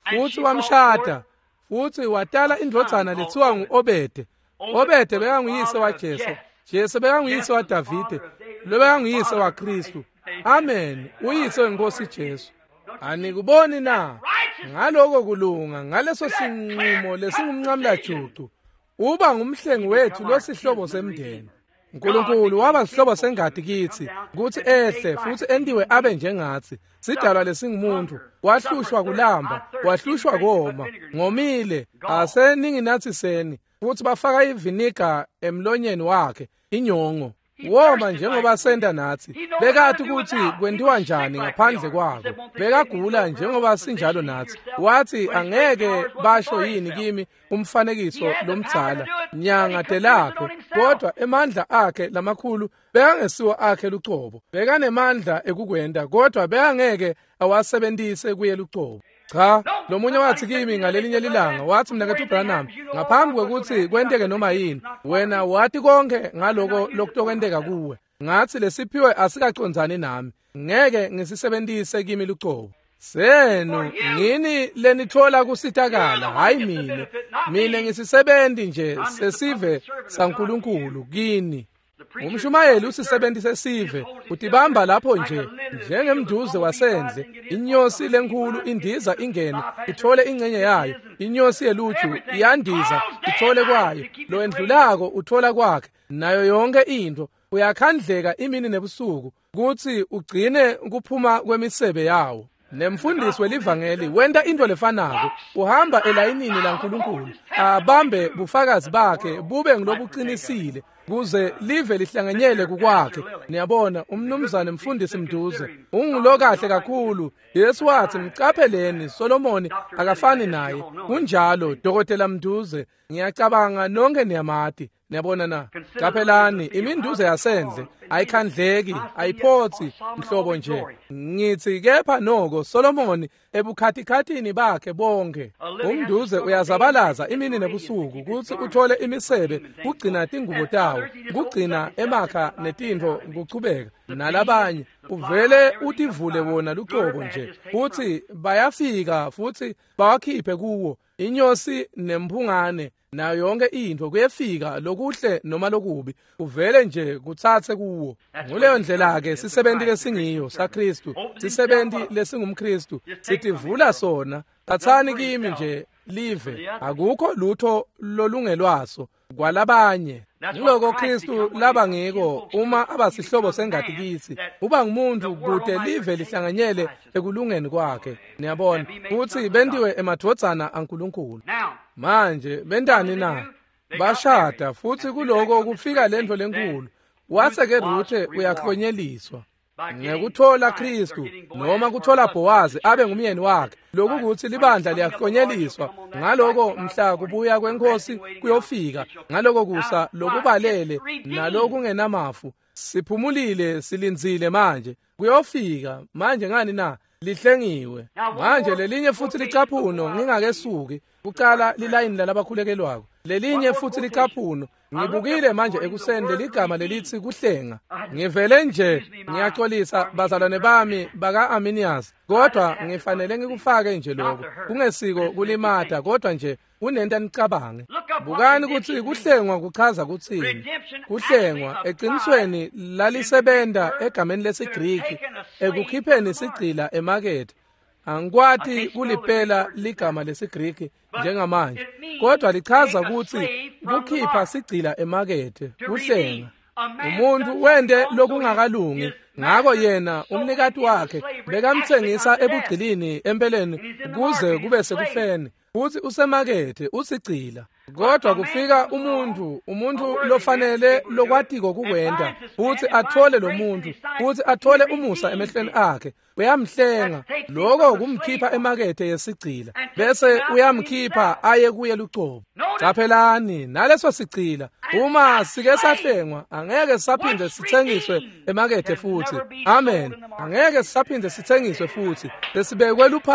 futhi wamshada, futhi wadala indodana lethiwa ngu-Obede. Obede bekanguyise waJese, Jese bekanguyise waDavide, lo bekanguyise waKristu. Amen. Uyise wenkosi Jesu. Anikuboni na? Ngaloko kulunga, ngaleso sinqumo lesingumncamla juqu, uba ngumhlengi wethu losihlobo semndeni. uNkulunkulu waba sihlobo sengadi kithi, ukuthi ehle futhi endiwe abe njengathi. Sidalwa lesingumuntu, wahlushwa kulamba, wahlushwa koma, ngomile, aseningi nathi seni, futhi bafaka iviniga emlonyeni wakhe, inyongo. Woma njengoba senda nathi, bekade ukuthi kwendiwa njani ngaphandle kwako. Bekagula njengoba sinjalo nathi. Wathi angeke basho yini kimi umfanekiso lomdzala, nyanga delaphe, kodwa emandla akhe lamakhulu bekangesiwo akhe lucobo. Bekanemandla ekukwenda, kodwa bekangeke awasebenzise kuye lucobo. Cha, lo munye wathi kimi ngalelinye lilanga, wathi mnakethu uBranham, ngaphambi kokuthi kwenteke noma yini, wena wathi konke ngaloko lokutokwenteka kuwe. Ngathi lesiphiwe asikacondzani nami, ngeke ngisisebenzise kimi lucobo. Senu, ngini lenithola kusitakala, hayi mina. Mina ngisisebenzi nje sesive saNkulunkulu kini. Umshumayeli usisebenzise sive, utibamba lapho nje, njengemduze wasendle, inyosi lenkulu indiza ingene, ithole ingcenye yayo, inyosi yeluthu iyandiza, ithole kwayo, lo endlulako uthola kwakhe, nayo yonke into, uyakhandleka imini nebusuku, kuthi ugcine kuphuma kwemisebe yawo. Nemfundisi welivangeli wenda into lefanako, uhamba elayinini laNkulunkulu, abambe bufakazi bakhe bube ngilobuqinisile, kuze live lihlanganyele kukwakhe. Niyabona, umnumzane mfundisi Mduze ungulo kahle kakhulu. Yesu wathi mcapheleni, Solomoni akafani naye. Kunjalo Dokotela Mduze, ngiyacabanga nonke niyamati. Niyabona na, caphelani, iminduze yasendle ayikhandleki, ayiphothi mhlobo nje. Ngithi kepha noko Solomoni ebukhathikhathini bakhe bonke. Umduze uyazabalaza imini nebusuku kuthi uthole imisebe, kugcina tingubo tawo, kugcina emakha netinto kuchubeka. Nalabanye uvele utivule wona lucobo nje, futhi bayafika futhi bawakhiphe kuwo inyosi nemphungane. Na yonke into kuyefika lokuhle noma lokubi, uvele nje kuthathe kuwo. Ngoleyo ndlela ke sisebenzi lesingiyo saKristu, sisebenzi lesingumKristu, sitivula sona. Thathani kimi nje live, akukho lutho lolungelwaso kwalabanye. Ngiloko Kristu laba ngiko uma abasihlobo sengadi kithi, uba ngumuntu kude live lihlanganyele ekulungeni kwakhe. Niyabona ukuthi bendiwe emadvodzana aNkulunkulu. Manje bendani na? Bashada futhi kuloko kufika lento lenkulu. Wase ke Ruthe uyahlonyeliswa. Ngekuthola Kristu noma kuthola Bowazi abe ngumyeni wakhe, lokhu ukuthi libandla liyahlonyeliswa. Ngaloko mhla kubuya kwenkosi kuyofika, ngaloko kusa lokubalele naloku ngenamafu, siphumulile silinzile manje kuyofika. Manje ngani na? Lihlengiwe. Manje lelinye futhi licaphuno ngingakesuki, kuqala lilayini lalabakhulekelwako. Lelinye futhi licaphuno ngibukile manje ekuseni leligama lelithi kuhlenga. Ngivele nje ngiyaxolisa bazalwane bami baka Arminius, kodwa ngifanele ngikufake nje lokho. Kungesiko kulimata, kodwa nje unento anicabange. Bukani ukuthi kuhlengwa kuchaza kuthini. Kuhlengwa eqinisweni lalisebenta egameni lesiGriki ekukhipheni isigcila emakethe. Angikwati kulipela ligama lesiGriki njengamanje, kodwa lichaza ukuthi kukhipha isigcila emakethe, kuhlenga. Umuntu wende lokungakalungi, ngako yena umnikati wakhe bekamthengisa ebugcilini empeleni kuze kube sekufeni. Uthi usemakethe usigcila, kodwa kufika umuntu, umuntu lofanele lokwatiko kukwenda, uthi athole lo muntu, uthi athole umusa emehlweni akhe, uyamhlenga, lokho kumkhipha emakethe yesigcila, bese uyamkhipha aye kuye lucobo. Caphelani, naleso sigcila, uma sike sahlengwa, angeke sisaphinde sithengiswe emakethe futhi. Amen. Angeke sisaphinde sithengiswe futhi, lesibekwe luphawu,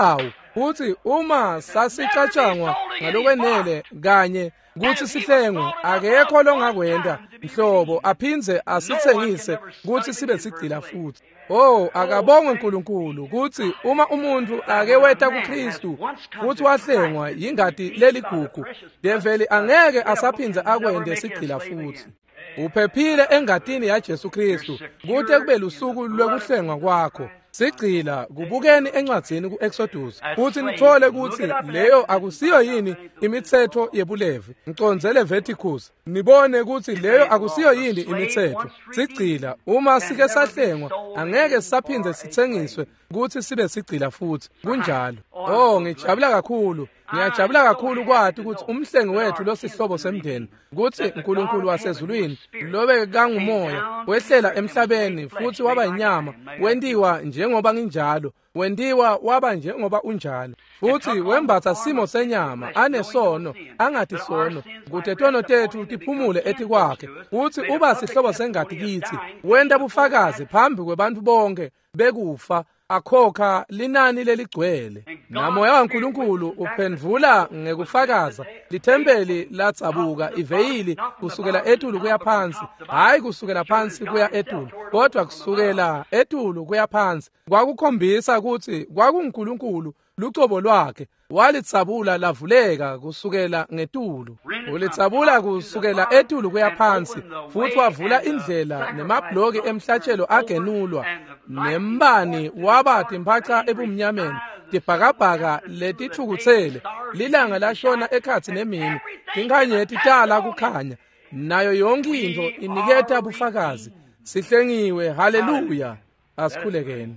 uthi uma sasicatshangwa ngalokwenele kanye kuthi sihlengwe akekho longakwenda mhlobo aphinze asithengise kuthi sibe sigcila futhi. Oh, akabongwe uNkulunkulu kuthi uma umuntu ake weta kuKristu futhi wahlengwa yingadi leligugu, develi angeke asaphinze akwende sigcila futhi. Uphephile engadini yaJesu Kristu kuthi kube lusuku lwekuhlengwa kwakho. Sigcila kubukeni encwadzini ku-Exodus futhi nithole ukuthi leyo akusiyo yini imithetho yebulevi. Ngiconze Leviticus nibone ukuthi leyo akusiyo yini imithetho. Sigcila uma sike sahlengwa angeke sisaphinde sithengiswe ukuthi sibe sigcila futhi kunjalo. Oh, ngijabula kakhulu. Ngiyajabula kakhulu kwathi ukuthi umhlengi wethu losihlobo semndeni ukuthi uNkulunkulu wasezulwini lobe kangumoya wehlela emhlabeni futhi waba inyama, wendiwa njengoba nginjalo, wendiwa waba njengoba unjalo, futhi wembatha simo senyama, anesono angathi sono, ukuthi tono tethu tiphumule ethi kwakhe, futhi uba sihlobo sengadi kithi, wenda bufakazi phambi kwebantu bonke bekufa, akhokha linani leligcwele. Namoya waNkulunkulu uphendvula ngekufakaza lithempeli latsabuka iveyili kusukela etulu kuya phansi, hayi kusukela phansi kuya etulu, kodwa kusukela etulu kuya phansi. Kwakukhombisa ukuthi kwakuNkulunkulu lucobo lwakhe, walitsabula lavuleka kusukela ngetulu, ulitsabula kusukela etulu kuya phansi, futhi wavula indlela nemabloki emhlatshelo agenulwa, nembani wabathi mphaca ebumnyameni, tibhakabhaka letithukuthele, lilanga lashona ekhathi nemini, tinkhanyeti tala kukhanya, nayo yonke into iniketa bufakazi. Sihlengiwe, haleluya. Asikhulekeni.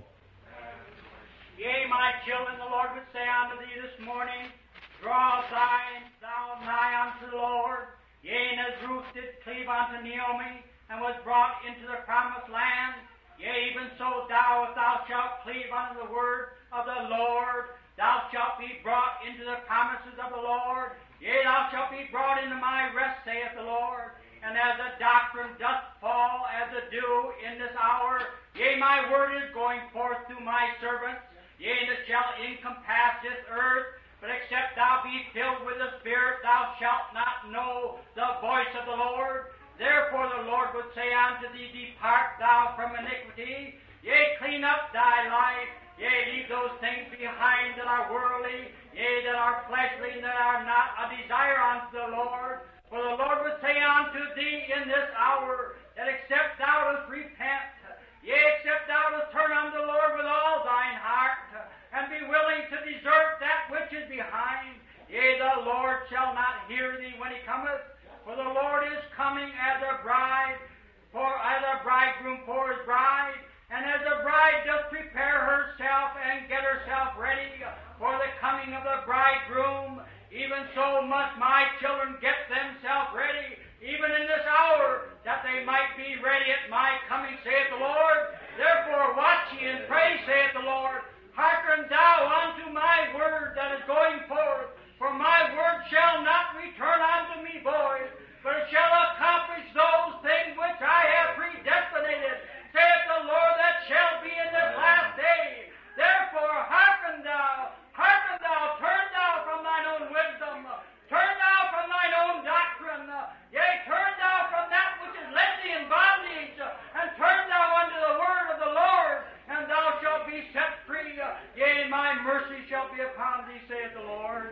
Yea, my children, the Lord would say unto thee this morning, draw thine, thou nigh unto the Lord. Yea, and as Ruth did cleave unto Naomi, and was brought into the promised land, yea, even so thou, if thou shalt cleave unto the word of the Lord, thou shalt be brought into the promises of the Lord. Yea, thou shalt be brought into my rest, saith the Lord. And as the doctrine doth fall as the dew in this hour, yea, my word is going forth through my servants. Yea, and it shall encompass this earth, but except thou be filled with the Spirit, thou shalt not know the voice of the Lord. Therefore the Lord would say unto thee, depart thou from iniquity. Yea, clean up thy life. Yea, leave those things behind that are worldly, yea, that are fleshly, and that are not a desire unto the Lord. For the Lord would say unto thee in this hour, that except thou dost repent, yea, except thou dost turn unto the Lord with all thine heart, and be willing to desert that which is behind, yea, the Lord shall not hear thee when he cometh. For the Lord is coming as a bride, for as a bridegroom for his bride, and as the bride doth prepare herself and get herself ready for the coming of the bridegroom, even so must my children get themselves ready, even in this hour, that they might be ready at my coming, saith the Lord. Therefore watch ye and pray, saith the Lord. Hearken thou unto my word that is going forth, for my word shall not return unto me void, but it shall accomplish those things which I have predestinated, saith the Lord, that shall be in this last day. Therefore hearken thou, hearken thou, turn thou from thine own wisdom, turn thou from thine own doctrine, yea, turn thou from that which is led thee in bondage, and turn thou unto the word of the Lord, and thou shalt be set free. Yea, my mercy shall be upon thee, saith the Lord.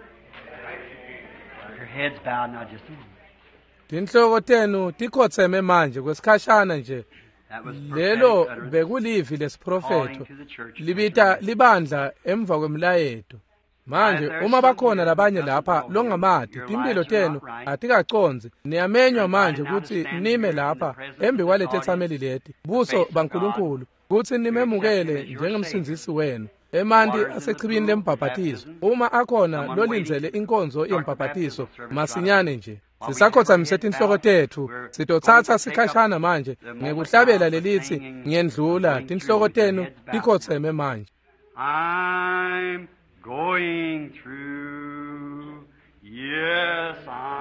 Your heads bowed now just a moment. Tinhloko tenu tikhotheme manje kwesikhashana nje. Lelo bekulivi lesiprofeto libita libandla emva kwemlayeto. Manje uma bakhona labanye lapha longamati timpilo tenu atikaconzi niyamenywa manje ukuthi nime lapha embi kwaletethameli leti buso baNkulunkulu ukuthi nimemukele njengemsindisi wenu emanti asechibini lembhabhatizo. Uma akhona lolinzele inkonzo yembhabhatizo masinyane nje sisakhothamise tinhloko tethu sitothatha sikhashana manje ngekuhlabela lelithi ngiyendlula tinhloko tenu tikhotheme manje. I'm going through, yes,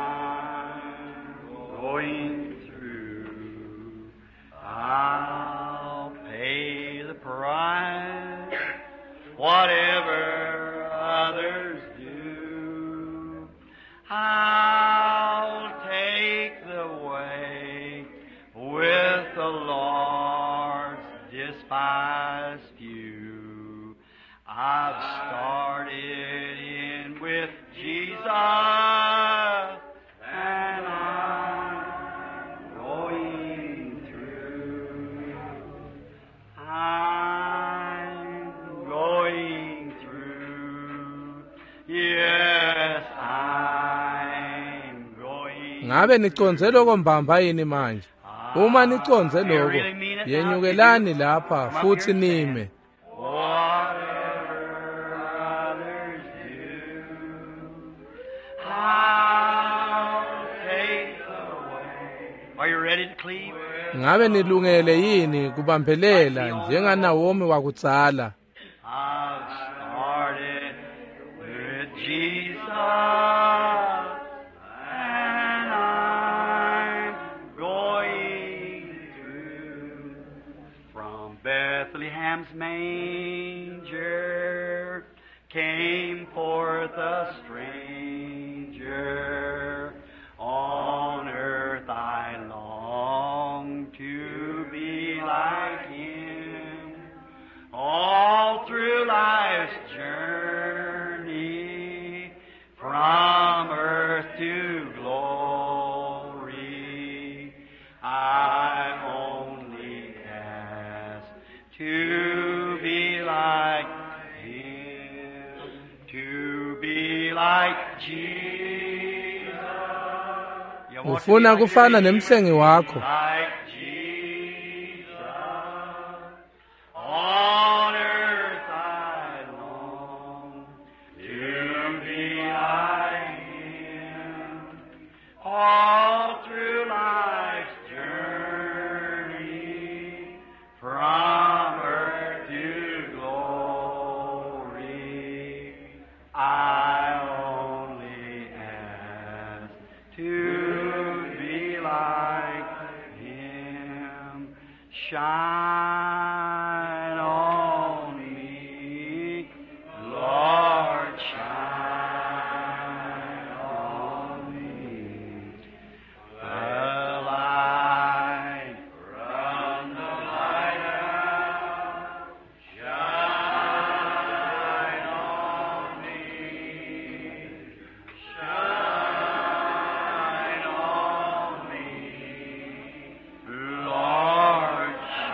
I'm going through. I'll pay the price, whatever others I've started in with Jesus, and I'm going through. I'm going through. Yes, I'm going. Ngabe niconze lokho mbamba yini manje? Uma niconze lokho, yenyukelani lapha futhi nime. Ngabe nilungele yini kubambelela njenganawomi wakutsala? I've started with Jesus, and I'm going through. From Bethlehem's manger came forth a stranger. On earth I long to be like him. All through life's journey, from earth to glory, I only ask to be like him, to be like Jesus. Ufuna kufana nemhlengi wakho. Like Jesus, on earth I long to be like him. All through life's journey, from earth to glory, I only ask to shine on me, Lord, shine on me. The light from the lighthouse, shine on me, shine on me, Lord.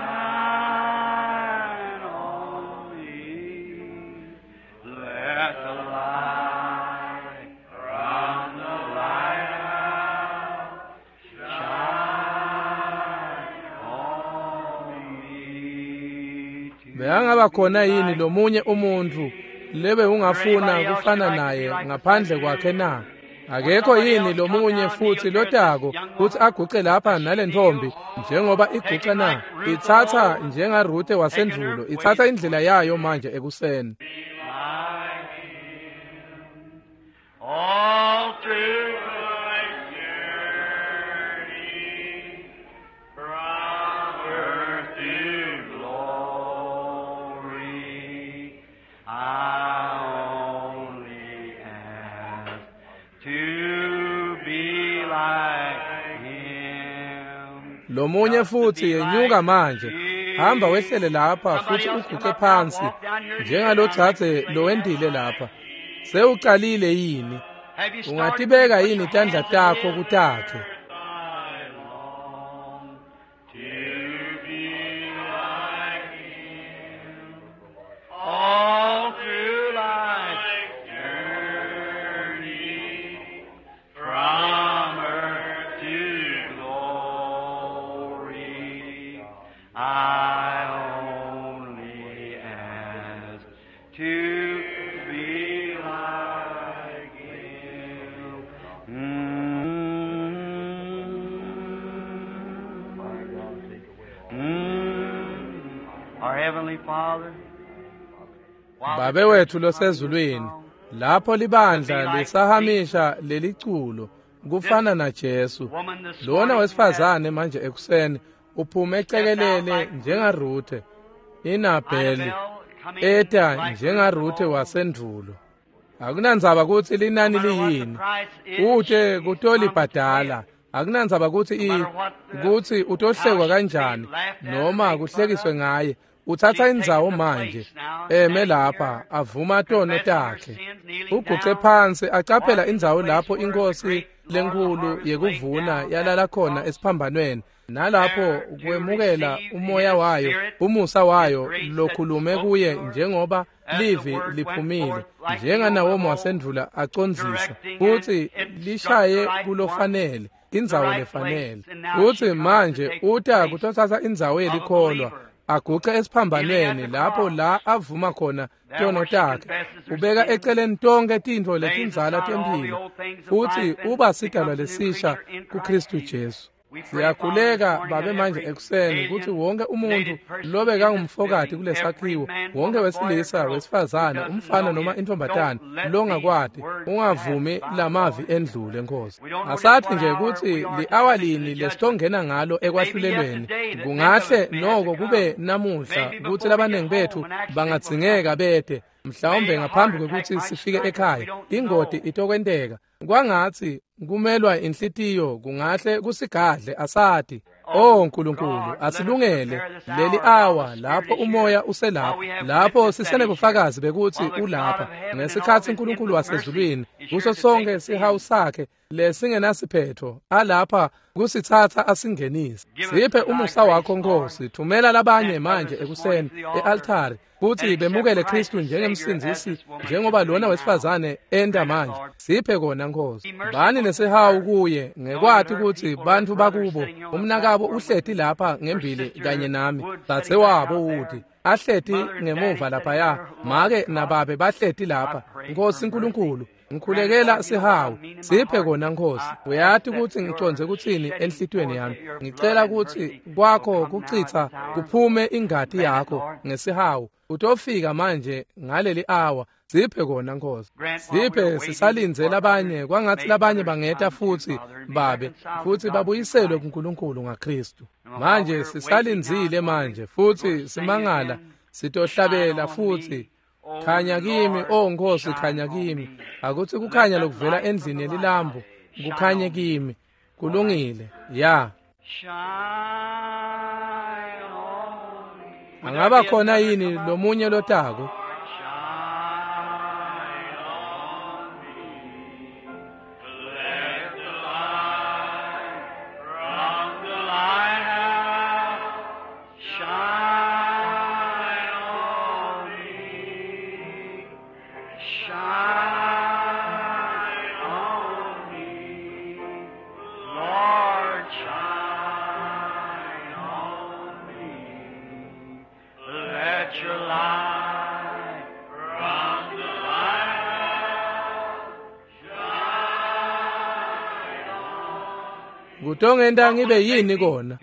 Beyangaba khona yini lomunye umuntu lebe ungafuna kufana naye ngaphandle kwakhe na? Akekho yini lomunye futhi lotako ukuthi aguqe lapha nale ntombi njengoba iguqa na? Ithatha njengaRuthe wasendulo, ithatha indlela yayo manje ekuseni. All through my journey, from earth to glory, I only ask to be like him. Lomunye futhi yenyuka manje, hamba wehlele lapha futhi uguqe phansi njengalothathe lowendile lapha. Sewuqalile yini? Ungatibeka yini tandla takho kutakhe? All through life's journey, from earth to glory, I only ask to be like him. Mm-hmm. Our Heavenly Father, Babe wethu losezulwini, lapho libandla lisahamisha leliculo kufana naJesu. Lona wesifazane manje ekuseni uphume ecekelele njengaRuthe, iNabheli eta njengaRuthe wasendulo. Akunandzaba ukuthi linani liyini, uthe kutolibhadala. Akunandzaba ukuthi i ukuthi utohlekwa kanjani noma kuhlekiswe ngaye. uthatha indzawo manje eme lapha avuma tono takhe uguqe phansi acaphela indzawo lapho inkosi lenkulu yekuvuna yalala khona esiphambanweni nalapho kwemukela umoya wayo umusa wayo lokhulume kuye njengoba livi liphumile njenganawomo wasendlula acondzisa futhi lishaye kulofanele indzawo lefanele futhi manje uta kutothatha indzawo yelikholwa aguqe esiphambanweni lapho la avuma khona tono takhe ubeka eceleni tonke tintfo letindzala temphilo futhi uba sidalwa lesisha kuKristu Jesu. Siyakhuleka babe manje ekuseni ukuthi wonke umuntu lobe kangumfokati kulesakhiwo wonke wesilisa wesifazane umfana noma intombatana longakwadi ungavumi lamavi endlule Nkosi. Asathi nje ukuthi li-awalini lesitongena ngalo ekwahlulelweni kungahle noko kube namuhla ukuthi labanengi bethu bangadzingeka bede mhlawumbe ngaphambi kokuthi sifike ekhaya ingoti itokwenteka kwangathi kumelwa inhlitiyo kungahle kusigadle asathi oh Nkulunkulu asilungele leli awa lapho umoya uselapha lapho sisenebufakazi bekuthi ulapha ngesikhathi uNkulunkulu wasezulwini kuso sonke sihawu sakhe lesingenasiphetho alapha kusithatha asingenise siphe umusa wakho Nkosi thumela labanye manje ekuseni e-altari futhi bemukele Kristu njengemsindisi njengoba lona wesifazane enda manje siphe kona Nkosi bani nesihawu kuye ngekwathi ukuthi bantu bakubo umnakabo uhleti lapha ngembili kanye nami bathe wabo uthi ahleti ngemuva lapha ya make nababe bahleti lapha Nkosi uNkulunkulu ngikhulekela sihawu siphe kona Nkosi uyathi ukuthi ngiconze kuthini enhlitweni yami ngicela ukuthi kwakho kuchitha kuphume ingadi yakho ngesihawu utofika manje ngaleli awa siphe kona Nkosi siphe sisalinzela abanye kwangathi labanye bangeta futhi babe futhi babuyiselwe kuNkulunkulu ngaKristu manje sisalinzile manje futhi simangala sitohlabela futhi khanya kimi oh Nkosi khanya kimi akuthi kukhanya lokuvela endlini yelilambu kukhanye kimi kulungile ya angaba khona yini lomunye lotako kutongenda ngibe yini kona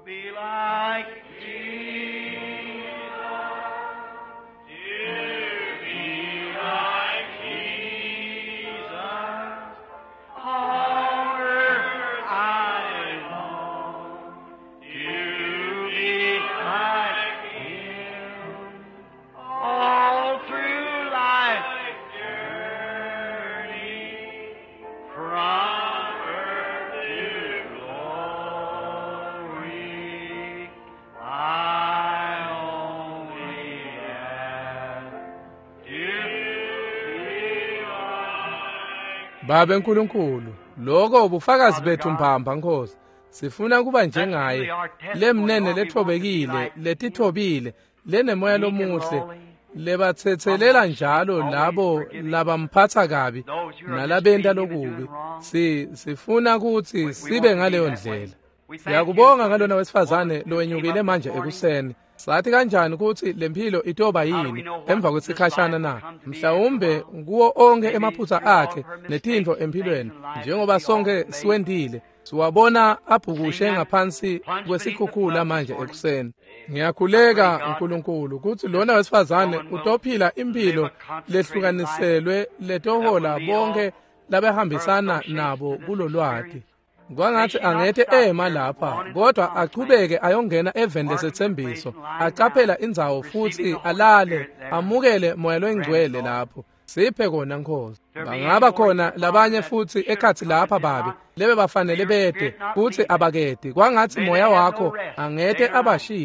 Babe Nkulunkulu lokho ubufakazi bethu mbamba Nkosi sifuna kuba njengaye lemnene lethobekile letithobile lenemoya lomuhle lebathethelela njalo labo labamphatha kabi nalabenda lokubi si sifuna ukuthi sibe ngaleyo ndlela siyakubonga ngalona wesifazane lowenyukile manje ekuseni sathi kanjani ukuthi lempilo itoba yini emva kwesikhashana na mhlawumbe kuwo onke emaphutha akhe netintfo empilweni njengoba sonke siwendile siwabona abhukushe ngaphansi kwesikhukhula manje ekuseni ngiyakhuleka uNkulunkulu ukuthi lona wesifazane utophila impilo lehlukaniselwe letohola bonke labehambisana nabo kulolwadi kwangathi angethe ema lapha kodwa aqhubeke ayongena eveni lesethembiso acaphela indzawo futhi alale amukele moya loyingcwele lapho siphe kona Nkosi bangaba khona labanye futhi ekhathi lapha babe lebe bafanele bede futhi abakedi kwangathi moya wakho angethe abashiya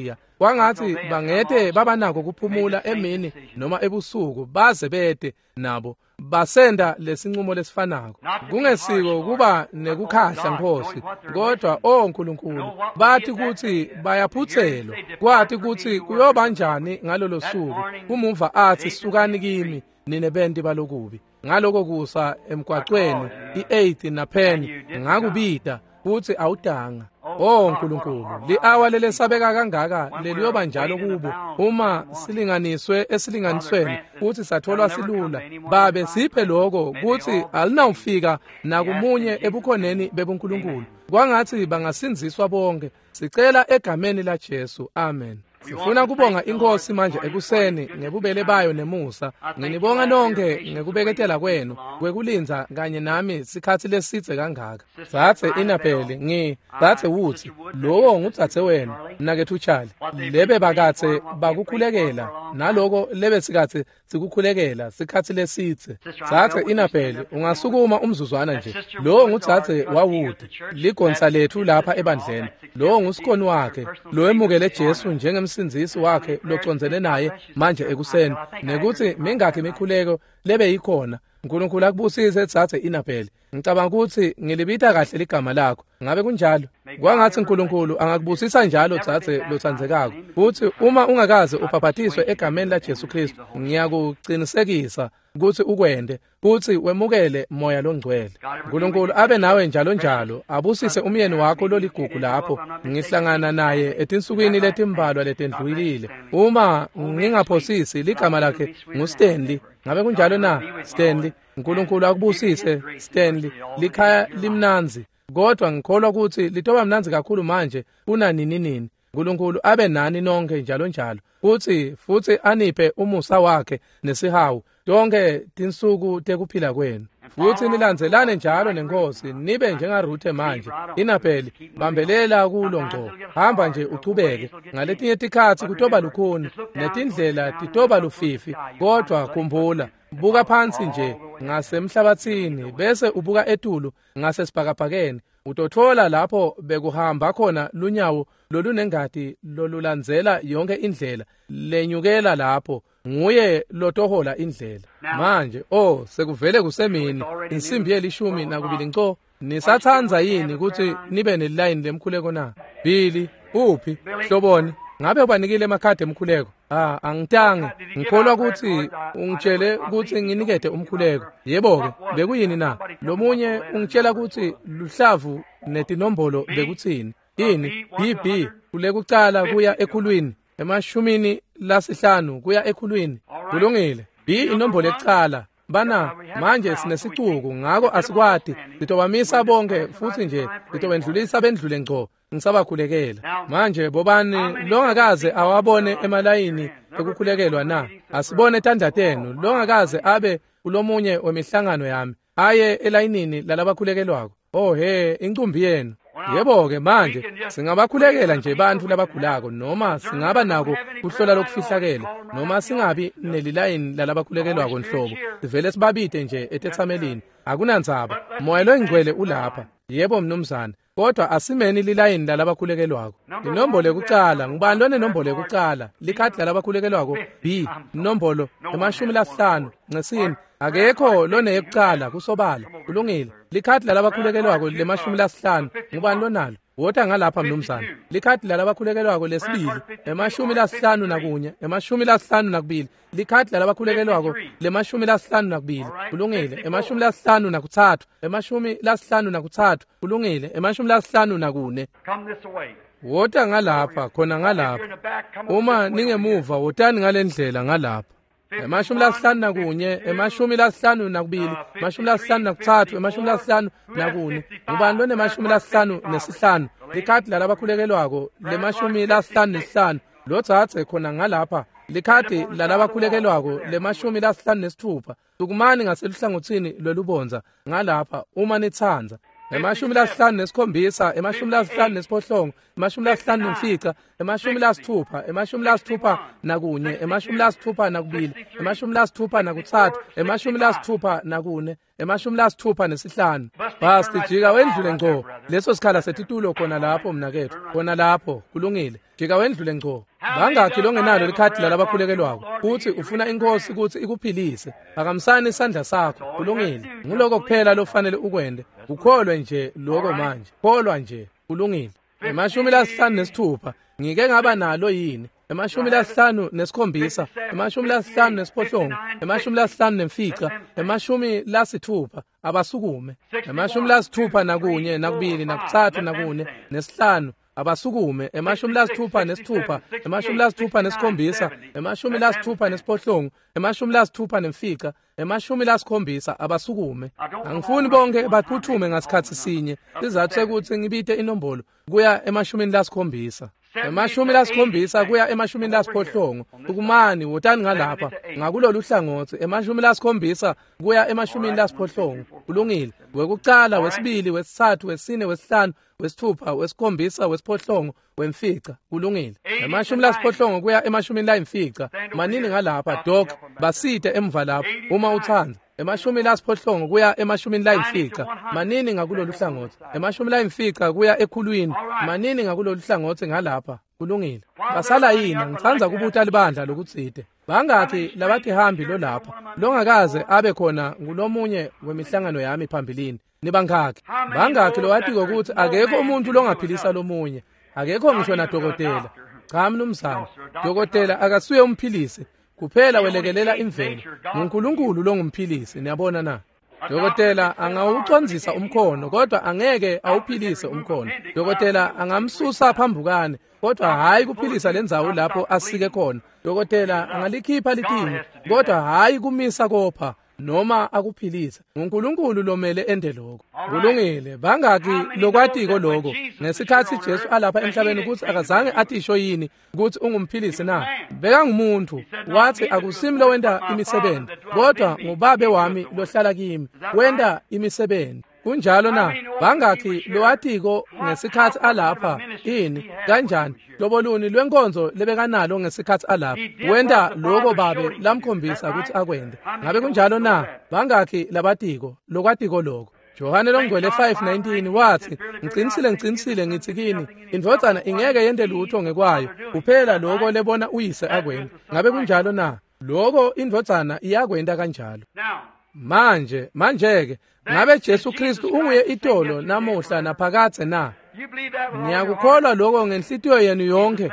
kwangathi bangete babanako kuphumula emini noma ebusuku baze bede nabo basenda lesinqumo lesifanako. Kungesiko kuba nekukhahla Nkosi, kodwa oNkulunkulu bathi ukuthi bayaphuthelwa, kwathi ukuthi kuyoba njani ngalolo suku. Umuva athi sukani kimi nine benti balokubi. Ngaloko kusa emgwaqweni i-eight na ten ngakubida futhi awudanga. Oh Nkulunkulu, li-hour lelesabeka kangaka leliyoba njalo kubo uma silinganiswe esilinganisweni futhi satholwa silula. Babe siphe lokho kuthi alinawufika nakumunye ebukhoneni bebuNkulunkulu. Kwangathi bangasinziswa bonke. Sicela egameni la Jesu. Amen. Sifuna kubonga Inkosi manje ekuseni ngebubele bayo nemusa. Nginibonga nonke ngekubeketela kwenu kwekulinza kanye nami sikhathi lesitse kangaka. Sathe Inabheli ngi sathe wuthi lowo ngutsathe wena nakethu Charlie. Lebe bakathe bakukhulekela naloko lebe sikathe sikukhulekela sikhathi lesitse. Sathe Inabheli ungasukuma umzuzwana nje. Lowo ngutsathe wawude ligonsa lethu lapha ebandleni. Lowo ngusikhoni wakhe lo emukele Jesu njengemsinzisi wakhe loconzene naye manje ekuseni nekuthi mingakhi imikhuleko lebe yikhona. Nkulunkulu akubusise Sathe Inabheli. Ngicabanga ukuthi ngilibitha kahle ligama lakho. Ngabe kunjalo? Kwangathi Nkulunkulu angakubusisa njalo Thathe lothandzekako. Futhi uma ungakaze ubhabhatiswe egameni la Jesu Kristu, ngiyakuqinisekisa ukuthi ukwende futhi wemukele moya longcwele. Nkulunkulu abe nawe njalo njalo, abusise umyeni wakho loligugu lapho ngihlangana naye etinsukwini letimbalwa letendlulile. Uma ngingaphosisi ligama lakhe nguStanley. Ngabe kunjalo na Stanley? Nkulunkulu akubusise Stanley. Likhaya limnanzi, kodwa ngikholwa ukuthi litoba mnanzi kakhulu manje kuna nini nini. Nkulunkulu abe nani nonke njalo njalo, futhi futhi aniphe umusa wakhe nesihawu tonke tinsuku tekuphila kwenu. Futhi nilandzelane njalo neNkosi, nibe njengaRuthe manje. Inabheli bambelela kulo ngqo. Hamba nje uchubeke. Ngaletinye tikhathi kutoba lukhuni netindlela titoba lufifi, kodwa khumbula buka phansi nje ngasemhlabathini bese ubuka etulu ngasesibhakabhakeni. Utothola lapho bekuhamba khona lunyawo lolunengadi lolulandzela yonke indlela lenyukela lapho. Nguye lotohola indlela. Manje oh sekuvele kusemini insimbi yelishumi nakubili nco. Nisathanza yini ukuthi nibe neline lemkhuleko na? Bili uphi Hloboni? Ngabe ubanikile emakhadi emkhuleko? Ah, angitange. Ngikholwa ukuthi ungitshele ukuthi nginikete umkhuleko. Yebo ke, bekuyini na? Lomunye ungitshela ukuthi luhlavu netinombolo bekuthini? Yini? B B kule kucala kuya ekhulwini. Emashumini lasihlanu kuya ekhulwini. Kulungile. B inombolo ekucala. Bana manje sinesicuku ngako asikwadi sitobamisa bonke futhi nje sitobendlulisa bendlule ngco ngisabakhulekela. Manje bobani longakaze awabone emalayini ekukhulekelwa na? Asibone tandatenu longakaze abe kulomunye wemihlangano yami aye elayinini lalabakhulekelwako. Oh he incumbi yenu. Yebo ke manje singabakhulekela nje bantu labakhulako noma singaba nako kuhlola lokufihlakela noma singabi nelilayini lalabakhulekelwako nhlobo sivele sibabide nje etethamelini akunandzaba moya loingcwele ulapha. Yebo mnumzana, kodwa asimeni lilayini lalabakhulekelwako. Inombolo ekucala ngubani lone nombolo ekucala likhadi lalabakhulekelwako B inombolo emashumi lasihlanu ngesini akekho lone ekucala kusobala. Kulungile. Likhadi lalabakhulekelwako lemashumi lasihlanu ngubani lonalo? Wotha ngalapha mnumzana. Likhadi lalabakhulekelwako lesibili emashumi lasihlanu nakunye emashumi lasihlanu nakubili. Likhadi lalabakhulekelwako lemashumi lasihlanu nakubili. Kulungile. Emashumi lasihlanu nakuthathu emashumi lasihlanu nakuthathu. Kulungile. Emashumi lasihlanu nakune. Wotha ngalapha khona ngalapha. Uma ningemuva wotani ngalendlela ngalapha. Emashumi lasihlanu nakunye emashumi lasihlanu nakubili emashumi lasihlanu nakuthathu emashumi lasihlanu nakune. Ngubani lone emashumi lasihlanu nesihlanu? Likhadi lalabakhulekelwako lemashumi lasihlanu nesihlanu. Lo Thathe khona ngalapha. Likhadi lalabakhulekelwako lemashumi lasihlanu nesithupha. Sukumani ngaseluhlangothini lolubonza ngalapha uma nithanza. emashumi lasihlanu nesikhombisa, emashumi lasihlanu nesiphohlongo, emashumi lasihlanu nemfica, emashumi lasithupha, emashumi lasithupha nakunye, emashumi lasithupha nakubili, emashumi lasithupha nakutsathu, emashumi lasithupha nakune, emashumi lasithupha nesihlanu. Basi jika wendlule ngco leso sikhala setitulo khona lapho mnakethu, khona lapho kulungile. Jika wendlule ngco. Bangakhi longenalo likhadi lalabakhulekelwako uthi ufuna inkosi ukuthi ikuphilise, akamsani isandla sakho, kulungile. Nguloko kuphela lofanele ukwende, ukholwe nje lokho manje, kholwa nje, kulungile. Emashumi lasihlanu nesithupha ngike ngaba nalo yini, emashumi lasihlanu nesikhombisa, emashumi lasihlanu nesiphohlongo, emashumi lasihlanu nemfica, emashumi lasithupha abasukume, emashumi lasithupha nakunye nakubili nakutsathu nakune nesihlanu abasukume, emashumi lasithupha nesithupha, emashumi lasithupha nesikhombisa, emashumi lasithupha nesiphohlongo, emashumi lasithupha nemfica, emashumi lasikhombisa abasukume. Angifuni bonke baphuthume ngasikhathi sinye, sizathu sekuthi ngibite inombolo kuya emashumini lasikhombisa, emashumi lasikhombisa kuya emashumini lasiphohlongo. Ukumani wotani ngalapha ngakulolu hlangothi, emashumi lasikhombisa kuya emashumini lasiphohlongo, kulungile. Wekucala, wesibili, wesithathu, wesine, wesihlanu, wesithupha, wesikhombisa, wesiphohlongo, wemfica, kulungile. Emashumi lasiphohlongo kuya emashumini layimfica, manini ngalapha dok basite emva lapho uma uthanda. Emashumi lasiphohlongo kuya emashumini layimfica, manini ngakulolu hlangothi. Emashumi layimfica kuya ekhulwini, manini ngakulolu hlangothi ngalapha, kulungile. Basala yini ngithanza kubuta libandla lokutsite. Bangakhi labathi hambi lo lapha longakaze abe khona ngulomunye wemihlangano yami phambilini. Nibangakhi bangakhi lo wathi ukuthi akekho umuntu longaphilisa lomunye, akekho ngisho na dokotela. Cha mnumzana, dokotela akasuye umphilisi, kuphela welekelela imvelo. uNkulunkulu longumphilisi, niyabona na. Dokotela angawucondzisa umkhono kodwa angeke awuphilise umkhono. Dokotela angamsusa phambukane kodwa hayi kuphilisa lendzawo lapho asike khona. Dokotela angalikhipha litini kodwa hayi kumisa kopha noma akuphilisa. uNkulunkulu lomele ende lokho. Kulungile. Bangaki lokwatiko lokho ngesikhathi Jesu alapha emhlabeni ukuthi akazange atisho yini ukuthi ungumphilisi na. Beka ngumuntu wathi akusimi lo wenda imisebenzi kodwa nguBaba wami lohlala kimi wenda imisebenzi. Kunjalo na. Bangaki loatiko ngesikhathi alapha ini kanjani loboluni lwenkonzo lebekanalo ngesikhathi alapha wenda lokho babe lamkhombisa ukuthi akwende. Ngabe kunjalo na. Bangaki labatiko lokwatiko lokho. Johane longcwele five nineteen wathi ngiqinisile ngiqinisile ngithi kini indvodzana ingeke yende lutho ngekwayo kuphela lokho lebona uyise akwenda. Ngabe kunjalo na. Lokho indvodzana iyakwenda kanjalo. Manje manje-ke ngabe Jesu Kristu unguye itolo namuhla naphakade na. Ngiyakukholwa lokho ngenhlitiyo yenu yonke.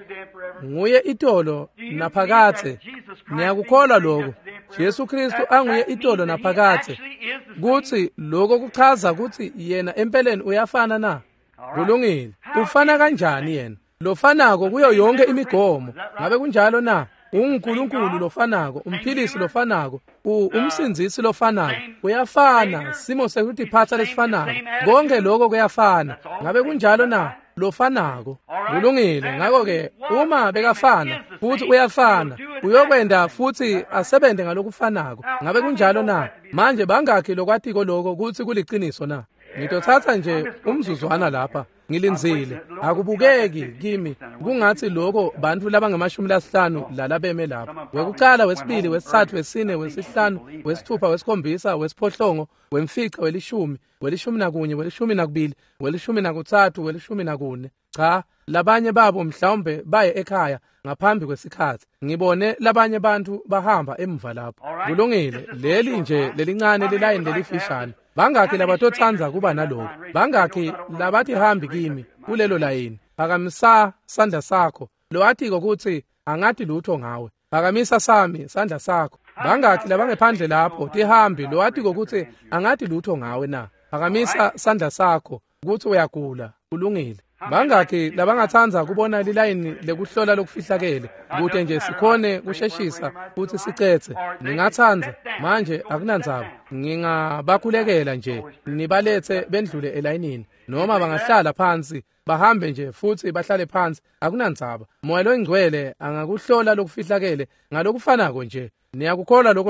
Nguye itolo naphakade. Ngiyakukholwa lokho Jesu Kristu anguye itolo naphakade. Kuthi lokho kuchaza ukuthi yena empeleni uyafana na. Kulungile. Ufana kanjani yena? Lofanako kuyo yonke imigomo. Ngabe kunjalo na. uNkulunkulu lofanako, umphilisi lofanako, umsindzisi lofanako, uyafana, simo sekutiphatsa lesifanako, konke lokho kuyafana. Ngabe kunjalo na, lofanako. Kulungile. Ngakho-ke uma bekafana futhi uyafana, uyokwenda futhi asebenze ngalokufanako. Ngabe kunjalo na. Manje bangakhi lokwatiko lokho kuthi kuliqiniso na. Ngitothatha nje umzuzwana lapha ngilinzile, akubukeki kimi kungathi lokho bantu labangamashumi lasihlanu lalabeme lapha. Wekucala, wesibili, wesithathu, wesine, wesihlanu, wesithupha, wesikhombisa, wesiphohlongo, wemfica, welishumi, welishumi nakunye, welishumi nakubili, welishumi nakutsathu, welishumi nakune. Cha, labanye babo mhlawumbe baye ekhaya ngaphambi kwesikhathi. Ngibone labanye bantu bahamba emva lapho. Kulungile. Leli nje lelincane lilayini lelifishane. Bangakhi labatothanza kuba nalokho. Bangakhi labathi hambi kimi kulelo layini. Phakamisa sandla sakho. Lo athi ukuthi angathi lutho ngawe. Phakamisa sami sandla sakho. Bangakhi labangephandle lapho tihambi lo athi ukuthi angathi lutho ngawe na. Phakamisa sandla sakho ukuthi uyagula. Kulungile. Bangakhi labangathanza kubona lilayini lekuhlola lokufihlakele kude nje sikhone kusheshisa futhi sicethe. Ningathanza manje akunandzaba, ngingabakhulekela nje nibalethe bendlule elayinini noma bangahlala phansi bahambe nje futhi bahlale phansi, akunandzaba. Moya loyingcwele angakuhlola lokufihlakele ngalokufanako nje. Niyakukholwa lokho na?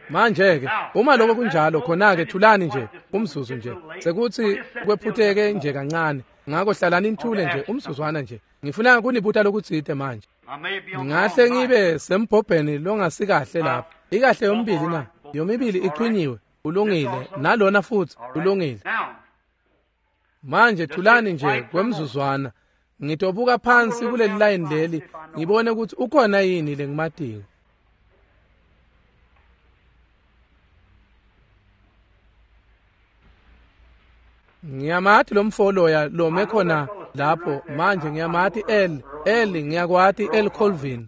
manje ke uma lokho kunjalo khona ke thulani nje umzuzu nje sekuthi kwephutheke nje kancane ngakho hlalani inthule nje umzuzwana nje ngifuna kunibutha lokutsithe manje ngahle ngibe sembhobheni longasikahle lapha ikahle yombili na yomibili iqhwinyiwe ulungile nalona futhi ulungile manje thulani nje kwemzuzwana ngitobuka phansi kuleli line leli ngibone ukuthi ukhona yini lengimadingo ngiyamathi lo mfoloya lo mekhona lapho manje ngiyamathi L L ngiyakwathi L Colvin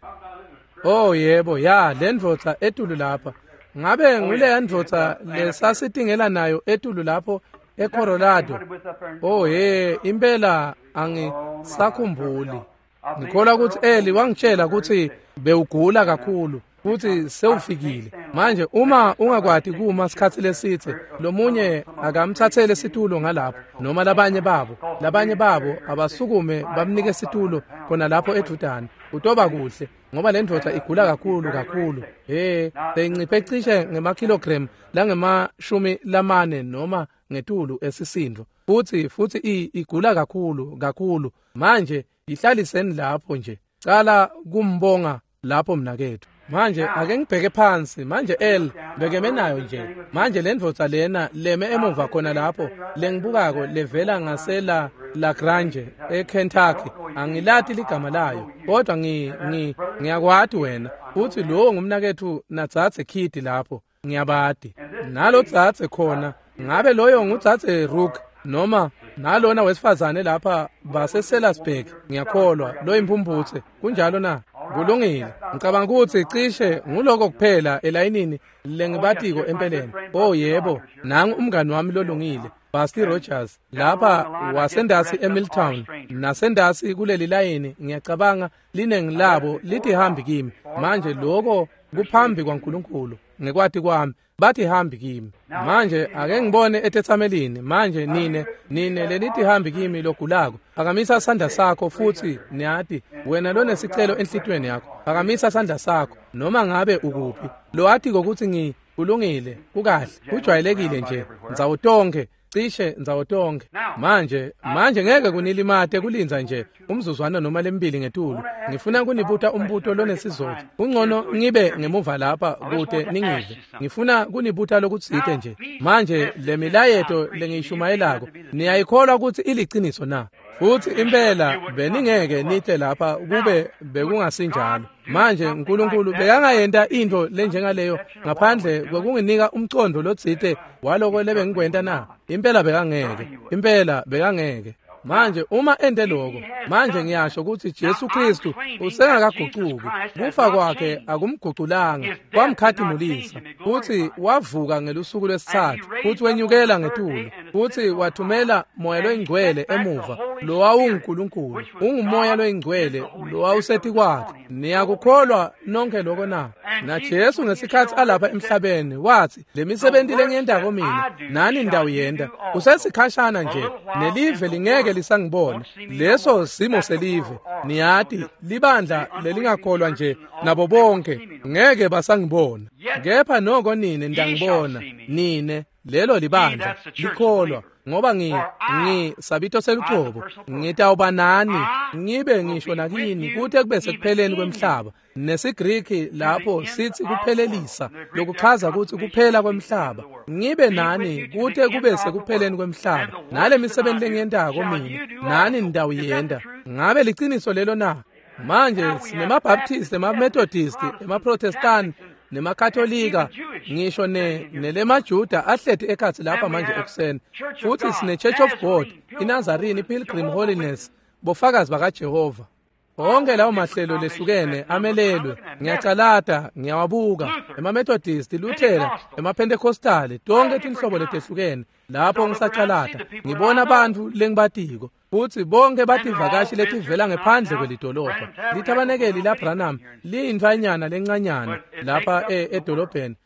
oh yebo ya lendvodza etulu lapha ngabe ngule ndvodza lesasitingela nayo etulu lapho eColorado oh ye impela angisakhumbuli ngikholwa ukuthi Eli wangitshela ukuthi bewugula kakhulu futhi sewufikile manje uma ungakwati kuma sikhathi lesithe lomunye akamthathele isitulo ngalapho noma labanye babo labanye babo abasukume bamnike isitulo khona lapho eJordani utoba kuhle ngoba le ndvodza igula kakhulu kakhulu eh seyinciphe cishe ngemakilogram langemashumi lamane noma ngetulu esisindo futhi futhi igula kakhulu kakhulu manje ihlaliseni lapho nje cala kumbonga lapho mnakethu manje ake ngibheke phansi manje L bekeme nayo nje manje le ndvodza lena leme emuva khona lapho lengibukako levela ngasela La Grange eKentucky angilati ligama layo kodwa ngi ngiyakwathi wena futhi lo ngumnakethu natsatse Kid lapho ngiyabadi nalo tsatse khona ngabe loyo ngutsatse Rook noma nalona wesifazane lapha baseSelasburg ngiyakholwa lo imphumbuthe kunjalo na kulungile ngicabanga ukuthi cishe nguloko kuphela elayinini lengibatiko empeleni oh yebo nangu umngani wami lolungile Basti Rogers lapha wasendasi eMilltown nasendasi kuleli layini ngiyacabanga linengilabo lithi hambi kimi manje lokho kuphambi kwaNkulunkulu ngekwati kwami bathi hambi kimi manje ake ngibone etethamelini manje nine nine lelithi hambi kimi logulako phakamisa isandla sakho futhi niyathi wena lonesicelo enhlitweni yakho phakamisa isandla sakho noma ngabe ukuphi lo athi ukuthi ngi kulungile kukahle kujwayelekile nje ngizawutonke cishe ngizawotonke manje manje ngeke kunilimate kulinza nje umzuzwana noma lembili ngetulu ngifuna kunibutha umbuto lonesizotha ungcono ngibe ngemuva lapha kude ningive ngifuna kunibutha lokutsithe nje manje lemilayeto lengiyishumayelako niyayikholwa ukuthi iliciniso na futhi impela beningeke nithe lapha kube bekungasinjalo manje uNkulunkulu bekangayenda into lenjengaleyo ngaphandle kwekunginika umcondo lotsithe waloko lebe ngikwenta na impela bekangeke impela bekangeke manje uma ende lokho manje ngiyasho ukuthi Jesu Kristu usengakaguquki kufa kwakhe akumguqulanga kwamkhathimulisa futhi wavuka ngelusuku lwesithathu futhi wenyukela ngetulu futhi wathumela moya loyingcwele emuva lo wawuNkulunkulu ungumoya loyingcwele lo wawusethi kwakhe niyakukholwa nonke lokho na na Jesu ngesikhathi alapha emhlabeni wathi lemisebenzi lengiyendako mina nani ndawuyenda usesikhashana nje nelive lingeke lisangibona leso simo selive niyathi libandla lelingakholwa nje nabo bonke ngeke basangibona kepha noko nini ndangibona nine lelo libandla likholwa ngoba ngi ngi sabito seluxhobo ngitawuba nani ngibe ngisho nakini kuthe kube sekupheleni kwemhlaba nesiGreek lapho sithi kuphelelisa lokuchaza ukuthi kuphela kwemhlaba ngibe nani kuthe kube sekupheleni kwemhlaba nale misebenzi lengiyendako mina nani ndawuyenda ngabe liciniso lelo na manje sinemabaptist emamethodist emaprotestant nemakatholika ngisho ne nelemajuda ahlethi ekhathi lapha manje ekuseni futhi sine Church of God iNazarene Pilgrim Holiness bofakazi bakaJehova onke lawo mahlelo lehlukene amelelwe ngiyacalata ngiyawabuka emamethodist Lutheran emaPentecostal tonke tinhlobo letehlukene lapho ngisacalata ngibona abantu lengibatiko futhi bonke bathi vakashi letivela ngephandle kwelidolobha lithabanekeli laBranham liyimfanyana lencanyana lapha edolobheni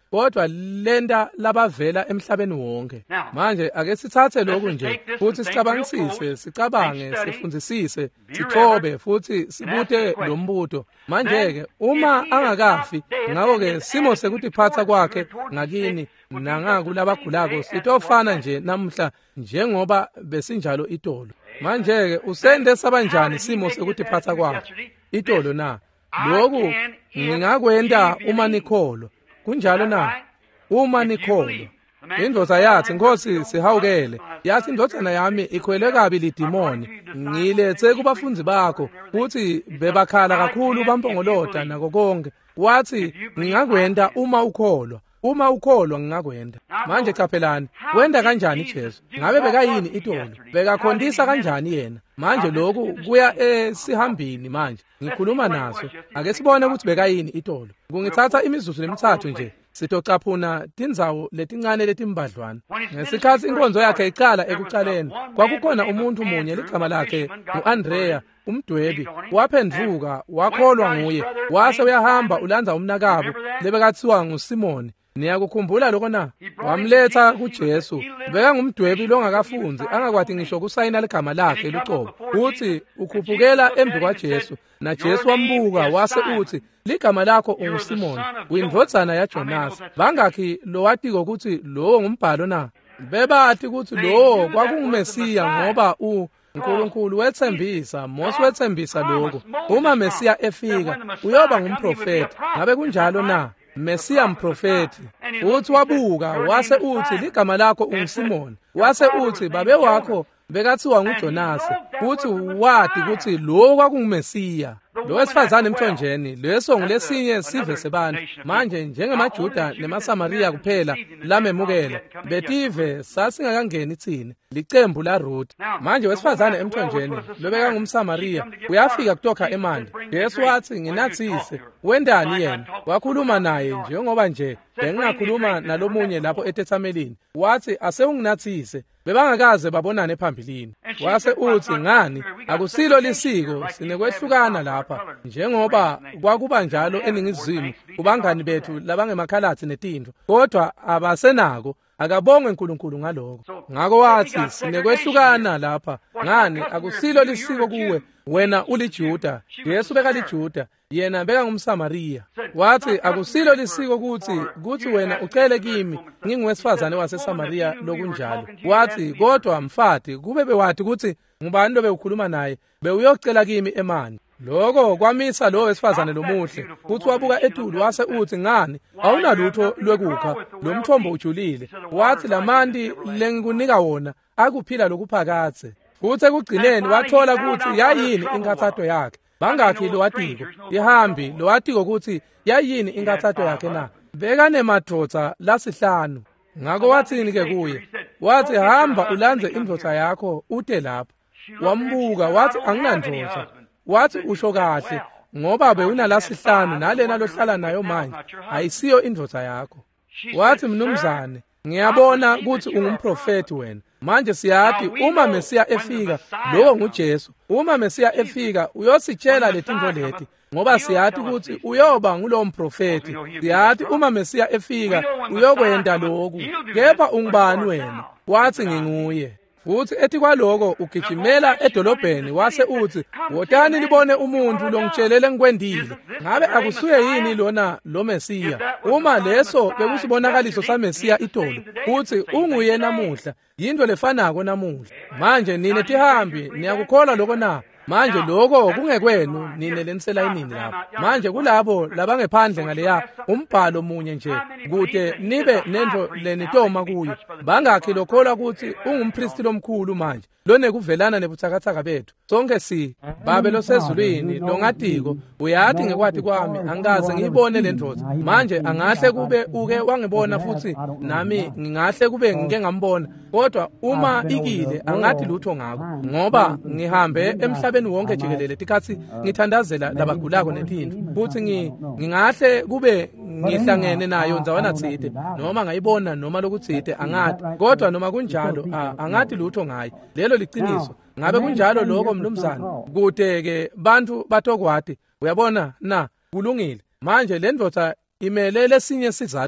kodwa lenta labavela emhlabeni wonke. Manje ake sithathe lokhu nje futhi sicabangisise, sicabange, sifundzisise, sithobe futhi sibute lo mbuto. Manje ke uma angakafi, ngako ke simo sekutiphatha kwakhe ngakini nangakulabagulako sitofana nje namhla njengoba besinjalo itolo. Manje ke usende sabanjani simo sekutiphatha kwakhe itolo na? Lokhu ngingakwenda uma nikholo. Kunjalo na? Uma nikholo. Indodza yathi, Nkosi sihawukele. Yathi indodana yami ikhwele kabi lidimoni. Ngilethe kubafundi bakho futhi bebakhala kakhulu bampongolota nako konke. Wathi ngingakwenda uma ukholwa. Uma ukholwa ngingakwenda. Manje capelani, wenda kanjani Jesu? Ngabe bekayini itolo? Bekakhondisa kanjani yena? Manje lokhu kuya esihambini manje. Ngikhuluma naso. Ake sibone ukuthi bekayini itolo. Kungithatha imizuzu lemithathu nje. Sitocaphuna tindzawo letincane letimbadlwana. Ngesikhathi inkonzo yakhe iqala ekuqaleni, kwakukhona umuntu munye ligama lakhe uAndrea, umdwebi. Waphendvuka, wakholwa nguye. Wase uyahamba ulandza umnakabo lebekathiwa nguSimoni. Niyakukhumbula lokho na? Wamletha kuJesu. Beka ngumdwebi longakafunzi, angakwati ngisho kusayina ligama lakhe liqobo. Uthi ukhuphukela embi kwaJesu. Na Jesu wambuka wase uthi, ligama lakho unguSimoni, uyindvodzana yaJonasi. Bangakhi lo watiko ukuthi lo ngumbhalo na? Bebathi ukuthi lo kwakungumesiya ngoba u uNkulunkulu wethembisa, Mose wethembisa lokho. Uma Mesiya efika, uyoba ngumprofeti. Ngabe kunjalo na? Mesiya mprofeti. Uthi wabuka wase uthi ligama lakho unguSimoni. Wase uthi babe wakho bekathiwa nguJonasi. Uthi wathi ukuthi lo kwakungumesiya. Lo wesifazane emthonjeni, leso ngilesinye sive sebantu. Manje njengemaJuda nemaSamariya kuphela lamemukela. Betive sasingakangeni thina licembu la Ruth. Manje wesifazane emthonjeni lobeka ngumSamariya uyafika kutoka emandi. Yesu wathi nginathise, wendani yena? Wakhuluma naye njengoba nje bengingakhuluma nalomunye lapho eTestamelini. Wathi ase unginathise, bebangakaze babonane phambilini. Wase uthi ngani? Akusilo lisiko, sinekwehlukana lapha. Njengoba kwakuba njalo eningizimu kubangani bethu labangemakhalathi netindvo, kodwa abasenako akabonge uNkulunkulu ngaloko. Ngako wathi sinekwehlukana lapha. Ngani? Akusilo lisiko kuwe, wena uliJuda. Yesu beka liJuda, yena beka ngumSamariya. Wathi akusilo lisiko ukuthi kuthi wena ucele kimi ngingowesifazane waseSamariya lokunjalo. Wathi kodwa mfati kube bewathi ukuthi ngubani lo bewukhuluma naye bewuyocela kimi emanzi. Lokho kwamisa lo wesifazane lomuhle. Uthi wabuka etulu wase uthi ngani? Awunalutho lwekukha, lo mthombo ujulile. Wathi lamanti lengikunika wona akuphila lokuphakathe. Futhi ekugcineni wathola ukuthi yayini inkathato yakhe. Bangakhi lo watiko? Ihambi lo watiko ukuthi yayini inkathato yakhe na? Beka nemadvodza lasihlanu. Ngako wathini ke kuye? Wathi hamba ulandze indvodza yakho ute lapha. Wambuka wathi anginandvodza. Wathi usho kahle ngoba bewunalasihlanu nalena lohlala nayo manje ayisiyo indvodza yakho. Wathi mnumzane, ngiyabona ukuthi ungumprofeti wena. Manje siyathi uma Mesiya efika lo nguJesu. Uma Mesiya efika uyositshela letindvo leti ngoba siyathi ukuthi uyoba ngulo mprofeti. Siyathi uma Mesiya efika uyokwenda lokhu. Kepha ungubani wena? Wathi nginguye. Futhi ethi kwaloko ugijimela edolobheni wase uthi wotani libone umuntu longitshelele ngikwendile. Ngabe akusuye yini lona lo Mesiya? Uma leso bekusibonakaliso saMesiya itolo uthi unguye namuhla, yinto lefanako namuhla. Manje nine tihambi niyakukholwa lokho na? Manje lokho kungekwenu nine lenisela inini lapha. Manje kulabo labangephandle ngaleya umbhalo munye nje kude nibe nento lenitoma kuyo. Bangakhi lokholwa ukuthi ungumpristi lomkhulu manje lone kuvelana nebuthakathaka bethu. Sonke si babe losezulwini longadiko uyathi ngekwati kwami angikaze ngiyibone lendvodza. Manje angahle kube uke wangibona futhi nami ngingahle kube ngike ngambona. Kodwa uma ikile angathi lutho ngako ngoba ngihambe emhlabeni wonke jikelele tikhathi ngithandazela labagulako netindlu. Futhi ngingahle kube ngihlangene nayo nzawana tsite noma ngayibona noma lokutsite angathi. Kodwa noma kunjalo angathi lutho ngayi. Lelo liqiniso. Ngabe kunjalo lokho mnumzane kude ke bantu bathokwati uyabona na kulungile. Manje lendvodza imele lesinye sizathu lapha.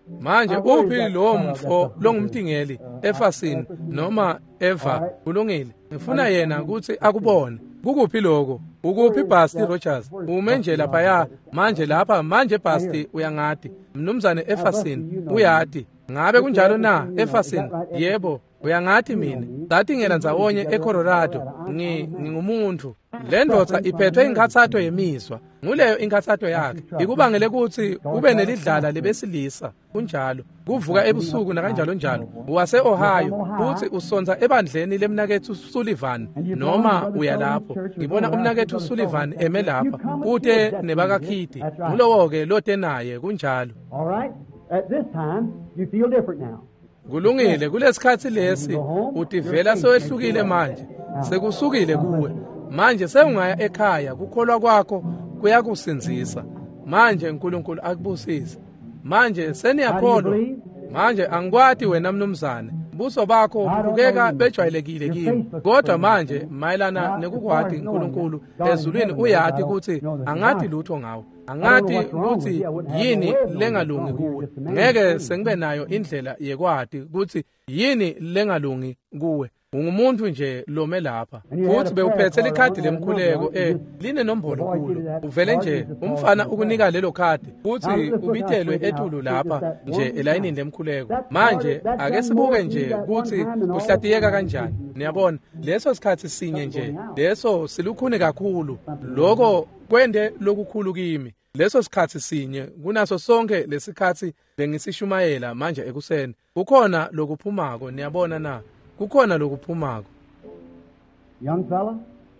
manje uphi lo mfo longumtingeli efasini noma Eva kulungile ngifuna yena ukuthi akubone kukuphi lokho ukuphi Basti Rogers ume nje lapha ya manje lapha manje Basti uyangadi mnumzane efasini uyadi ngabe kunjalo na efasini yebo uyangathi mina satingela ndzawonye eColorado ngingumuntu le ndoda iphethwe inkathatho yemizwa nguleyo inkathatho yakhe ikubangele ukuthi kube nelidlala lebesilisa kunjalo kuvuka ebusuku nakanjalo njalo wase Ohio futhi usonza ebandleni lemnakethu Sullivan noma uya lapho ngibona umnakethu Sullivan eme lapha kude nebakakhidi ngulowo ke lote naye kunjalo. All right, at this time you feel different now. Kulungile kulesikhathi lesi utivela sowehlukile manje sekusukile kuwe manje sewungaya ekhaya kukholwa kwakho kuyakusinzisa manje uNkulunkulu akubusise manje seniyakholwa manje angikwati wena mnumzane buso bakho bukeka bejwayelekile kimi kodwa manje mayelana nekukwati uNkulunkulu ezulwini uyati ukuthi angathi lutho ngawe angathi ukuthi yini lengalungi kuwe ngeke sengibe nayo indlela yekwati ukuthi yini lengalungi kuwe ungumuntu nje lome lapha futhi bewuphethe likhadi lemkhuleko eh line nombolo kulo uvele nje umfana ukunika lelo khadi futhi ubithelwe etulu lapha nje elayinini lemkhuleko manje ake sibuke nje ukuthi uhlatiyeka kanjani niyabona leso sikhathi sinye nje leso silukhuni kakhulu lokho kwende lokukhulu kimi leso sikhathi sinye kunaso sonke lesikhathi bengisishumayela manje ekuseni kukhona lokuphumako niyabona na kukhona lokuphumako. Young fella,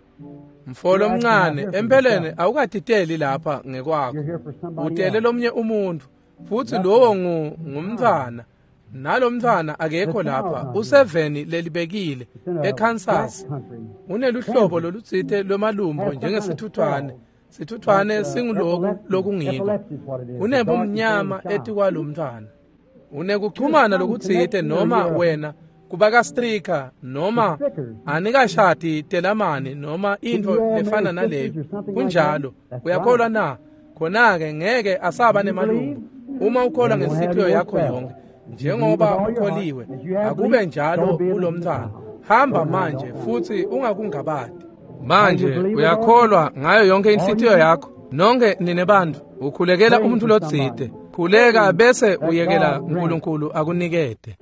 mfolo mncane empeleni awukadideli lapha ngekwakho udele lomnye umuntu futhi lowo ngumntwana nalomntwana akekho lapha useveni lelibekile eKansas uneluhlobo lolutsithe lomalumbo njengesithuthwane sithuthwane singuloku lokungiko unebo umnyama ethi kwalomntwana unekuchumana lokutsithe noma wena kubaka strika noma anikashadi telamani noma into lefana naleyo kunjalo uyakholwa na khona ke ngeke asaba nemalungu uma ukholwa ngesiphiwo yakho yonke njengoba ukholiwe akube njalo kulomntwana hamba manje futhi ungakungabadi manje uyakholwa ngayo yonke inhlitiyo yakho nonke ninebantu ukhulekela umuntu lotsite khuleka bese uyekela uNkulunkulu akunikede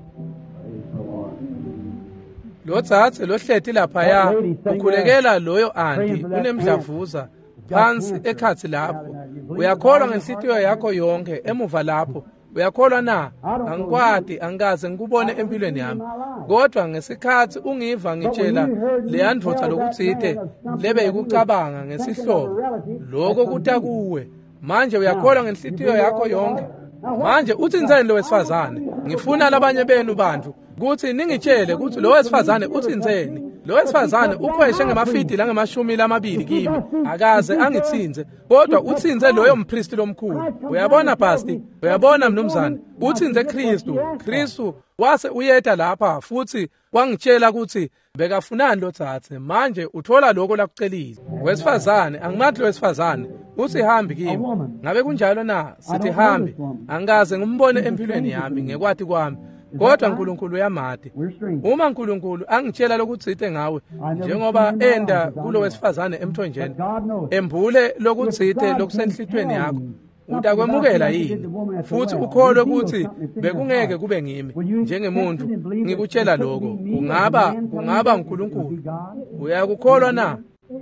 lotsathe lohleti lapha ya ukhulekela loyo anti unemdlavuza phansi ekhathi lapho uyakholwa ngenhlitiyo yakho yonke emuva lapho uyakholwa na angikwadi angikaze ngikubone empilweni yami kodwa ngesikhathi ungiva ngitshela leyandvotha lokutsite lebe yikucabanga ngesihlobo lokho kuta kuwe manje uyakholwa ngenhlitiyo yakho yonke manje uthi nzeni lo wesifazane ngifuna labanye benu bantu kuthi ningitshele ukuthi lo wesifazane uthi nzeni lo wesifazane ukhweshe ngemafidi la ngemashumi lamabili kimi akaze angitsinze kodwa utsinze loyo mpristi lomkhulu uyabona Basti uyabona mnumzane utsinze Kristu Kristu wase uyeta lapha futhi wangitshela ukuthi bekafunani lo thathe manje uthola lokho lakucelile wesifazane angimathi lo wesifazane uthi hambi kimi ngabe kunjalo na sithi hambi angikaze ngimbone empilweni yami ngekwati kwami kodwa uNkulunkulu uyamade uma uNkulunkulu angitshela lokutsite ngawe njengoba enda kulo wesifazane emthonjeni embule lokutsite lokusenhlitweni yakho utakwemukela yini futhi ukholwe ukuthi bekungeke kube ngimi njengemuntu ngikutshela lokho kungaba kungaba uNkulunkulu uyakukholwa na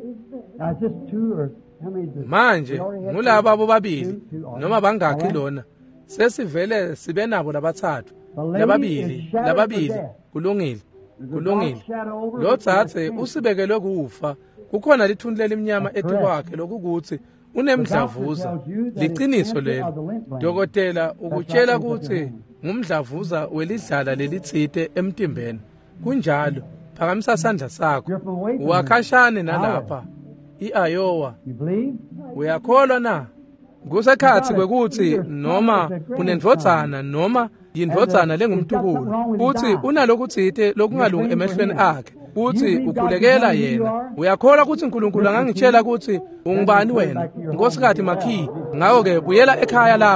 manje ngulabo abobabili noma bangakhi lona sesivele sibe nabo labathathu lababili lababili kulungile kulungile lo thathe usibekelwe kufa kukhona lithunile limnyama ethi kwakhe lokukuthi unemdlavuza liqiniso lelo dokotela ukutshela ukuthi ngumdlavuza welidlala lelitsite emtimbeni kunjalo phakamisa sandla sakho uwakhashane nalapha iAyowa uyakholwa na kusekhathi kwekuthi noma unendvodzana noma yindvodzana lengumtukulu uthi unalokutsite lokungalungi emehlweni akhe uthi ukhulekela yena uyakholwa ukuthi uNkulunkulu angangitshela ukuthi ungubani wena nkosikazi Makhi ngako ke buyela ekhaya lakho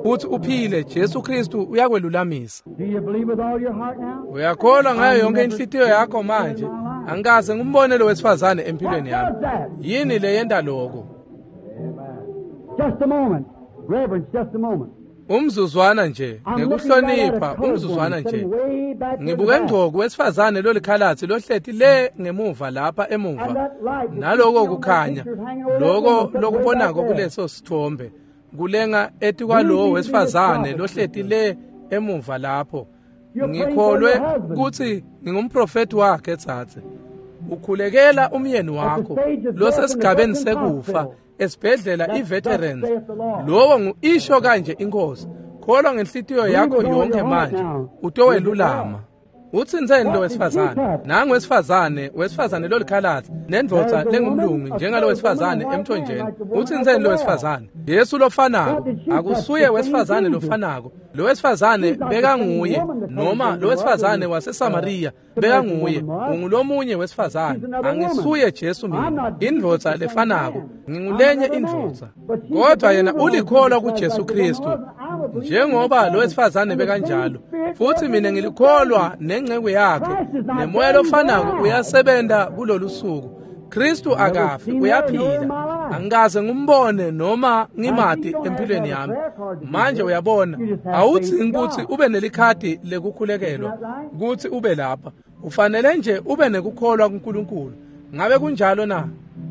futhi uphile. Jesu Kristu uyakwelulamisa. Do you believe with all your heart now? Uyakholwa ngayo yonke inhliziyo yakho manje? Angikaze ngimbone lo wesifazane empilweni yami. Yini le yenda lokho? Just a moment. Reverence, just a moment. Umzuzwana nje, ngikuhlonipha, umzuzwana nje. Ngibuke ngqoko wesifazane lo likhalathi lohlethi le ngemuva lapha emuva. Naloko kukhanya, lokho lokubonako kuleso sithombe. Kulenga ethi kwalo wesifazane lohlethi le emuva lapho. Ngikholwe ukuthi ngingumprofeti wakhe ethathe. Ukhulekela umyeni wakho lo sesigabeni sekufa esibhedlela iveterans. Lowo ngisho kanje inkosi. Kholwa ngenhliziyo yakho yonke manje utowelulama. Utsinzeni lo wesifazane? Nangu wesifazane, wesifazane lo likhalathi nendvodza lengumlungu njengalo wesifazane emthonjeni. Utsinzeni lo wesifazane? Yesu lofanako, akusuye wesifazane lofanako. Lo wesifazane beka nguye noma lo wesifazane waseSamaria beka nguye. Ungulomunye wesifazane. Angisuye Jesu mina. Indvodza lefanako. Ngingulenye indvodza. Kodwa yena ulikholwa kuJesu Kristu. Njengoba lo wesifazane bekanjalo, futhi mina ngilikholwa nengcebo yakhe, nemoya lofanako uyasebenza kulolu suku. Kristu akafi, uyaphila. Angikaze ngumbone noma ngimati empilweni yami. Manje uyabona, awudzingi ukuthi ube nelikhadi lekukhulekelwa ukuthi ube lapha. Ufanele nje ube nekukholwa kuNkulunkulu. Ngabe kunjalo na?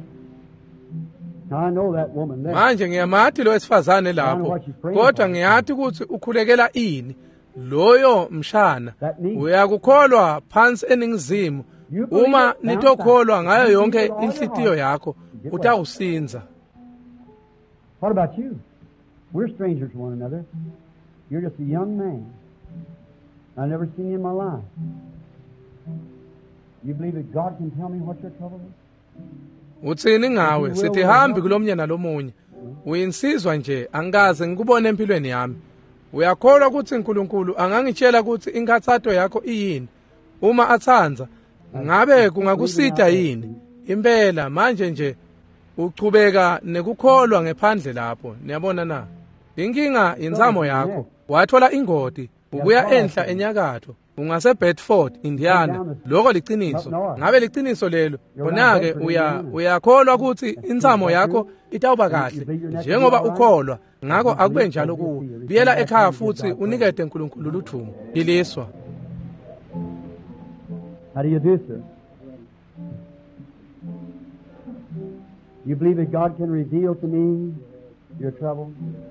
Manje ngiyamathi lo wesifazane lapho, kodwa ngiyathi ukuthi ukhulekela ini. Loyo mshana uyakukholwa phansi eningizimu. Uma nitokholwa ngayo yonke inhliziyo yakho utawusinza. What about you? We're strangers to one another. You're just a young man. I've never seen you in my life. You believe that God can tell me what your trouble is? Uthini ngawe? Sithi hambi kulomnyana lomunye. Uyinsizwa nje, angikaze ngikubone empilweni yami. Uyakholwa ukuthi uNkulunkulu angangitshela ukuthi inkathato yakho iyini? Uma athanza, ngabe kungakusida yini? Impela manje nje uchubeka nekukholwa ngephandle lapho. Niyabona na? Inkinga inzamo yakho. Wathola ingoti, ubuya enhla enyakatho. Ungase Bedford, Indiana. Lokho liqiniso. Ngabe liqiniso lelo. Bonake uya uyakholwa ukuthi insamo yakho itawuba kahle. Njengoba ukholwa, ngakho akube njalo kuwe. Biyela ekhaya futhi unikete uNkulunkulu luthumo. Iliswa. How do you do, sir? You believe that God can reveal to me your trouble?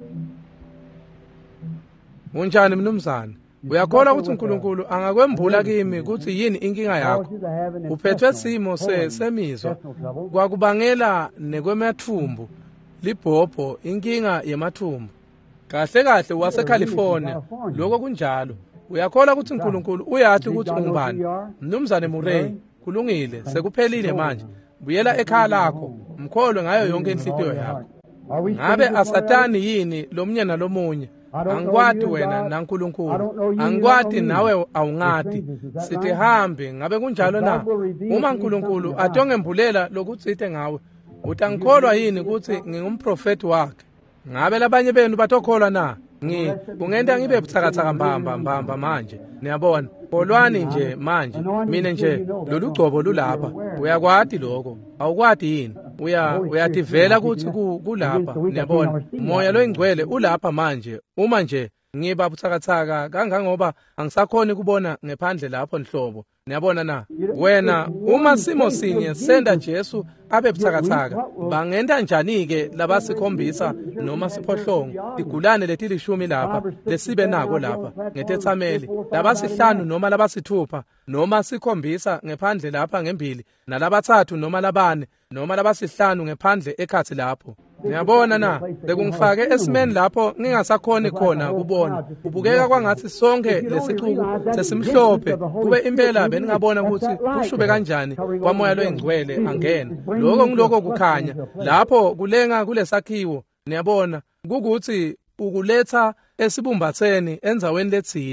Unjani mnumzane? Uyakholwa ukuthi uNkulunkulu angakwembula kimi ukuthi yini inkinga yakho? Uphethwe simo semizwa kwakubangela nekwemathumbu, libhopho, inkinga yemathumbu. Kahle kahle waseCalifornia, lokho kunjalo. Uyakholwa ukuthi uNkulunkulu uyathi ukuthi ungubani? Mnumzane Murray, kulungile, sekuphelile manje. Buyela ekhaya lakho, mkholwe ngayo yonke inhliziyo yakho. Ngabe asatani yini lomnyana lomunye? Angikwati wena naNkulunkulu. Angikwati nawe awungati. Sithi hambe, ngabe kunjalo na? Uma uNkulunkulu atongembulela lokutsithe ngawe, utangikholwa yini ukuthi ngingumprofeti wakhe? Ngabe labanye benu batokholwa na? Ngi kungenda ngibe buthakathaka mbamba mbamba manje. Niyabona? Kolwani nje manje. Mina nje lolu gcobo lulapha. Uyakwati lokho. Awukwati yini? Uya uyativela ukuthi kulapha. Niyabona? Umoya loyingcwele ulapha manje. Uma nje ngiba buthakathaka kangangoba angisakhoni kubona ngephandle lapho nhlobo. Niyabona na? Wena uma simo sinye senda Jesu abe buthakathaka, bangenda njani ke labasikhombisa noma siphohlongo igulane letilishumi lapha lesibe nako lapha ngetethameli, labasihlanu noma labasithupha noma sikhombisa ngephandle lapha ngembili, nalabathathu noma labane noma labasihlanu ngephandle ekhathi lapho. Niyabona na? Bekungifake esimeni lapho ngingasakhoni khona kubona. Ubukeka kwangathi sonke lesixuku sesimhlophe. Kube impela beningabona ukuthi kushube kanjani kwamoya loyingcwele angena. Lokho ngiloko kukhanya. Lapho kulenga kulesakhiwo. Niyabona? Kukuthi ukuletha esibumbatheni enzaweni lethide.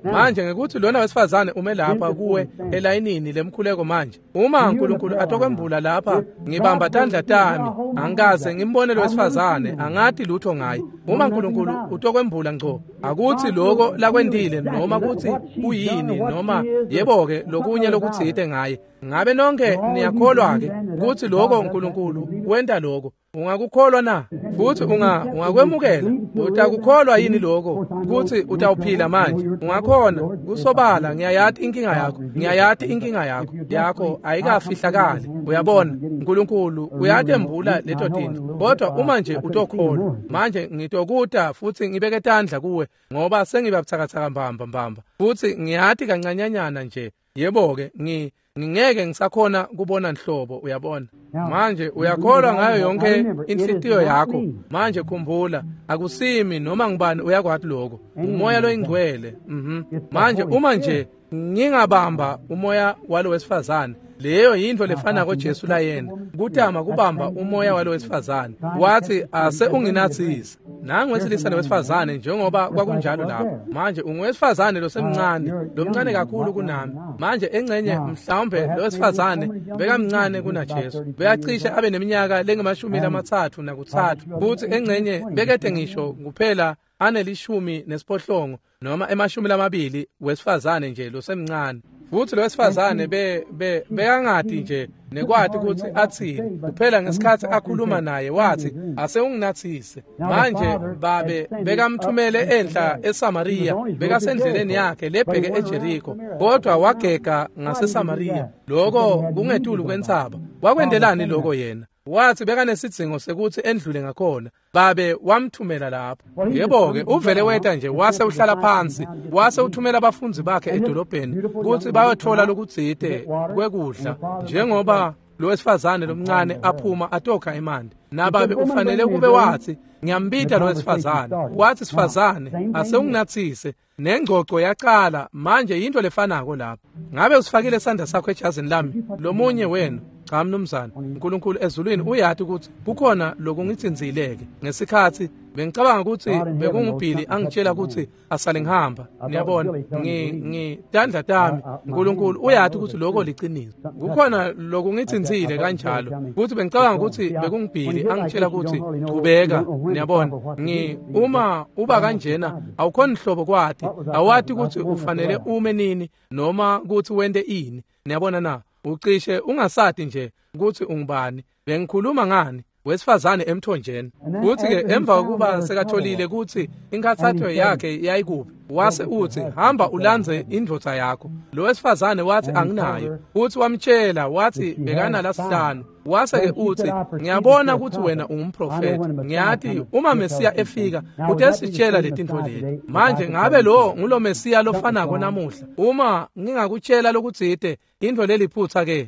manje ngekuthi lona wesifazane ume lapha kuwe elayinini lemkhuleko manje uma uNkulunkulu atokwembula lapha ngibamba tandla tami angikaze ngimbone lo wesifazane angathi lutho ngaye uma uNkulunkulu utokwembula ngco akuthi lokho lakwendile noma kuthi kuyini noma yebo-ke lokunye lokuthite ngaye ngabe nonke niyakholwa-ke ukuthi lokho uNkulunkulu wenda lokho ungakukholwa na futhi unga ungakwemukela utakukholwa yini lokho ukuthi utawuphila manje ungakhona kusobala ngiyayathi inkinga yakho ngiyayathi inkinga yakho yakho ayikafihlakali uyabona uNkulunkulu uyatembula leto tinto kodwa uma nje utokholwa manje ngitokuta futhi ngibeke tandla kuwe ngoba sengibabuthakathaka mbamba mbamba futhi ngiyathi kancanyanyana nje yebo-ke ngi ngingeke ngisakhona kubona nhlobo uyabona manje uyakholwa ngayo yonke inhlitiyo yakho manje khumbula akusimi noma ngibani uyakwathi lokho umoya loyingcwele mhm manje uma nje ngingabamba umoya walo wesifazane leyo yinto lefana koJesu la yena kutama kubamba umoya walo wesifazane wathi ase unginathisa nangu wesilisa wesifazane njengoba kwakunjalo lapho manje ungowesifazane lo semncane lo mncane kakhulu kunami manje engcenye mhlawumbe lo wesifazane bekamncane kunaJesu beyacishe abe neminyaka lengemashumi amathathu nakuthathu futhi engcenye bekade ngisho kuphela anelishumi nesiphohlongo noma emashumi amabili wesifazane nje lo semncane futhi lo wesifazane be bekangadi nje nekwathi ukuthi athini kuphela ngesikhathi akhuluma naye wathi ase unginathise manje babe bekamthumele enhla eSamaria bekasendleleni yakhe lebheke eJeriko kodwa wagega ngaseSamaria lokho kungetulu kwentsaba wakwendelani lokho yena wathi bekanesidzingo sekuthi endlule ngakhona babe wamthumela lapho yebo-ke uvele weta nje wase uhlala phansi wase uthumela abafunzi bakhe edolobheni ukuthi bayothola lokudzide kwekudla njengoba lo wesifazane lomncane aphuma atokha imandi nababe ufanele kube wathi ngiyambita lo wesifazane wathi sifazane ase unginathise nengcoco yaqala manje yinto lefanako lapho ngabe usifakile isandla sakho ejazini lami lomunye wena cha mnumzane uNkulunkulu ezulwini uyathi ukuthi kukhona lokungithinzileke ngesikhathi bengicabanga ukuthi bekungubhili angitshela ukuthi asale ngihamba niyabona ngitandla tami uNkulunkulu uyathi ukuthi lokho liqiniso kukhona lokungithinzile kanjalo ukuthi bengicabanga ukuthi bekungubhili angitshela ukuthi qhubeka niyabona ngi uma uba kanjena awukhona ihlobo kwathi awathi ukuthi ufanele ume nini noma ukuthi wende ini niyabona na ucishe ungasati nje ukuthi ungubani bengikhuluma ngani wesifazane emthonjeni uthi ke emva kokuba sekatholile ukuthi inkathatho yakhe yayikuphi wase uthi hamba ulanze indvodza yakho lo wesifazane wathi anginayo uthi wamtshela wathi bekana lasihlanu wase ke uthi ngiyabona ukuthi wena ungumprofeti ngiyathi uma Mesiya efika utesitshela letinto leti manje ngabe lo ngulo Mesiya lofanako namuhla uma ngingakutshela lokudzide into leliphutha ke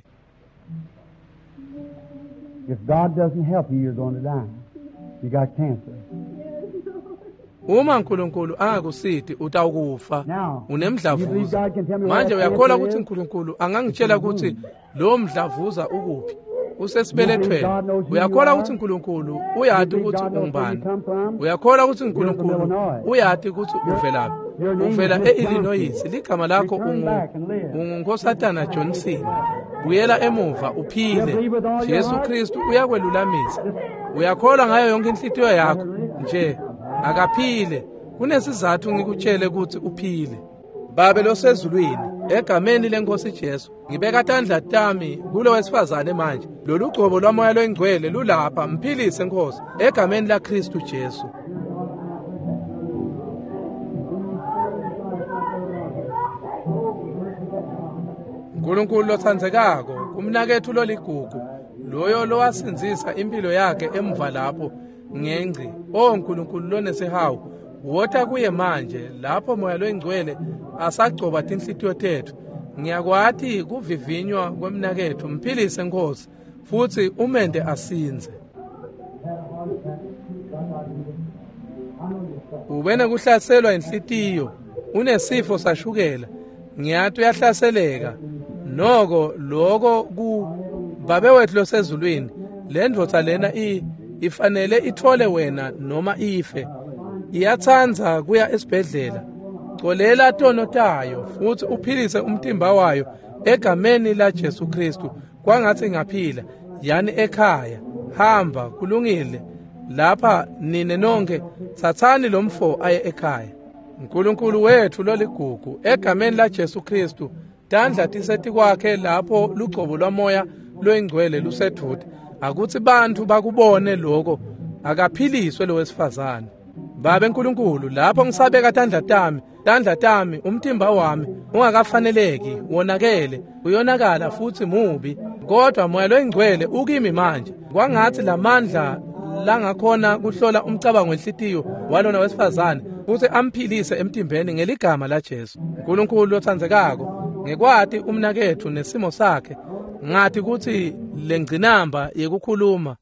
If God doesn't help you, you're going to die. You got cancer. Uma uNkulunkulu angakusithi utawukufa unemdlavuza manje uyakholwa ukuthi uNkulunkulu angangitshela ukuthi lo mdlavuza ukuphi usesibelethweni uyakholwa ukuthi uNkulunkulu uyathi ukuthi ungubani uyakholwa ukuthi uNkulunkulu uyathi ukuthi uvelaphi uvela eIllinois ligama lakho unguNkosatana Johnson buyela emuva uphile Jesu Kristu uyakwelulamisa uyakholwa ngayo yonke inhlitiyo yakho nje akaphile kunesizathu ngikutshele ukuthi uphile babe losezulwini egameni lenkosi Jesu ngibeka tandla tami kulo wesifazane manje lolu gcobo lwamoya loyingcwele lulapha mphilise Nkosi egameni la Kristu Jesu uNkulunkulu lothandzekako kumnakethu loligugu loyo lowasinzisa impilo yakhe emva lapho ngengci o uNkulunkulu lonesihawu wotha kuye manje lapho moya loyingcwele asagcoba tinhlitiyo tethu ngiyakwathi kuvivinywa kwemnakethu mphilise Nkosi futhi umende asinze ubene kuhlaselwa inhlitiyo unesifo sashukela ngiyathi uyahlaseleka noko lokho ku babe wethu losezulwini lendvodza lena i ifanele ithole wena noma ife iyatsanza kuya esibhedlela colela tono tayo futhi uphilise umtimba wayo egameni la Jesu Kristu kwangathi ngaphila yani ekhaya hamba kulungile lapha nine nonke thathani lomfo aye ekhaya uNkulunkulu wethu loligugu egameni la Jesu Kristu tandla tisethi kwakhe lapho lugcobo lwamoya loyingcwele lusethude akuthi bantu bakubone lokho akaphiliswe lo wesifazane Baba enkulunkulu lapho ngisabeka tandla tami tandla tami umtimba wami ungakafaneleki wonakele uyonakala futhi mubi kodwa moya loyingcwele ukimi manje kwangathi lamandla langakhona kuhlola umcabango wenhlitiyo walona wesifazane futhi amphilise emtimbeni ngeligama la Jesu uNkulunkulu othandekako ngekwati umnakethu nesimo sakhe ngathi ukuthi lengcinamba yekukhuluma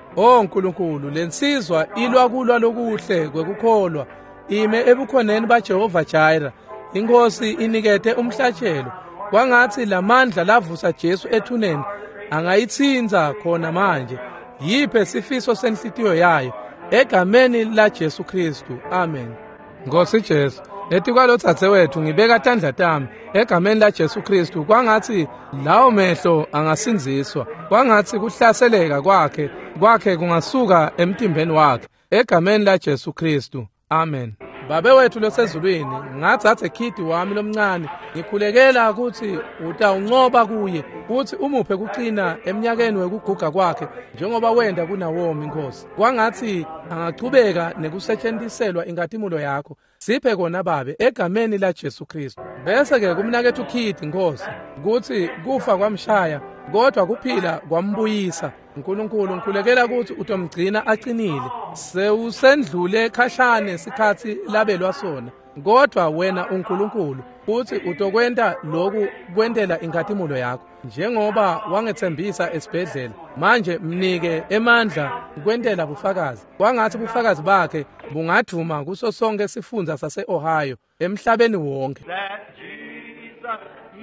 O Nkulunkulu lensizwa ilwa kulwa lokuhle kwekukholwa ime ebukhoneni baJehova Jireh inkosi inikete umhlatshelo kwangathi lamandla lavusa Jesu ethuneni angayitsinza khona manje yiphe sifiso senhlitiyo yayo egameni la Jesu Kristu amen Nkosi Jesu ethi kwalotsathe wethu ngibeka tandla tami egameni la Jesu Kristu kwangathi lawo mehlo angasinziswa kwangathi kuhlaseleka kwakhe kwakhe kungasuka emtimbeni wakhe egameni la Jesu Kristu amen Babe wethu losezulwini ngathathe khidi wami lomncane ngikhulekela ukuthi utawuncoba kuye futhi umuphe kucina eminyakeni wekuguga kwakhe njengoba wenda kunawomi inkosi kwangathi angachubeka nekusetshenziselwa inkathimulo yakho siphe kona babe egameni la Jesu Kristu bese ke kumnakethu ukhidi inkosi ukuthi kufa kwamshaya kodwa kuphila kwambuyisa uNkulunkulu ngikhulekela ukuthi utomgcina aqinile sewusendlule khashane sikhathi labelwa sona kodwa wena uNkulunkulu futhi utokwenta lokhu kwentela inkathimulo yakho njengoba wangethembisa esibhedlela manje mnike emandla kwentela bufakazi kwangathi bufakazi bakhe bungaduma kuso sonke isifundza sase-Ohio emhlabeni wonke that Jesus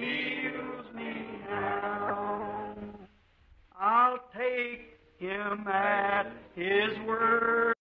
heals me now. I'll take him at his word.